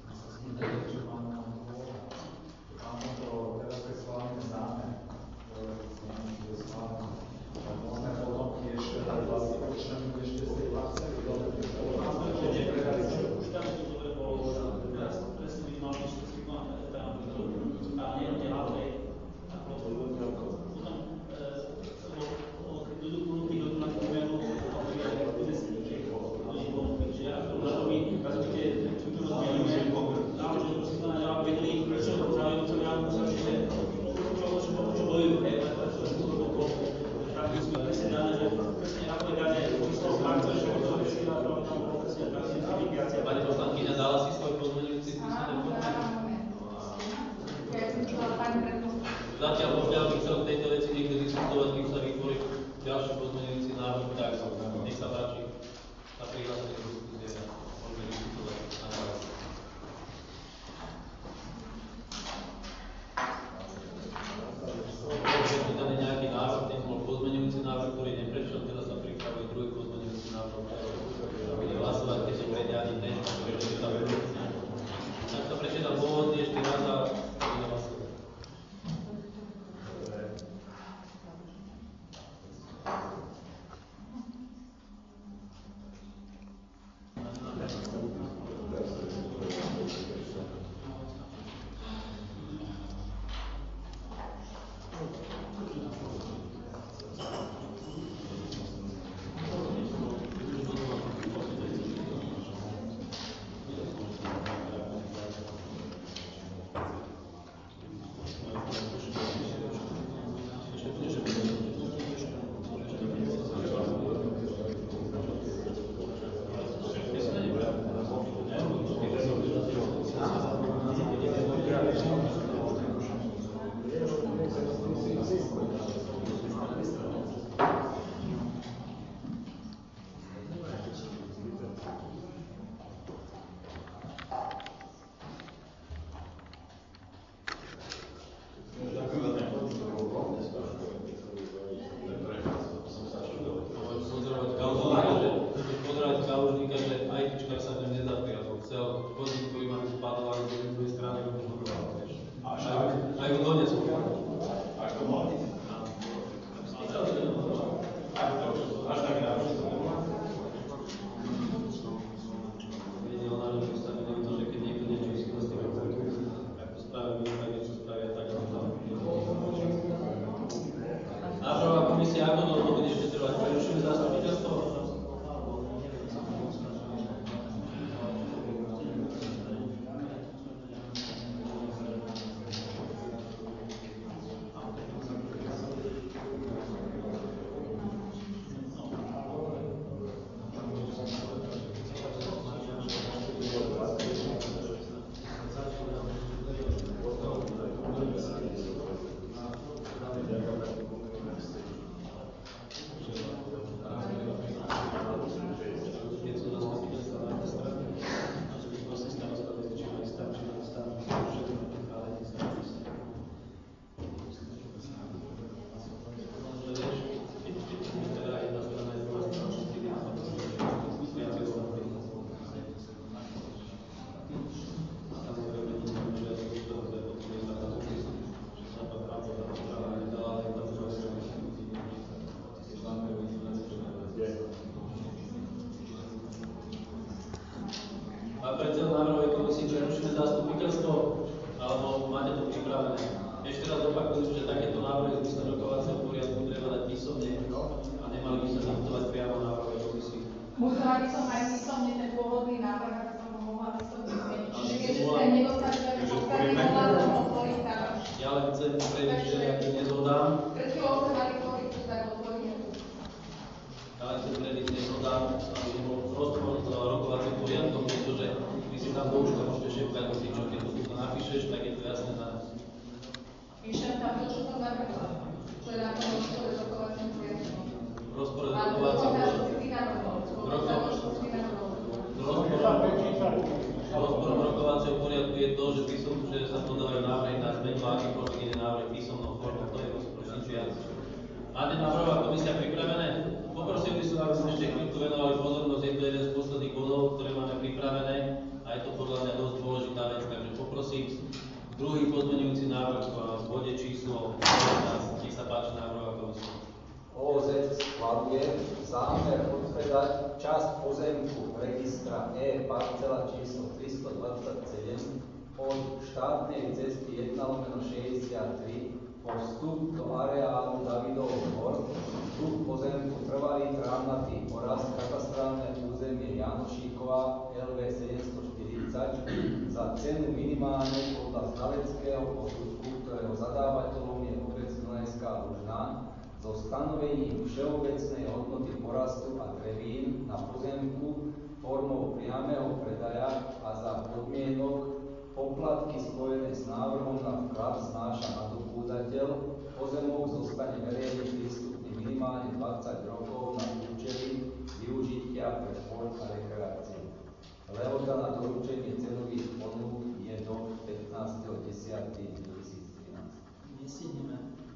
dôležitá vec, takže poprosím druhý pozmeňujúci návrh v bode číslo devätnásť. Nech sa páči návrhová komisia. ó zet schvaľuje zámer odpredať časť pozemku registra E parcela číslo tristodvadsaťsedem od štátnej cesty jeden lomeno šesťdesiattri po vstup do areálu Davidov dvor, druh pozemku trvalý trávnatý porast, katastrálne územie Janošíková el vé sedemstoštyridsať za cenu minimálne podľa znaleckého posudku, ktorého zadávateľom je obec Dunajská Lužná, so stanovením všeobecnej hodnoty porastu a drevín na pozemku formou priameho predaja a za podmienok poplatky spojené s návrhom na vklad znáša nadobúdateľ, pozemok zostane verejne prístupný minimálne dvadsať rokov na účely využitia pre šport a rekreáciu. Lehota na doručenie cenových ponúk je do pätnásteho októbra dvetisíctrinásť. Nestihneme.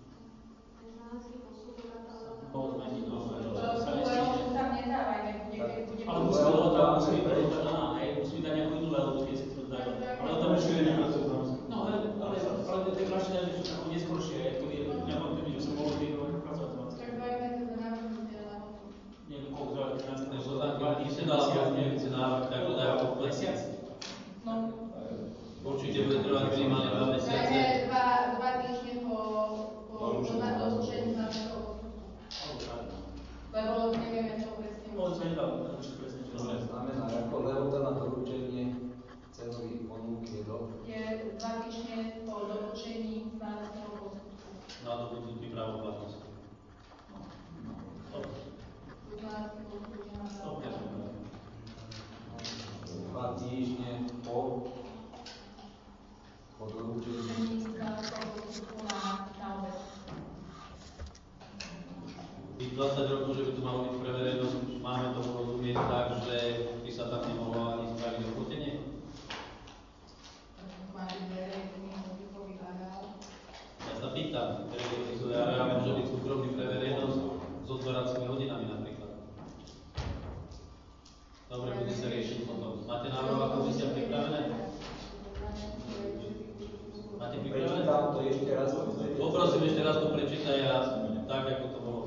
Ale musíme lehota, musíme lehota daná, hej, musíme dať nejakú inú lehotu, keď si to dajú. Ale to ešte nie je. No, ale, ale, ale tie ďalšie dane sú také neskôršie, ako je nejakom tým, že som mohol tým pracovať. Tak dajme to za návrh lehotu. Nie, koľko trvá, trinásť. Takže to tam keď si dala pozmeňujúci návrh, tak ho dajú Mesiac. No. Určite bude trvať minimálne dva mesiace. Dajme dva, dva týždne po, po doručení značného posudku. Lebo nevieme, čo presne No, to sa nedá určite presne, čo To znamená, ako lehota na doručenie cenových ponúk je do... je dva týždne po doručení znaleckého posudku. Na dobudnutí právoplatnosti. Znalecký posudok je na Dobre. Dva týždne po, po doručení. znaleckého posudku na, na obec. Tých dvadsať rokov, že by to malo byť pre verejnosť, máme to rozumieť tak, že by sa tam nemohlo ani spraviť doplnenie? Má byť verejný dotykový areál. Ja sa pýtam, verejný dotykový areál môže byť súkromný pre verejnosť s otváracími hodinami napríklad. Dobre, bude sa riešiť potom. Máte návrhová komisia pripravené? Máte pripravené? Prečítam to ešte raz. Poprosím ešte raz to prečítaj a tak, ako to bolo.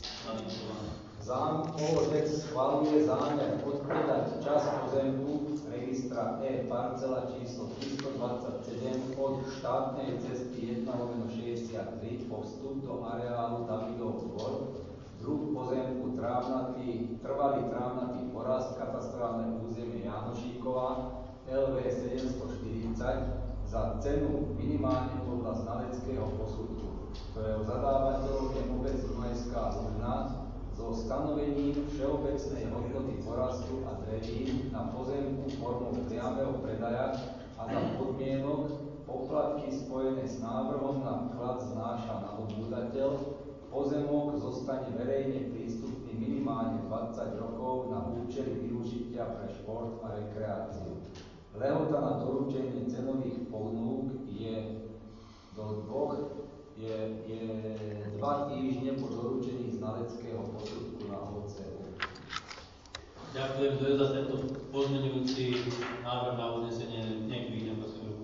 Zám ó zet schvaľuje zámer odpredať časť pozemku registra E parcela číslo tristodvadsaťsedem od štátnej cesty jeden lomeno šesťdesiattri po vstup do areálu Davidov dvor, druh pozemku trávnatý, trvalý trávnatý porast, katastrálne územie Janošíková el vé sedemstoštyridsať za cenu minimálne podľa znaleckého posudku, ktorého zadávateľom je obec Dunajská Lužná, so stanovením všeobecnej hodnoty porastu a drevín na pozemku formou priameho predaja a za podmienok poplatky spojené s návrhom na vklad znáša nadobúdateľ, pozemok zostane verejne prístupný minimálne dvadsať rokov na účely využitia pre šport a rekreáciu. Lehota na doručenie cenových ponúk je do dvoch je, je dva týždne po doručení znaleckého posudku na ó cé ú. Ďakujem, kto je za tento pozmeňujúci návrh na uznesenie, nech vyjde prosím ruku.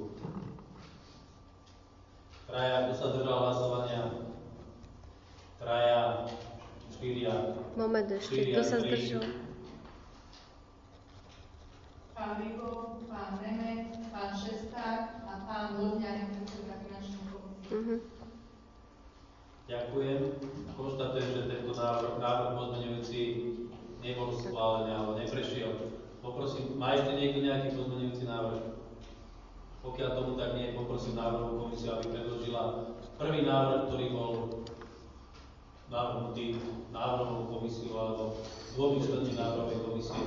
Traja, kto sa držal hlasovania? Traja, štyria. Moment ešte, kto sa zdržal? Pán Riko, pán Remek, pán Šesták a pán Lodňák, predseda finančnej komisie. Uh-huh. Ďakujem. Konštatujem, že tento návrh, návrh pozmeňujúci nebol schválený alebo neprešiel. Poprosím, má ešte niekto nejaký pozmeňujúci návrh? Pokiaľ tomu tak nie, poprosím návrhovú komisiu, aby predložila prvý návrh, ktorý bol navrhnutý návrhovou komisiu alebo dvomi členmi návrhovej komisie.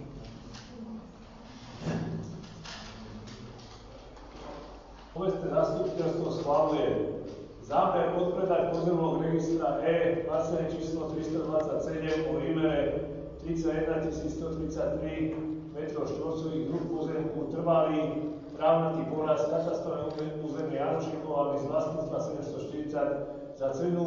Povedzte, zastupiteľstvo schváluje zámer odpredať pozemok registra E, parcelné číslo tristodvadsaťsedem o výmere tridsaťjeden tisíc stotridsaťtri metrov štvorcových, druh pozemku trvalý trávnatý porast, katastrálne územie Janošíkova z vlastníctva sedemstoštyridsať za cenu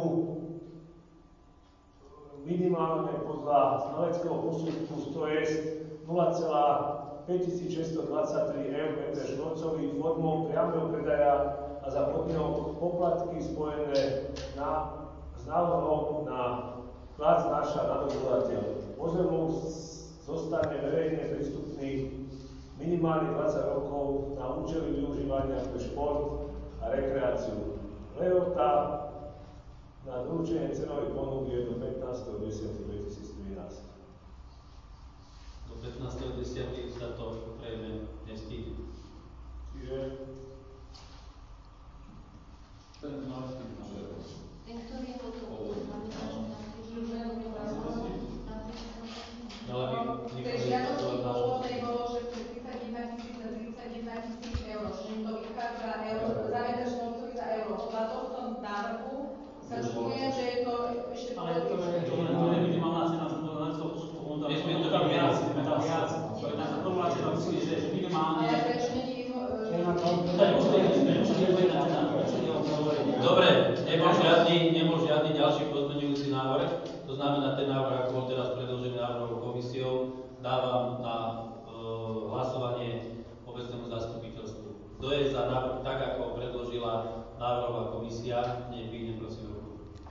minimálne podľa znaleckého posudku, to je nula celá päťtisícšesťstodvadsaťtri eur meter štvorcový formou priameho predaja a za podmienok poplatky spojené na, s návrhom na vklad znáša nadobudateľ. Pozemok zostane verejne prístupný minimálne dvadsať rokov na účely využívania pre šport a rekreáciu. Lehota na doručenie cenovej ponuky je do pätnásteho októbra dvetisíctrinásť. Do pätnásteho októbra sa to prejme nestihne. Čiže ten znalský Ten, ktorý je potom Ale by V tej žiadosti pôvodnej bolo, že tridsaťjeden tisíc a tridsaťjeden tisíc eur, čiže to vychádza euro, za meter štvorcový za euro. Podľa tohto návrhu sa čudujem, že je to ešte Ale to je to len to je minimálna cena za to len to on tam Nesmie to tam byť viac, viac. tam viac. Tá formulácia tam musí byť, že minimálne. Ale prečo nie je Dobre, nebol žiadny, nebol žiadny ďalší pozmeňujúci návrh, to znamená ten návrh, ako bol teraz predložený návrhovou komisiou, dávam na e, hlasovanie obecnému zastupiteľstvu. Kto je za návrh tak, ako predložila návrhová komisia, nech vyjde prosím ruku.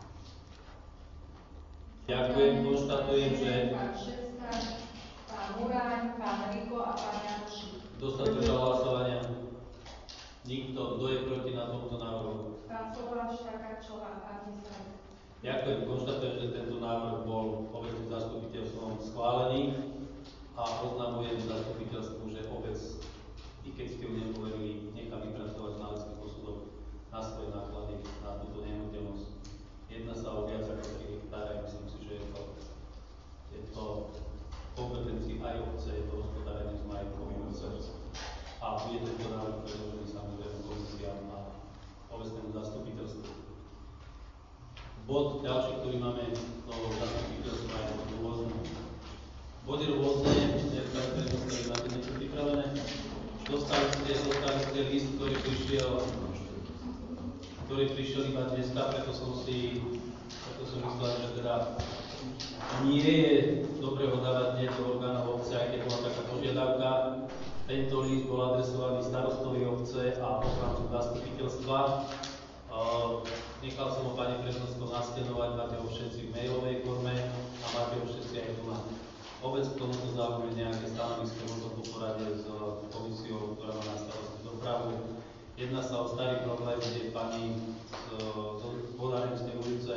Ďakujem, konštatujem, že pán Šecka, pán Muráň, pán Riko a pán Janošík. kto sa zdržal hlasovania? Nikto. Kto je proti na tomto návrhu? Pán Soboláš, Takáčová a Nisaj. Ďakujem, konštatujem, že tento návrh bol obecným zastupiteľstvom schválený a oznamujem zastupiteľstvu, že obec, i keď ste ju nepoverili, nechá vypracovať znalecký posudok na svoje náklady na túto nehnuteľnosť. Jedná sa o viac ako tri hektáre, myslím si, že je to, je to kompetencii aj obce, je to hospodárenie s majetkovým obce. A bude tento návrh predložený samozrejme komisiám a obecnému zastupiteľstvu. Bod ďalší, ktorý máme do zastupiteľstva, je bod rôzne. Body rôzne, nejaké prednosti máte niečo pripravené. Dostali ste, dostali ste list, ktorý prišiel, ktorý prišiel iba dneska, preto som si, preto som myslel, že teda nie je dobre ho dávať nie do orgánov obce, aj keď bola taká požiadavka. Tento list bol adresovaný starostovi obce a ochrancu zastupiteľstva. Uh, nechal som ho pani Prežnovskou naskenovať, máte ho všetci v mailovej forme a máte ho všetci aj doma. Obec k tomuto zaujme nejaké stanovisko, možno po porade s komisiou, ktorá má na starosti dopravu. Jedná sa o starý problém, kde pani z, z Vodárenskej ulice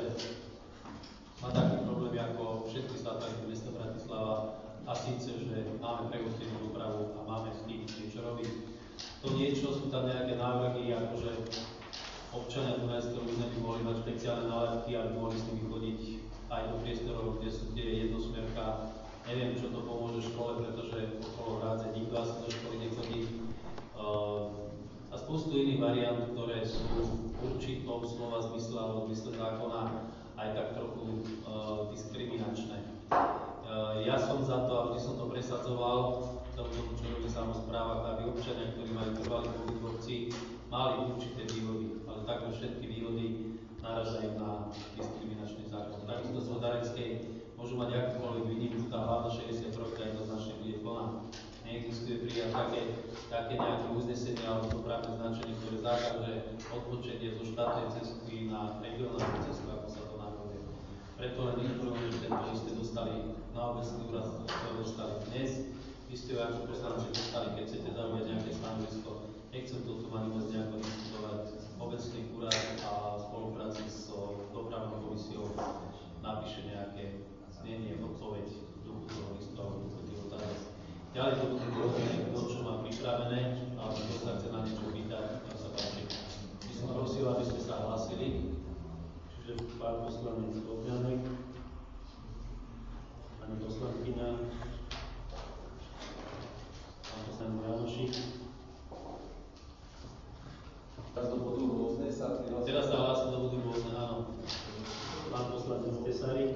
má taký problém ako všetky stavby mesta Bratislava. A síce, že máme prehostenú dopravu a máme s tým niečo robiť. To niečo, sú tam nejaké návrhy, akože občania Dunajského územia by mohli mať špeciálne nálepky, aby mohli s nimi chodiť aj do priestorov, kde, sú, kde je jednosmerka. Neviem, čo to pomôže škole, pretože okolo hrádze nikto asi do školy nechodí. Uh, a spustu iných variant, ktoré sú v určitom slova zmysle alebo zmysle zákona aj tak trochu uh, diskriminačné. Ja som za to, a vždy som to presadzoval, tomu, čo robí samospráva, aby občania, ktorí majú trvalý pobyt v obci, mali určité výhody, ale takmer všetky výhody naražajú na diskriminačný zákon. Takisto z Vodárenskej môžu mať akúkoľvek výnimku, tá hlavná šesťdesiattri jednoznačne bude plná. Neexistuje prijať také, také nejaké uznesenie alebo dopravné značenie, ktoré zakáže odpočenie zo štátnej cesty na regionálnu cestu, ako sa to navrhuje. Preto len informujem, že tento list ste dostali na obecný úrad, ktoré dostali dnes. Vy ste ho ako poslanci dostali, keď chcete zaujať nejaké stanovisko. Nechcem to tu mať vôbec nejako diskutovať. Obecný úrad a v spolupráci s dopravnou komisiou napíše nejaké znenie, odpoveď v duchu toho listu alebo v duchu tých otázok. Ďalej to budú rôzne, kto čo má pripravené, alebo kto sa chce na niečo pýtať, nech sa páči. My som prosil, aby ste sa hlásili. Čiže pán poslanec Bogdanek, pani poslankyňa, pán poslanec Janošík. Teraz do bodu rôzne sa prihlásil. Teraz sa hlási do bodu rôzne, áno. Pán poslanec Tesarík.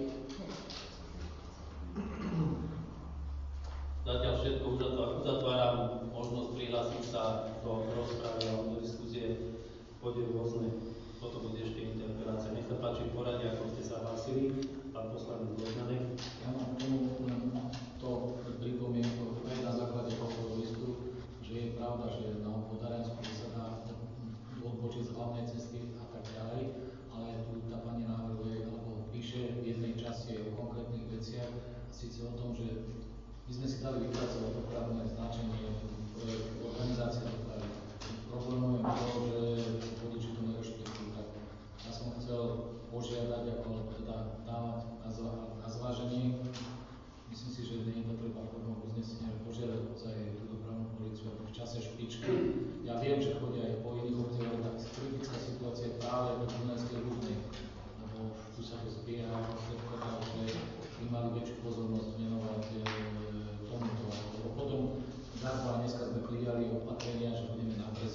Zatiaľ všetko uzatváram možnosť prihlásiť sa do rozprávy alebo do diskusie v bode rôzne. Potom bude ešte interpelácia. Nech sa páči v poradí, ako ste sa hlásili. Pán poslanec Bogdanek. Ja mám k tomu len to pripomienku aj na základe toho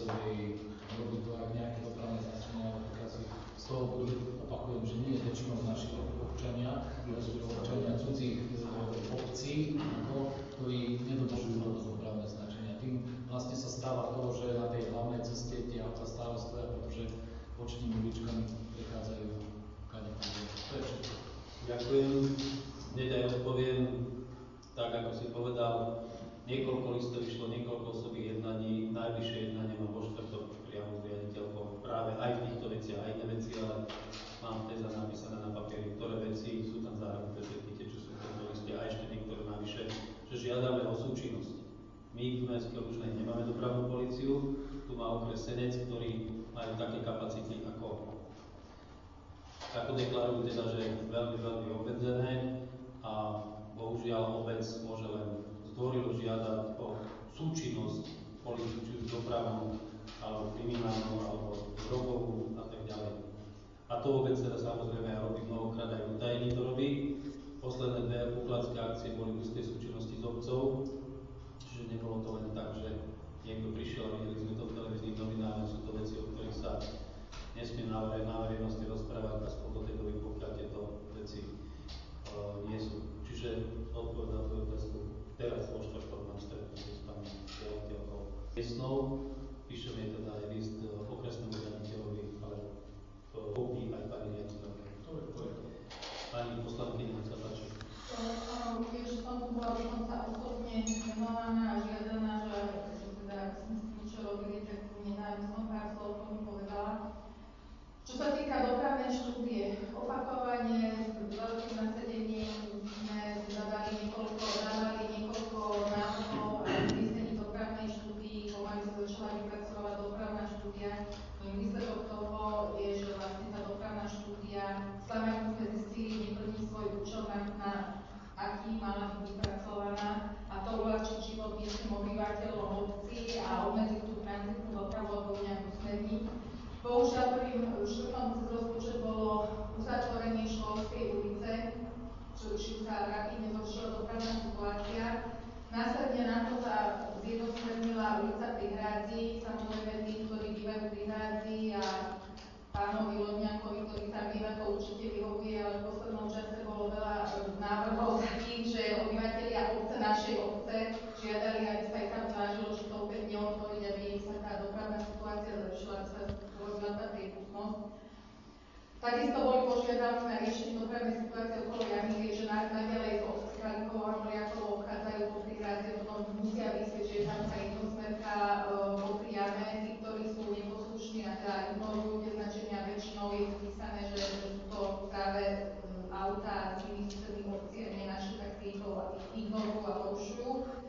Kozovej robiť to aj nejaké dopravné značenia, ale pokiaľ si z toho budú, opakujem, že nie je väčšinou naši občania, ale sú to občania cudzích obcí, ktorí nedodržujú toto dopravné značenia. Tým vlastne sa stáva to, že na tej hlavnej ceste tie auta stále stoja, pretože bočnými uličkami prechádzajú kadekade. To je všetko. Ďakujem. Hneď aj odpoviem, tak ako si povedal, niekoľko listov vyšlo, niekoľko osobných jednaní, najvyššie jednanie má vo štvrtok priamo s riaditeľkou práve aj v týchto veciach, aj iné veci, ale mám teza napísané na papieri, ktoré veci sú tam zahrnuté, všetky tie, čo sú v tomto liste a ešte niektoré navyše, že žiadame o súčinnosť. My v Dunajskej Lužnej nemáme dopravnú políciu, tu má okres Senec, ktorí majú také kapacity ako ako deklarujú teda, že je veľmi, veľmi obmedzené a bohužiaľ obec môže len zdvorilo žiadať o súčinnosť políciu, či už dopravnú, alebo kriminálnu, alebo drogovú a tak ďalej. A to obec teda samozrejme aj robí mnohokrát, aj utajení to robí. Posledné dve ukladské akcie boli v istej súčinnosti s obcov, čiže nebolo to len tak, že niekto prišiel a videli sme to v televíznych novinách, sú to veci, o ktorých sa nesmie na verejnosti rozprávať a spolu tej doby, pokiaľ tieto veci uh, nie sú. Čiže odpoveď na tvoju otázku. Teraz vo štvrtok mám stretnutie s pani riaditeľkou miestnou. Píšem jej teda aj list okresnému riaditeľovi, ale kopí aj pani riaditeľke. Pani poslankyňa, nech sa páči. Áno, tiež som tu bola dokonca osobne menovaná a žiadaná, že teda sme s tým, čo robili, tak nedám som pár slov tomu povedala. Čo sa týka dopravnej štúdie, opakovane s veľkým nasadením sme zadali niekoľko, dávali niekoľko návrhov a vyslení dopravnej štúdii, pomaly sa začala vypracovať dopravná štúdia. Výsledok toho je, že vlastne tá dopravná štúdia, same ako sme zistili, neplní svoj účel, na, na aký mala byť vypracovaná, a to uľahčiť život miestnym obyvateľom obcí a obmedziť tú tranzitnú dopravu alebo nejakú smerniť. Bohužiaľ, prvým štvrtom cez rozpočet bolo uzatvorenie Školskej ulice, čo čím sa rapidne zhoršila dopravná situácia. Následne na to sa zjednosmernila ulica pri Hrádzi, samozrejme tí, ktorí bývajú pri Hrádzi a pánovi Lodňákovi, ktorý tam býva, to určite vyhovuje, ale v poslednom čase bolo veľa návrhov takých, že obyvatelia obce, našej obce, žiadali, aby sa aj tam zvážilo, že to opäť neotvoriť, aby sa tá dopravná situácia zlepšila, aby sa urobila tá priepustnosť. Takisto boli požiadavky na riešenie dopravnej situácie okolo Janiky, že naďalej z obce Kalinkov a Moriakov obchádzajú po prihráde, potom musia vysieť, že je tam tá jednosmerka po priame, tí, ktorí sú neposlušní a teda ignorujú tie značenia, väčšinou je spísané, že sú to práve autá z iných susedných obcí a nie naše, tak tí to ignorujú a porušujú.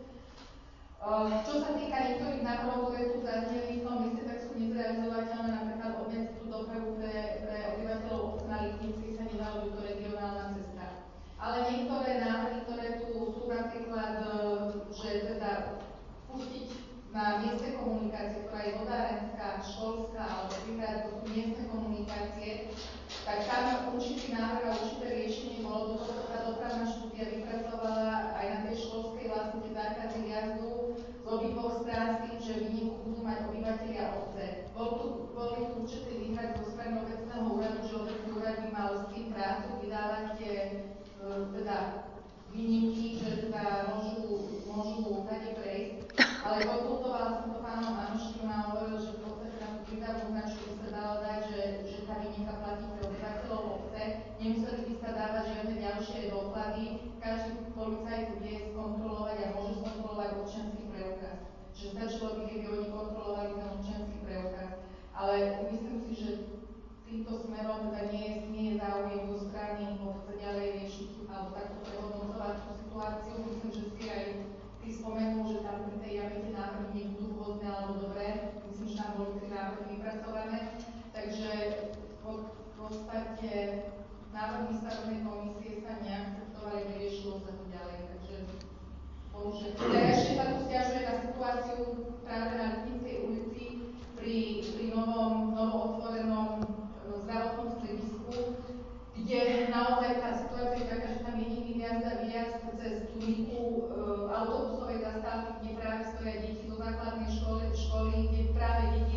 Čo sa týka niektorých návrhov, ktoré tu zazneli v tom liste, tak sú nezrealizovateľné, napríklad obmedziť tú dopravu pre, pre obyvateľov obce na Lipnickej sa nedá, lebo to regionálna cesta. Ale niektoré návrhy, ktoré tu sú, napríklad, že teda pustiť na miestne komunikácie, ktorá je vodárenská, školská alebo príklad, to sú miestne komunikácie, tak tam určitý návrh a určité riešenie bolo, dokonca tá dopravná štúdia vypracovala aj na tej školskej vlastne tie zákazy jazdu z obidvoch strán s tým, že výnimku budú mať obyvatelia obce. Bol tu, boli tu určité výhrady zo strany obecného úradu, že obecný úrad by mal s tým prácu vydávať tie teda výnimky, že teda môžu, môžu tady prejsť. Ale konzultovala som to pánom Anoškom a hovoril, že v podstate na tú prídavnú značku by sa dalo dať, že, že tá výnimka platí pre obyvateľov obce. Nemuseli by sa dávať žiadne ďalšie doklady. Každý policajt vie skontrolovať a môže skontrolovať občiansky preukaz. Že stačilo by, keby oni kontrolovali ten občiansky preukaz. Ale myslím si, že týmto smerom teda nie je, nie je záujem zo strany obce ďalej riešiť alebo takto prehodnocovať tú situáciu. Myslím, že si aj ty spomenul, že tam pri tej jame tie návrhy nebudú vhodné alebo dobré. Myslím, že tam boli tri návrhy vypracované. Takže v podstate návrhy stavebnej komisie sa neakceptovali, neriešilo sa to ďalej. Takže bohužiaľ. Teda ešte sa tu stiažuje na situáciu práve na Lipnickej ulici pri, pri novom, novootvorenom zdravotnom stredisku, kde naozaj tá situácia je taká, že tam jediný vjazd a výjazd cez tú liku e, autobusovej zastávky, kde práve stoja deti zo základnej školy, školy, kde práve deti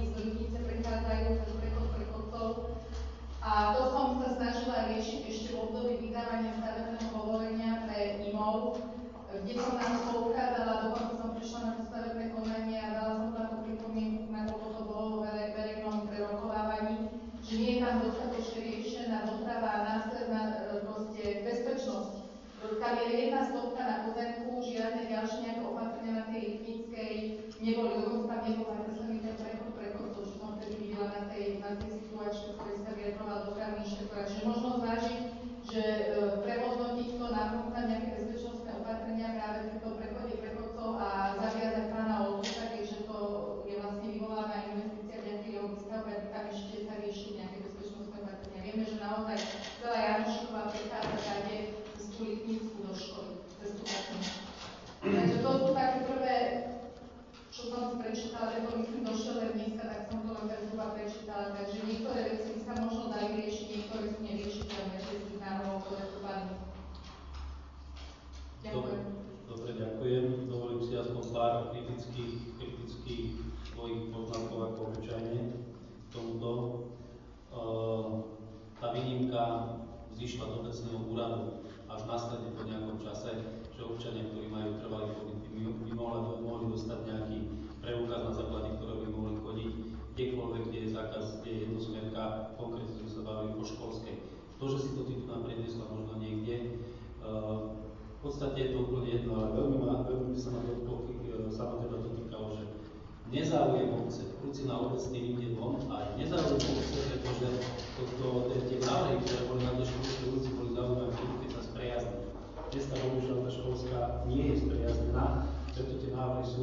vyjde von a nezaujímavé obce, pretože to, to, tie návrhy, ktoré boli na tej školskej ulici, boli zaujímavé, keď sa spriazní. Dneska bohužiaľ tá školská nie je spriaznená, preto tie návrhy sú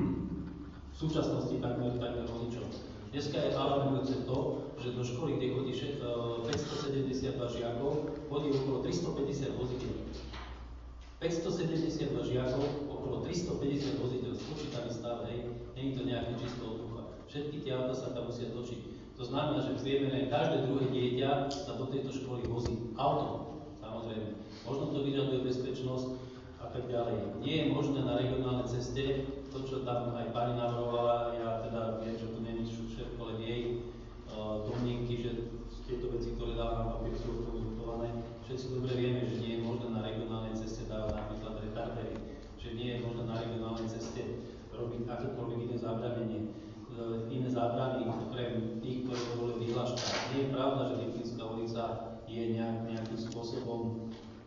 v súčasnosti takmer, takmer o ničom. Dneska je alarmujúce to, že do školy, kde chodí päťstosedemdesiatdva žiakov, chodí okolo tristopäťdesiat vozidel. päťstosedemdesiatdva žiakov, okolo tristopäťdesiat vozidel, spočítaný stav, hej, nie je to nejaké čisto od ducha. Všetky tie auta sa tam musia točiť. To znamená, že v priemere každé druhé dieťa sa do tejto školy vozí autom. Samozrejme. Možno to vyžaduje bezpečnosť a tak ďalej. Nie je možné na regionálnej ceste, to čo tam aj pani navrhovala, ja teda viem, že to nie je všetko len jej uh, domnienky, že tieto veci, ktoré dáva na papier, sú konzultované. Všetci dobre vieme, že nie je možné na regionálnej ceste dávať napríklad retardery, že nie je možné na regionálnej ceste robiť akékoľvek iné zábranenie, uh, iné zábrany, okrem tých, ktoré boli vyhláška. Nie je pravda, že Lipnická ulica je nejak, nejakým spôsobom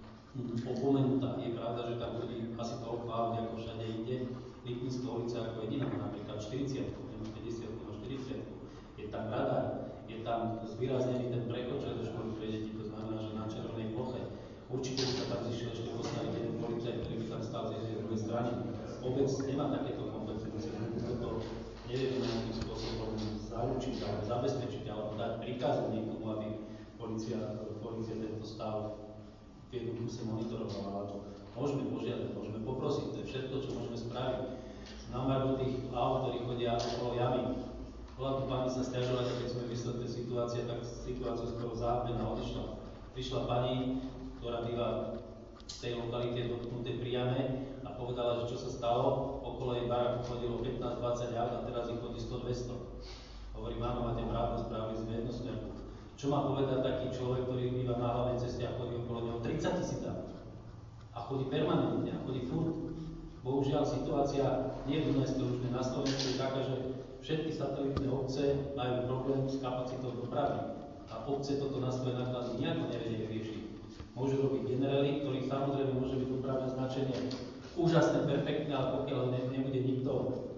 opomenutá. Je pravda, že tam chodí asi toľko aut, ako všade inde. Lipnická ulica ako jediná, napríklad štyridsať, päťdesiat, štyridsať. Je tam radar, je tam zvýraznený ten prechod, čo je do školy pre deti, to znamená, že na červenej ploche. Určite sa tam zišiel ešte postaviť jeden policajt, ktorý by tam stal z jednej druhej strany. Obec nemá takéto kompetencie, toto nevieme nejakým spôsobom zaručiť, alebo zabezpečiť, alebo dať príkazy niekomu, aby policia, policia tento stav v jednom kuse monitorovala, alebo môžeme požiadať, môžeme poprosiť, to je všetko, čo môžeme spraviť. Na margo tých aut, ktorí chodia okolo jamy. Bola tu pani sa stiažovať, keď sme vysvetlili situácie, tak situácia skoro záhadná odišla. Prišla pani, ktorá býva v tej lokalite dotknutej pri jame a povedala, že čo sa stalo, okolo jej baraku chodilo pätnásť dvadsať aut a teraz ich chodí sto dvesto. Hovorím, áno, máte pravdu, spravili sme jednosmerku. Čo má povedať taký človek, ktorý býva na hlavnej ceste a chodí okolo neho tridsať tisíc aut? A chodí permanentne, a chodí furt. Bohužiaľ, situácia nie v Dunajskej Lužnej, na Slovensku je taká, že všetky satelitné obce majú problém s kapacitou dopravy. A obce toto na svoje náklady nejako nevedia vyriešiť. Môžu robiť generály, ktorých samozrejme môže byť dopravné značenie úžasné, perfektné, ale pokiaľ ne, nebude nikto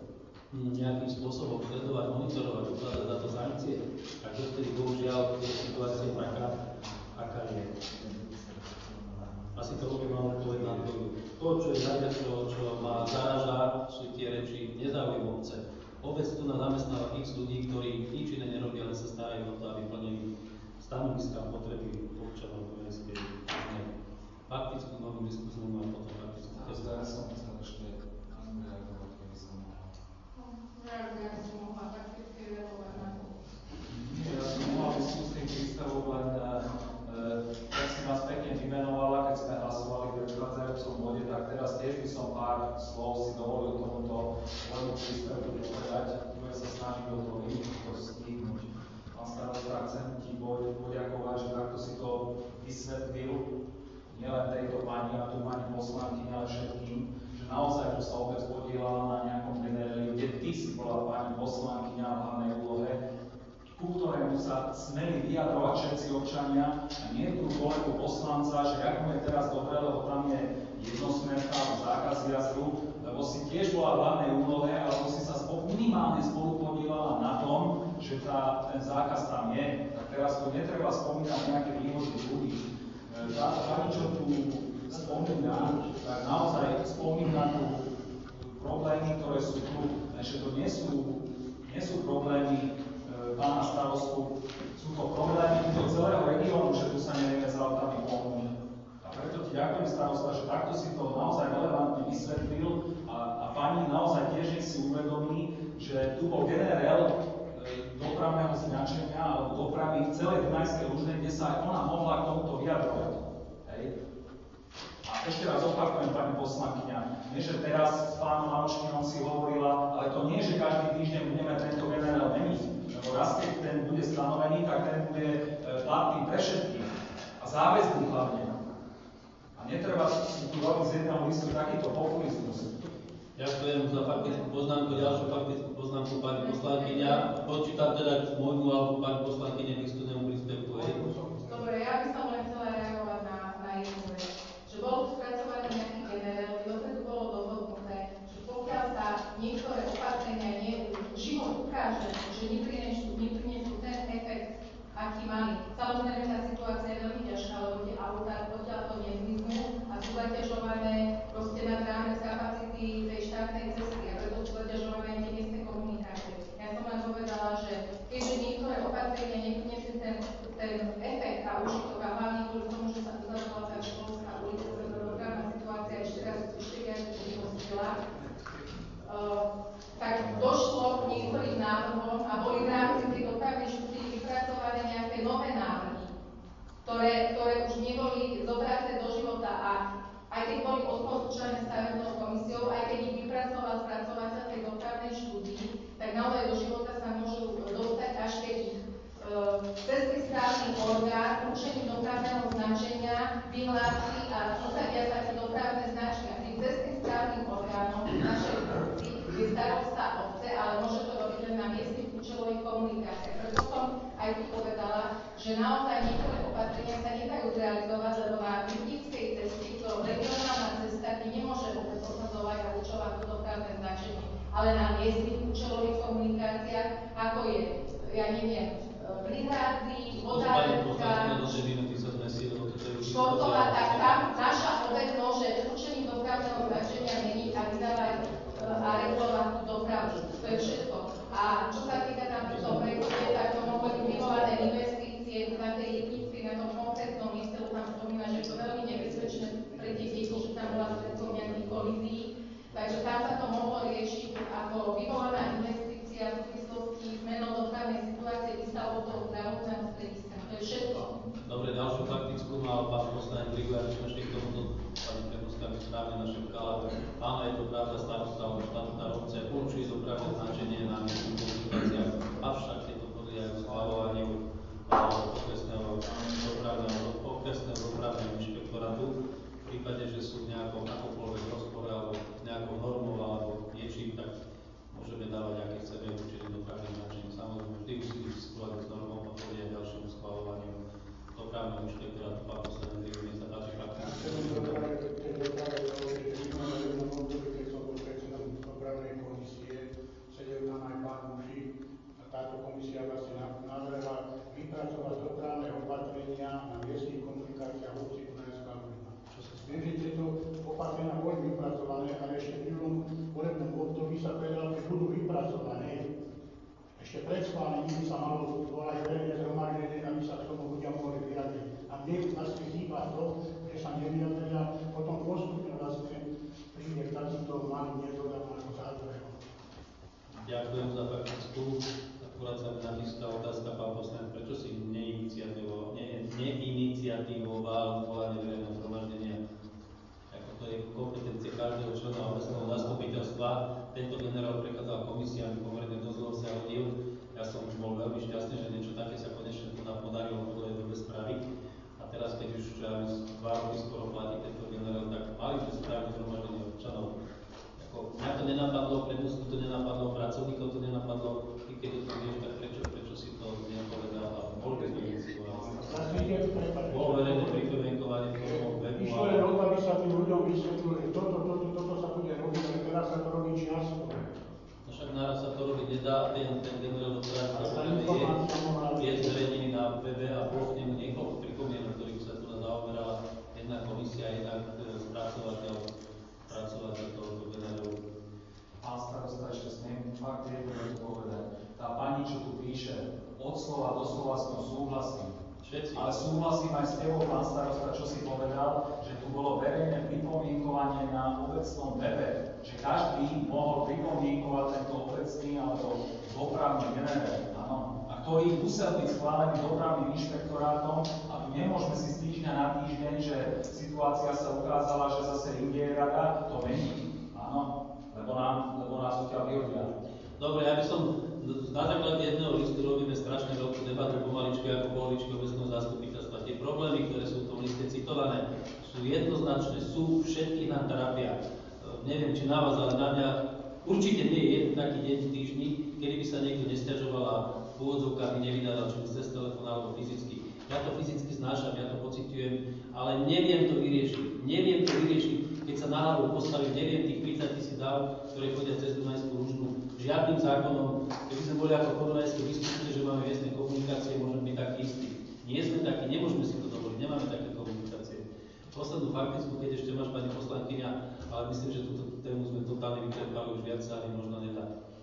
nejakým spôsobom sledovať, monitorovať, ukladať za to sankcie, tak dovtedy bohužiaľ je situácia taká, aká je. Asi to by mal odpovedať na to. To, čo je najviac, čo, čo ma zaráža, sú tie reči nezaujímavce. Obec tu na zamestnáva x ľudí, ktorí nič iné nerobia, ale sa starajú o to, aby plnili stanoviska potreby občanov Dunajskej Lužnej. Faktickú novú diskusiu a potom faktickú testu. Ja som chcel ešte reagovať, keby som mohol. Ja by som mohla fakticky reagovať na to. Nie, ja som mohla by som s tým prístavom len tak si nás pekne vymenovala, keď sme hlasovali v predchádzajúcom bode, tak teraz tiež by som pár slov si dovolil tomuto môjmu príspevku povedať. Budem sa snažiť do toho to stihnúť. Pán starosta, chcem ti poďakovať, že takto si to vysvetlil, nielen tejto pani, a tu pani poslankyňa, ale všetkým, že naozaj tu sa obec podielala na nejakom generáli, kde ty si bola pani poslankyňa v hlavnej úlohe, ku ktorému sa smeli vyjadrovať všetci občania a nie tu kolegu poslanca, že jak mu je teraz dobre, lebo tam je jednosmerka alebo zákaz jazdu, lebo si tiež bola v hlavnej úlohe, alebo si sa minimálne spolupodílala na tom, že tá, ten zákaz tam je. Tak teraz tu netreba spomínať nejaké výhody ľudí. Táto pani, čo tu spomína, tak naozaj spomína tu problémy, ktoré sú tu, že to nie sú, nie sú problémy pána starostu, sú to problémy do celého regiónu, že tu sa nevieme s autami pohnúť. A preto ti ďakujem, starosta, že takto si to naozaj relevantne vysvetlil a, a pani naozaj tiež si uvedomí, že tu bol generál e, dopravného značenia alebo dopravy v celej Dunajskej Lužnej, kde sa aj ona mohla k tomuto vyjadrovať. Hej. A ešte raz opakujem, pani poslankyňa, nie že teraz s pánom Anoškinom si hovorila, ale to nie, že každý týždeň budeme tento generál meniť. Lebo raz, keď ten bude stanovený, tak ten bude platný pre všetkých. A záväzný hlavne. A netreba si tu robiť z jedného listu takýto populizmus. Ďakujem za faktickú poznámku, ďalšiu faktickú poznámku pani poslankyňa. Počítam teda k môjmu alebo pani poslankyne výstupnému príspevku. Dobre, ja by som len chcela reagovať na, na jednu vec. Že bol tu spracovaný nejaký generál, dopredu bolo dohodnuté, že pokiaľ sa niektoré opatrenia nie, život ukáže, že neprinesú aj tu povedala, že naozaj niektoré opatrenia sa nedajú zrealizovať, lebo na Ľudnickej ceste, to regionálna cesta, kde nemôže obec osadzovať a určovať to dopravné značenie, ale na miestnych účelových komunikáciách, ako je, ja neviem, prihrády, vodárenka, športová, tak tam naša obec môže určením dopravného značenia meniť a vydávať a regulovať tú dopravu. To je všetko. A čo sa týka tam túto prechode, tak to mohli vyvolané investície na tej Lipnici, na tom konkrétnom mieste, lebo tam spomína, že je to veľmi nebezpečné pre tie deti, že tam bola svetkom nejakých kolízií. Takže tam sa to mohlo riešiť ako vyvolaná investícia v súvislosti s zmenou dopravnej situácie výstavbou toho zdravotného strediska. To je všetko. Dobre, ďalšiu faktickú mal pán poslanec Grigor, aby sme ešte k tomuto pani Premuska by správne našepkala. Áno, je to pravda, starosta alebo štatutár obce určuje dopravné značenie na miestnych komunikáciách, avšak tieto podliehajú schvaľovaniu okresného dopravného, okresného dopravného inšpektorátu. V prípade, že sú v nejakom akokoľvek rozpore alebo nejakou normou alebo niečím, tak môžeme dávať, aké chceme určite dopravné značenie. Samozrejme, vždy musí byť v súlade s normou a podlieha ďalšiemu schvaľovaniu dopravného inšpektorátu. Pán poslanec Grigor, nech sa páči fakticky. Táto komisia vlastne navrhla vypracovať dopravné opatrenia na miestnych komunikáciách obcí Dunajská Ľubina. Viem, že tieto opatrenia boli vypracované, ale ešte v minulom volebnom období sa povedalo, že budú vypracované. Ešte pred schválením sa malo zvolať verejné zhromaždenie, aby sa k tomu ľudia mohli vyjadriť. A mne vlastne chýba to, že sa nevyjadria, potom postupne vlastne príde k takýmto malým nezhodám ako záverom. Ďakujem za faktickú. Akurát sa mi napísala otázka, pán poslanec, prečo si neiniciatívoval, ne, neiniciatívoval zvolanie verejného zhromaždenia. Ako to je kompetencia každého člena obecného zastupiteľstva. Tento generál prechádzal komisiami pomerne dosť dlho sa hodil. Ja som už bol veľmi šťastný, že niečo také sa konečne tu nám podarilo v dlhej dobe spraviť. A teraz, keď už ja dva roky skoro platí tento generál, tak mali by spraviť zhromaždenie občanov. Mňa to nenapadlo, prednosti to nenapadlo, pracovníkov to nenapadlo, i keď to vieš, tak prečo, prečo si to nepovedal a bol by to iniciovať. Bol verejné pripomienkovanie formou webu. Išlo je rok, aby sa tým ľuďom vysvetlilo, že toto, toto, toto sa bude robiť, ale teraz sa to robí čiastko. No však naraz sa to robiť nedá, ten, ten generál dopravy je, je zverejnený na webe a bolo k nemu niekoľko pripomienok, ktorých sa tu zaoberala jedna komisia, jednak spracovateľ, spracovateľ tohoto generálu. Pán starosta, ešte smiem fakt jednu vec povedať. Tá pani, čo tu píše, od slova do slova s tou súhlasím. Všetci. Ale súhlasím aj s tebou, pán starosta, čo si povedal, že tu bolo verejné pripomienkovanie na obecnom webe, že každý mohol pripomienkovať tento obecný alebo dopravný generál, áno, a ktorý musel byť schválený dopravným inšpektorátom a tu nemôžeme si z týždňa na týždeň, že situácia sa ukázala, že zase inde je rada, to mení, áno, lebo, nám, lebo nás odtiaľ vyhodia. Dobre, ja by som na základe jedného listu robíme strašne veľkú debatu pomaličky ako polovičky obecného zastupiteľstva. Tie problémy, ktoré sú v tom liste citované, sú jednoznačné, sú, všetky nám trápia. Neviem, či na vás, ale na mňa určite nie je jeden taký deň v týždni, kedy by sa niekto nesťažoval a v úvodzovkách by nevydal, či cez telefón alebo fyzicky. Ja to fyzicky znášam, ja to pociťujem, ale neviem to vyriešiť. Neviem to vyriešiť, keď sa na hlavu postavím, neviem tých tridsať tisíc aut, ktoré chodia cez Dunajskú Lužnu. Žiadnym zákonom, keby sme boli ako podunajské vyskúšenie, že máme miestne komunikácie, môžeme byť takí istí. Nie sme takí, nemôžeme si to dovoliť, nemáme také komunikácie. Poslednú faktickú, keď ešte máš, pani poslankyňa, ale myslím, že túto tému sme totálne vyčerpali, už viac sa ani možno nedá.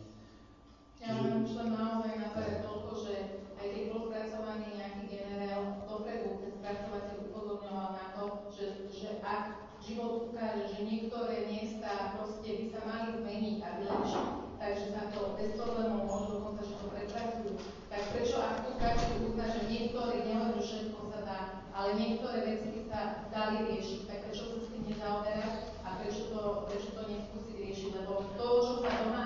Ja len už len naozaj na záver toľko, že aj keď bol spracovaný nejaký generál, dopredu ten spracovateľ upozorňoval na to, že, že ak život ukáže, že niektoré miesta proste by sa mali zmeniť a vylepšiť, takže sa to bez problémov môže dokonca, že to prepracujú. Tak prečo ak tu každý uzná, že niektorí, nehovorím, že všetko sa dá, ale niektoré veci by sa dali riešiť, tak prečo sa s tým nezaoberať a prečo to, prečo to neskúsiť riešiť, lebo to, čo sa doma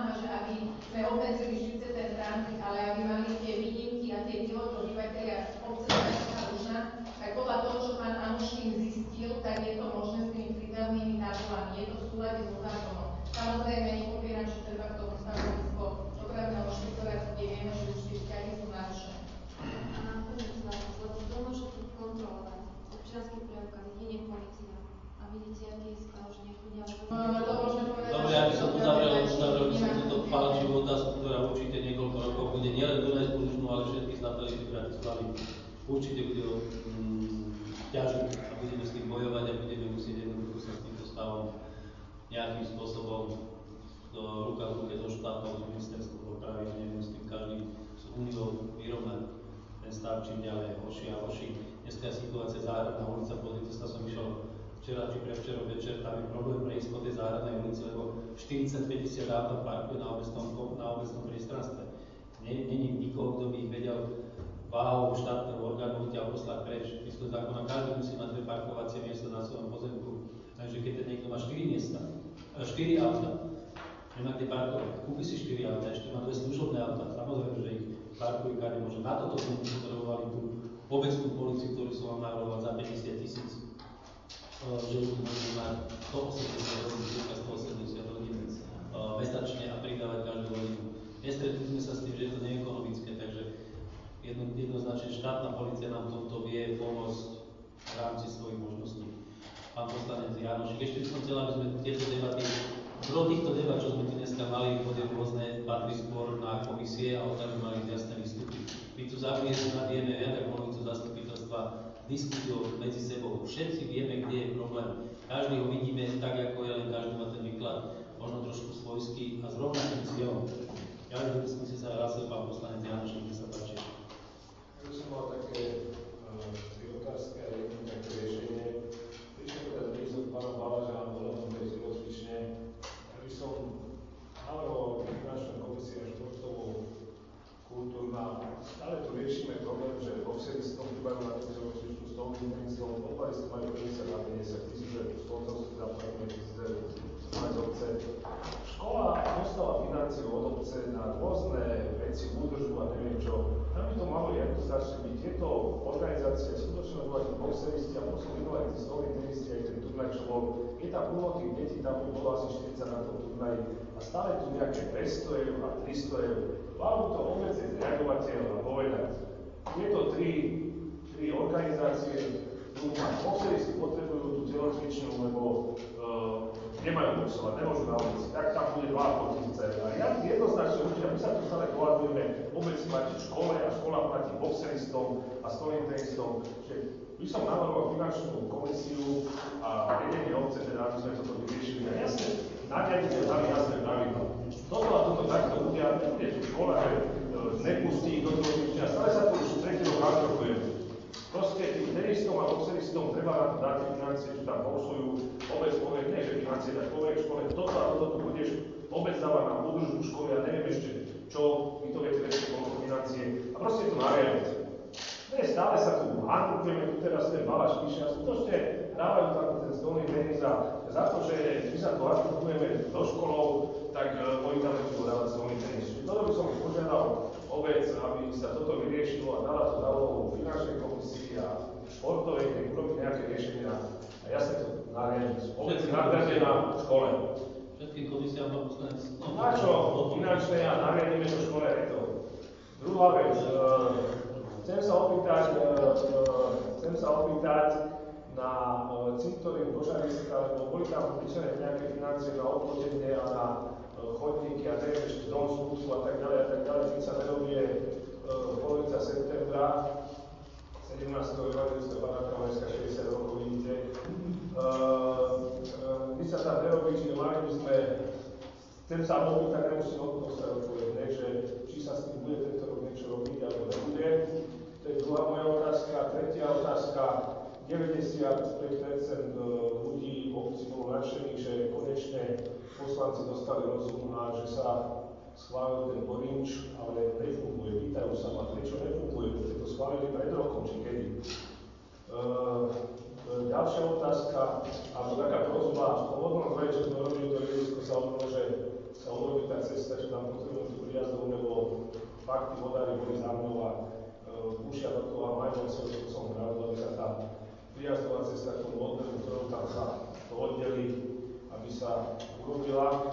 všetky satelity Bratislavy určite bude mm, ťažiť a budeme s tým bojovať a budeme musieť jednoducho sa s týmto stavom nejakým spôsobom do ruka v ruke so štátom, s ministerstvom dopravy a neviem s tým každým s úniou vyrovnať ten stav čím ďalej horší a horší. Dneska je situácia záhradná ulica, pozrite sa, som išiel včera či prevčerom večer, tam je problém prejsť po tej záhradnej ulici, lebo štyridsať päťdesiat aut parkuje na obecnom, na obecnom priestranstve. Není nikoho, kto by ich vedel váhou štátneho orgánu ťa poslať preč. Myslím zákona, každý musí mať dve parkovacie miesta na svojom pozemku. Takže keď ten niekto má štyri miesta, štyri auta, nemá kde parkovať, kúpi si štyri auta, ešte má dve služobné auta, samozrejme, že ich parkujú kade môže. Na toto sme potrebovali tú obecnú políciu, ktorú som vám navrhoval za päťdesiat tisíc, že už tu môžeme mať sto osemdesiat hodín, sto osemdesiat hodín mesačne a pridávať každú hodinu. Nestretli sme sa s tým, že je to neekonomické, takže jedno, jednoznačne štátna polícia nám tomto vie pomôcť v rámci svojich možností. Pán poslanec Jánošek, ešte by som chcel, aby sme tieto debaty, do týchto debat, čo sme tu dneska mali, bude rôzne, patrí skôr na komisie a o tam mali jasné výstupy. My tu zavieme viac ako polovicu zastupiteľstva diskusiu medzi sebou. Všetci vieme, kde je problém. Každý ho vidíme tak, ako je, len každý má ten výklad možno trošku svojský a s rovnakým cieľom. Ja už by som si sa hlásil, pán poslanec Janošek, kde sa páči. Ja by som mal také tri uh, otázky a jedno také riešenie. Prišiel teda dnes od pána Balaža a volám tej telocvične. Ja by som navrhoval finančná komisia športovú, kultúrna. Stále tu riešime problém, že offsetistom chýbajú na tú telocvičku stovky tenistom, odpalistom majú päťdesiat na päťdesiat tisíc, sponzorský zaplatíme tisíc eur. Škola dostala financie od obce na rôzne veci, údržbu a neviem čo. Tam by to malo jednoznačne byť. Tieto organizácie skutočne boli boxeristi a musú vynovať tí stolní tenisti aj ten turnaj, čo bol. Je tam plno tých detí, tam by bolo asi štyridsať na tom turnaji a stále tu nejaké dvesto eur a tristo eur. Vládu to obec je zreagovateľ a povedať. Tieto tri, tri organizácie budú mať boxeristi, potrebujú tú telocvičnú, lebo uh, nemajú boxovať, nemôžu na ulici, tak tam bude dva a pol tisíca eur. A ja jednoznačne určite, my sa tu stále dohadujeme, obec platí škole a škola platí boxeristom a stolným tenistom. Čiže by som navrhoval finančnú komisiu a vedenie obce, teda aby sme toto vyriešili. A jasne, nariaditeľ dali jasné pravidlo. Toto a toto takto bude, a nebude tu škola, že nepustí do toho zvyčenia. Stále sa tu už tretí rok navrhujeme. Proste tým tenistom a boxeristom treba na to dať financie, čo tam boxujú. Obec povie, nie že financie, tak povie škole, toto a toto tu budeš, obec dáva na údržbu školy a neviem ešte čo, vy to viete ešte koľko financie. A proste je to nariadiť. Ne, stále sa tu handlujeme, tu teraz ten Balaš píše a skutočne dávajú tam ten stolný tenis a za to, že my sa tu handlujeme do školov, tak uh, oni tam nebudú dávať stolný tenis. Čiže toto by som požiadal obec, aby sa toto vyriešilo a dala to za úlohu finančnej komisii a športovej, keď urobiť nejaké riešenia a jasne to nariadiť. Obec si nadriadie na škole. Všetkým komisiám pán poslanec. Na čo? Finančné a nariadíme to škole, je to. Druhá vec. Uh, chcem sa opýtať, uh, uh, chcem sa opýtať na uh, cintorín Božariska, lebo boli tam vyčlené nejaké financie na odplotenie a na uh, chodníky a neviem ešte dom smutku a tak ďalej a tak ďalej. Keď sa nerobie uh, polovica septembra, sedemnásteho evangelista pána Kramajska, šesťdesiat rokov vidíte. Uh, uh, my sa tam nerobí, čiže mali by sme, chcem sa opýtať, nemusím odpovedať odpovedne, že či sa s tým bude tento rok niečo robiť, alebo nebude. To je druhá moja otázka. Tretia otázka. deväťdesiatpäť percent ľudí v obci bolo nadšených, že konečne poslanci dostali rozum a že sa schválil ten Borinč, ale nefunguje. Pýtajú sa ma, prečo nefunguje, pretože to schválili pred rokom, či kedy. Uh, ďalšia otázka, alebo taká prosba, v pôvodnom zve, čo sme robili to rizisko, sa hovorilo, že sa urobí tá cesta, že tam potrebujú tú príjazdov, lebo fakt tí vodári boli za mnou a uh, púšia do toho a majú svoj som pravdu, aby sa tá príjazdová cesta k tomu odberu, ktorou tam sa to oddeli, aby sa urobila.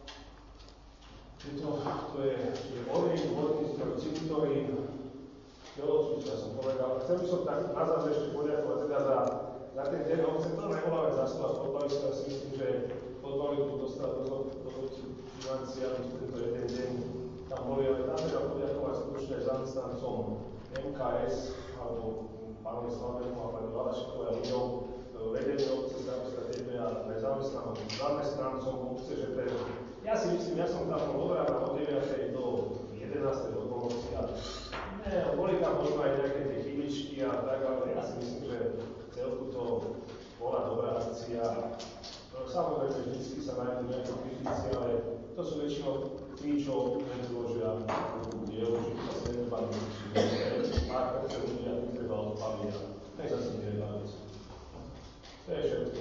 To, to je, je Orín, vodný stroj, cintorín, telocvička som povedal. Chcel by som tak na záver ešte poďakovať teda za, za ten deň obce, to nebola len zásluha fotbalista, si myslím, že fotbalistu dostal do financí, aby tento jeden deň tam boli, ale tam treba poďakovať skutočne aj zamestnancom em ká es alebo pánovi Slavému a pani Valašikovej a ľuďom vedenie obce starosta a zamestnancom obce, že ten, ja si myslím, ja som tam bol od rána od deviatej do jedenástej do polnoci a ne, boli tam možno aj nejaké tie chybičky a tak, ale ja si myslím, že celku to bola dobrá akcia. Samozrejme, vždy sa nájdú nejaké kritici, ale to sú väčšinou tí, čo nezložia dielu, že to sa nedbali. Ak chce ľudia, tu treba odpaliť a nech sa s tým nebaviť. To je všetko.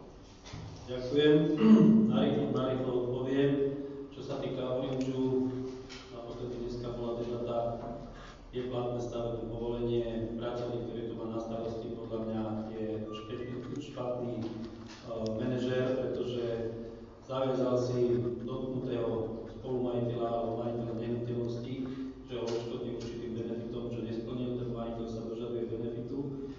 Ďakujem. Narýchlo, narýchlo odpoviem. Čo sa týka Oranžu, naposledy dneska bola debata, je platné stavebné povolenie. Pracovník, ktorý to má na starosti, podľa mňa je špatný uh, manažér, pretože zaviazal si dotknutého spolumajiteľa alebo majiteľa nehnuteľnosti, že ho odškodní určitým benefitom, čo nesplnil, ten majiteľ sa dožaduje benefitu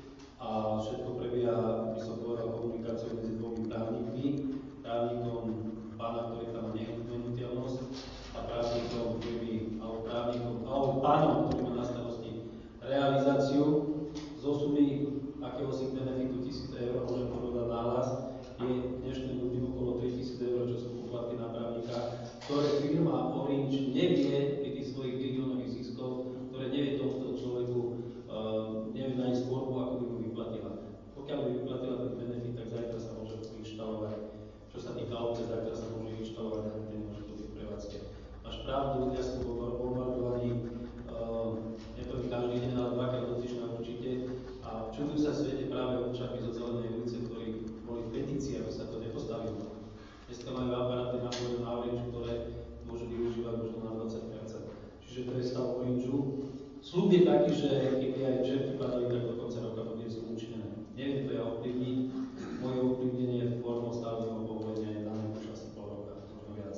a všetko prebieha, by som povedal, komunikáciou medzi dvomi právnikmi, právnikom pána, ktorý tam má nehnuteľnosť a právnikom, ktorý by, alebo právnikom, alebo pánom, ktorý má na starosti realizáciu zo sumy akéhosi benefitu tisíc eur, môžem povedať nahlas, je dnešné doby okolo tritisíc eur, čo sú poplatky na právnika, ktoré firma Orange nevie pri tých svojich miliónových ziskov, ktoré nevie tomuto človeku, uh, nevie nájsť formu, ako by mu vyplatila. Pokiaľ by vyplatila ten benefit, tak zajtra sa môže inštalovať. Čo sa týka obce, zajtra sa môže inštalovať, a nemôže to byť prevádzke. Máš pravdu, ľudia sú bombardovaní, uh, nepoviem každý deň, ale dvakrát do týždňa určite. A čudujú sa v svete práve občania zo Zelenej ulice, ktorí boli v petícii, aby sa to nepostavilo. Dneska majú aparáty na pôjde na Orange, ktoré môžu využívať možno na dvadsať percent. Čiže to je stav Orangeu. Sľub je taký, že keby aj čerty padali, tak do konca roka bude zúčnené. Neviem to ja ovplyvniť. Moje ovplyvnenie formou stavebného povolenia je dané počas pol roka, možno viac.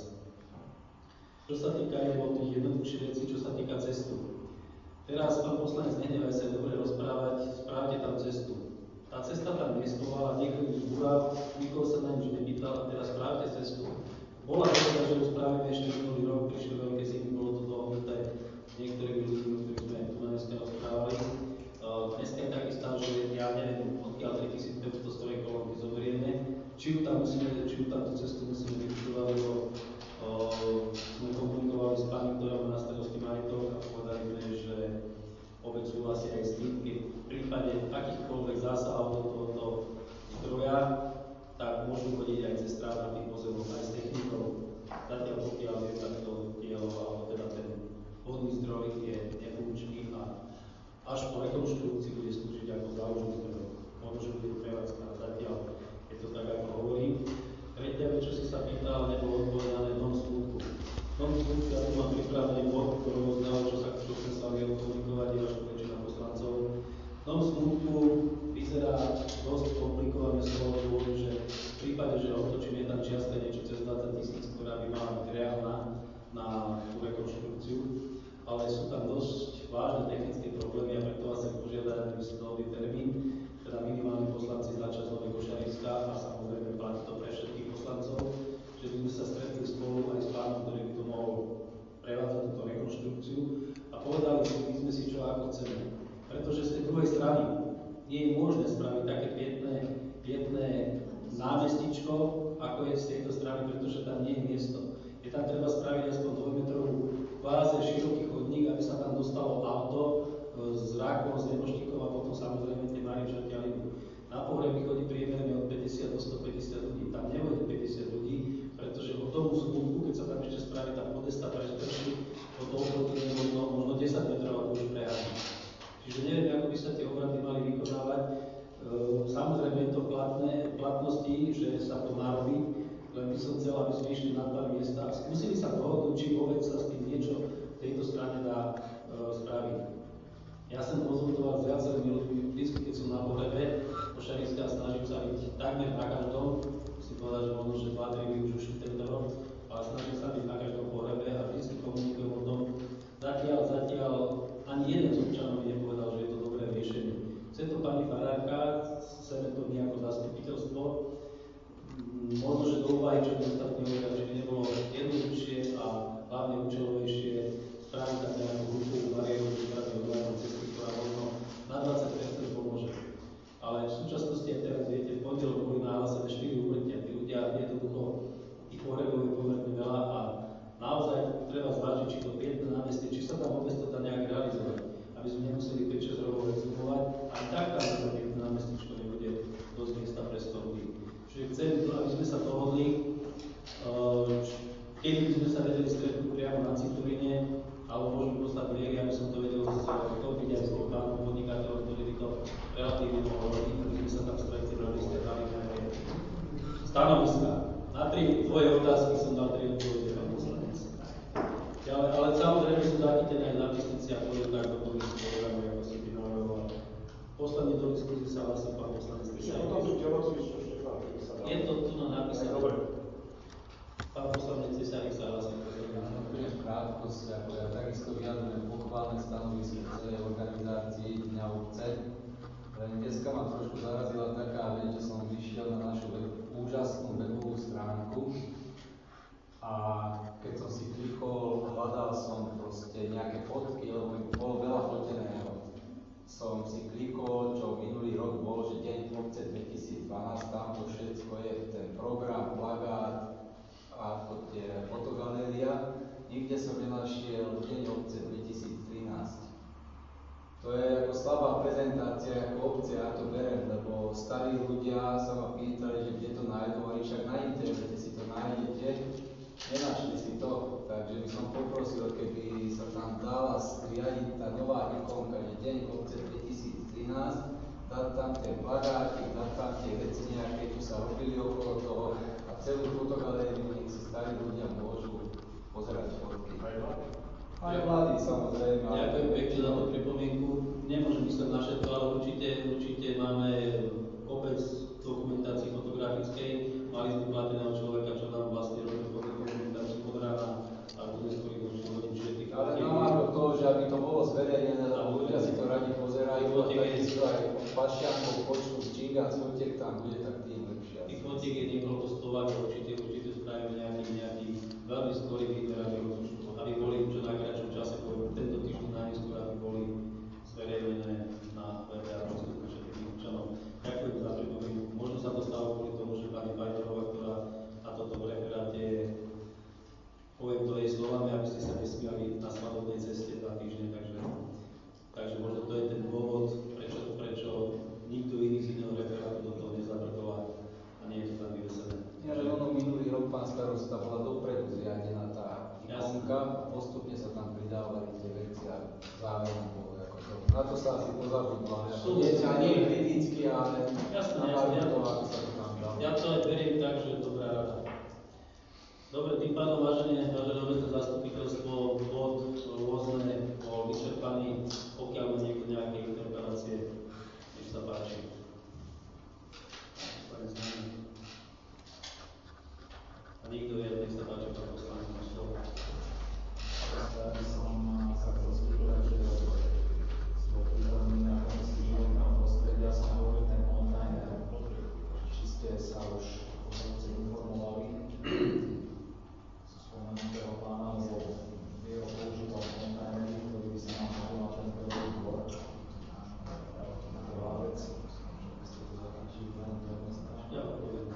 Čo sa týka tých jednoduchších vecí, čo sa týka cestu. Teraz pán poslanec, nehnevaj sa, je dobre rozprávať, správte tam cestu. Tá cesta tam nestovala, niekto ju zbúral, nikoho sa na nič nepýtal a teraz správte cestu. Bola dohoda, že ju spravíme ešte minulý rok, prišli veľké zimy, bolo to dohodnuté s niektorými ľuďmi, ktorí sme tu na dneska rozprávali. Uh, dneska je taký stav, že ja neviem, odkiaľ tritisícpäťsto stovej kolónky zoberieme, či ju tam musíme, či ju tam tú cestu musíme vybudovať, lebo uh, sme komunikovali s pani, ktorá má na starosti majetok a povedali sme, že obec súhlasí aj s tým, keď v prípade akýchkoľvek zásahov do tohoto zdroja, tak môžu chodiť aj cez strávny pozemok, aj s technikou. Zatiaľ pokiaľ je takto dielo, alebo teda ten vodný zdroj je nefunkčný a až po rekonštrukcii bude slúžiť ako záložný zdroj. Možno, že bude prevádzka, zatiaľ je to tak, ako hovorím. Tretia vec, čo si sa pýtal, nebolo odpovedané dom smutku. Dom smutku, ja tu mám pripravený bod, ktorého znal, čo sa čo sme sa mali komunikovať, je vaša väčšina poslancov. Dom smutku vyzerá dosť komplikované z toho dôvodu, že v prípade, že otočím, je tam čiastka niečo cez dvadsať tisíc, ktorá by mala byť reálna na tú rekonštrukciu, ale sú tam dosť vážne technické problémy a preto vás chcem požiadať, aby sa dohodli termín, teda minimálni poslanci za čas Nové Košariska a samozrejme platí to pre všetkých poslancov, že by sme sa stretli spolu aj s pánom, ktorý by to mohol prevádzať túto rekonštrukciu a povedali by sme si, čo ako chceme. Pretože z tej druhej strany nie je možné spraviť také pietné, pietné námestičko, ako je z tejto strany, pretože tam nie je miesto. Je tam treba spraviť aspoň dvojmetrovú kváze, široký chodník, aby sa tam dostalo auto s rákom, s neboštíkom a potom samozrejme tie maričatia ľudí. Na pohreby chodí priemerne od päťdesiat do stopäťdesiat ľudí. Tam nevojde päťdesiat ľudí, pretože od tomu smutku, keď sa tam ešte spraví tá podesta pre sprši, od toho chodí možno, možno desať metrov, ako už preháňa. Čiže neviem, ako by sa tie obrady mali vykonávať. E, samozrejme je to platné, platnosti, že sa to narobí, len by som chcel, aby sme išli na dva miesta. Skúsili sa dohodnúť, či vôbec sa s tým niečo v tejto strane dá e, spraviť. Ja som konzultoval s viacerými ľuďmi, vždy, keď som na pohrebe Košariska, snažím sa byť takmer na každom, musím povedať, že možno, že dva tri by už ušli tento rok, ale snažím sa byť na každom pohrebe a vždy komunikujem o tom. Zatiaľ, zatiaľ ani jeden z občanov mi nepovedal, že je to dobré riešenie. Chce to pani farárka, chceme to my ako zastupiteľstvo. Možno, že do úvahy, čo by ostatní hovoria, že by nebolo jednoduchšie a hlavne účelovejšie spraviť tam nejakú hlukovú bariéru, ktorá by odvážala cesty, ktorá celej organizácii Dňa obce. Len dneska ma trošku zarazila taká vec, že som vyšiel na našu web, úžasnú webovú stránku a keď som si klikol, hľadal som proste nejaké fotky, lebo bolo veľa foteného. Som si klikol, čo minulý rok bol, že Deň obce dvetisícdvanásť, tam to všetko je, ten program, plagát a to tie fotogaléria. Nikde som nenašiel Deň obce dvetisíctrinásť. To je ako slabá prezentácia ako obce, ja to berem, lebo starí ľudia sa ma pýtali, že kde to nájdú, a však na internete si to nájdete, nenašli si to, takže by som poprosil, keby sa tam dala zriadiť tá nová ikonka, že Deň obce dvetisíctrinásť, dať tam tie plagáty, dať tam tie veci nejaké, čo sa robili okolo toho a celú fotogalériu, nech si starí ľudia môžu pozerať fotky. Aj vlády, samozrejme. Ďakujem pekne za tú pripomienku. Nemôžem mysleť na všetko, ale určite, určite máme obec dokumentácii fotografickej. Mali sme plateného človeka, čo nám vlastne robí dokumentáciu od rána a do neskorých nočných hodín všetkých. Ale namárko to, že aby to bolo zverejnené, lebo ľudia si to radi pozerajú a takisto aj pašiankov počtu činga z fotiek tam bude, tak tým lepšie. Tých fotiek je niekoľko stovák, určite, určite spravíme nejaký, nejaký veľmi skorý výber, aby boli v čo najkračšom čase, poviem tento týždeň najneskôr, aby boli zverejnené na webe a dostupné všetkým občanom. Ďakujem za pripomienku. Možno sa to stalo kvôli tomu, že pani Fajterová, ktorá na toto v referáte je, poviem to jej slovami, aby ste sa nesmiali na svadobnej ceste dva týždne, takže, takže možno to je ten dôvod, prečo, prečo nikto iný z iného referátu do toho nezabrdol a nie je to tak vyvesené. Ja, že ono minulý rok pán starosta bola dopredu zriadená tá ikonka a postupne sa tam pridávali tie veci a záverom bolo ako to. Na to sa asi pozabudlo, ale nie je nie kriticky, ale jasné, na jasné, to, ako sa to tam dalo. Ja to aj beriem tak, že je dobrá rada. Dobre, tým pádom, vážené, vážené obecné zastupiteľstvo, bod rôzne bol vyčerpaný, pokiaľ má niekto nejaké interpelácie, nech sa páči. A nikto vie, nech sa páči, pán poslanec, máš slovo. Ja by som sa chcel spýtať, že vo prítomní na komisii životného prostredia som hovoril ten kontajner, či ste sa už o tom informovali zo spomenutého pána, lebo je o použitom kontajneri, ktorý by sa nám mohol na ten prvý dvor. Prvá vec, že by ste to zachytili len to jednoznačne. Ja poviem.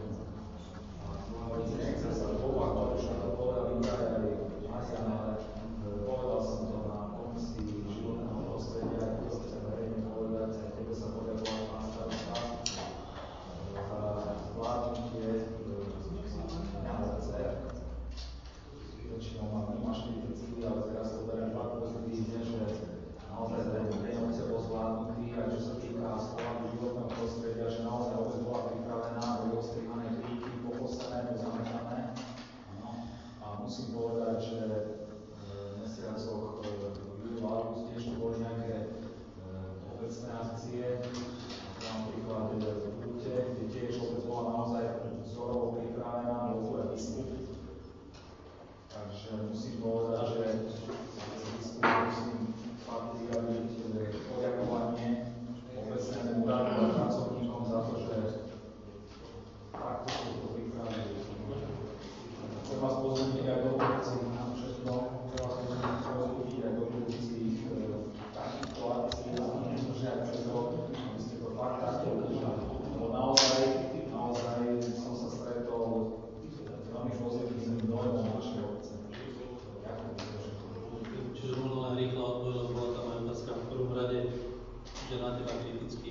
Nechcem sa opakovať, že to povedal aj Marian, ale povedal som to na komisii životného prostredia, aj to chcem verejne povedať, aj tebe sa poďakovať pán starosta za zvládnutie Dňa obce. Väčšinou ma vnímaš kriticky, ale teraz to beriem fakt pozitívne, že naozaj Deň obce bol zvládnutý, aj čo sa týka schváľu životného prostredia, že naozaj obec bola pripravená, boli ostrihané kríky, pokosané, pozamechané. A musím povedať, že v mesiacoch júli a auguste ešte boli nejaké obecné akcie, napríklad v Lúte, kde tiež obec bola naozaj vzorovo pripravená, bol tu aj biskup. Takže musím povedať, že biskup musím fakt vyjadriť poďakovanie obecnému úradu a pracovníkom za to, že takto sú to pripravili. Chcem vás pozvúdiť aj do obci na všetko, chcem vás pozvúdiť aj do budúcich takýchto akcií, možno, že aj cez rok, aby ste to fakt takto udržali. Lebo naozaj, naozaj som sa stretol s veľmi pozitívnym dojmom našej obce. Ďakujem za všetko. Čiže možno len rýchlo odpovedať, bola tam aj otázka v prvom rade, že na teba kriticky.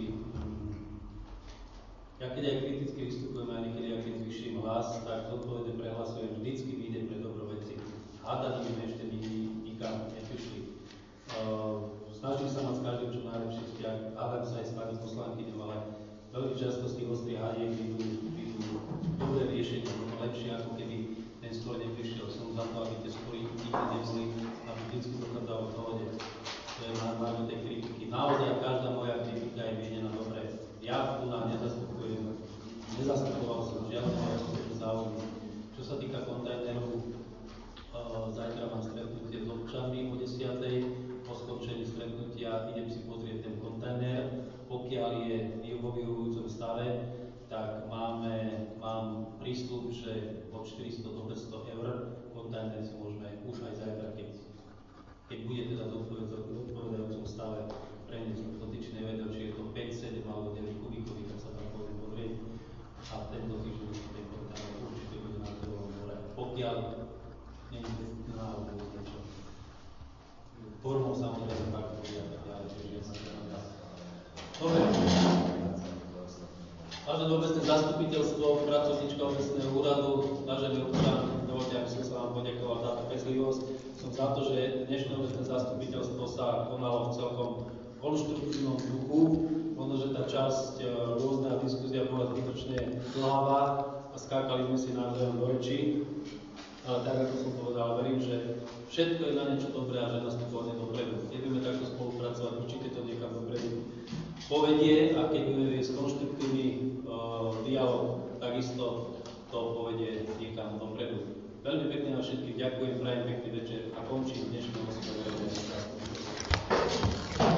Ja keď aj kriticky vystupujem, aj niekedy aj keď zvýšim hlas, tak zodpovedne prehlasujem, vždycky vyjde pre dobro veci. Hádaním sme ešte nikam neprišli. Uh, snažím sa mať s každým čo najlepší vzťah, hádam sa aj s pani poslankyňou, ale veľmi často z tých ostrých hádiek vidú, vidú dobré riešenie, možno lepšie, ako keby ten skôr neprišiel. Som za to, aby tie spory nikdy neboli, aby vždycky dochádzalo k dohode. To je na tej kritiky. Naozaj každá moja kritika je mienená dobre. Ja tu nám nezastupujem, nezastupoval som žiadne osobné záujmy. Čo sa týka kontajnerov, uh, zajtra mám stretnutie s občanmi o desiatej, po skončení stretnutia ja idem si pozrieť ten kontajner, pokiaľ je vo vyhovujúcom stave, tak máme, mám prísľub, že od štyristo do päťsto eur kontajner si môžeme už aj zajtra, keď, keď bude teda v odpovedajúcom stave preniesť dotyčné vedro, či je to päť, sedem alebo deväť kubíkových, tak sa tam pôjdem pozrieť a tento týždeň už ten kontajner určite bude na trhovom more. Pokiaľ nie je náhodou niečo. Formou samozrejme tak bude a tak ďalej, čiže je sa teda. Dobre. Vážené obecné zastupiteľstvo, pracovníčka obecného úradu, vážený občan, dovoľte, aby som sa vám poďakoval za trpezlivosť. Som za to, že dnešné obecné zastupiteľstvo sa konalo v celkom konštruktívnom duchu. Možno, že tá časť e, rôzna diskusia bola zbytočne dlhavá a skákali sme si navzájom do rečí. Ale tak, ako som povedal, verím, že všetko je na niečo dobré a že nás to povedie dopredu. Keď budeme takto spolupracovať, určite to niekam dopredu povedie a keď budeme viesť konštruktívny uh, dialog, takisto to povedie niekam dopredu. Veľmi pekne na všetkých ďakujem, prajem pekný večer a končím dnešný hospodársky.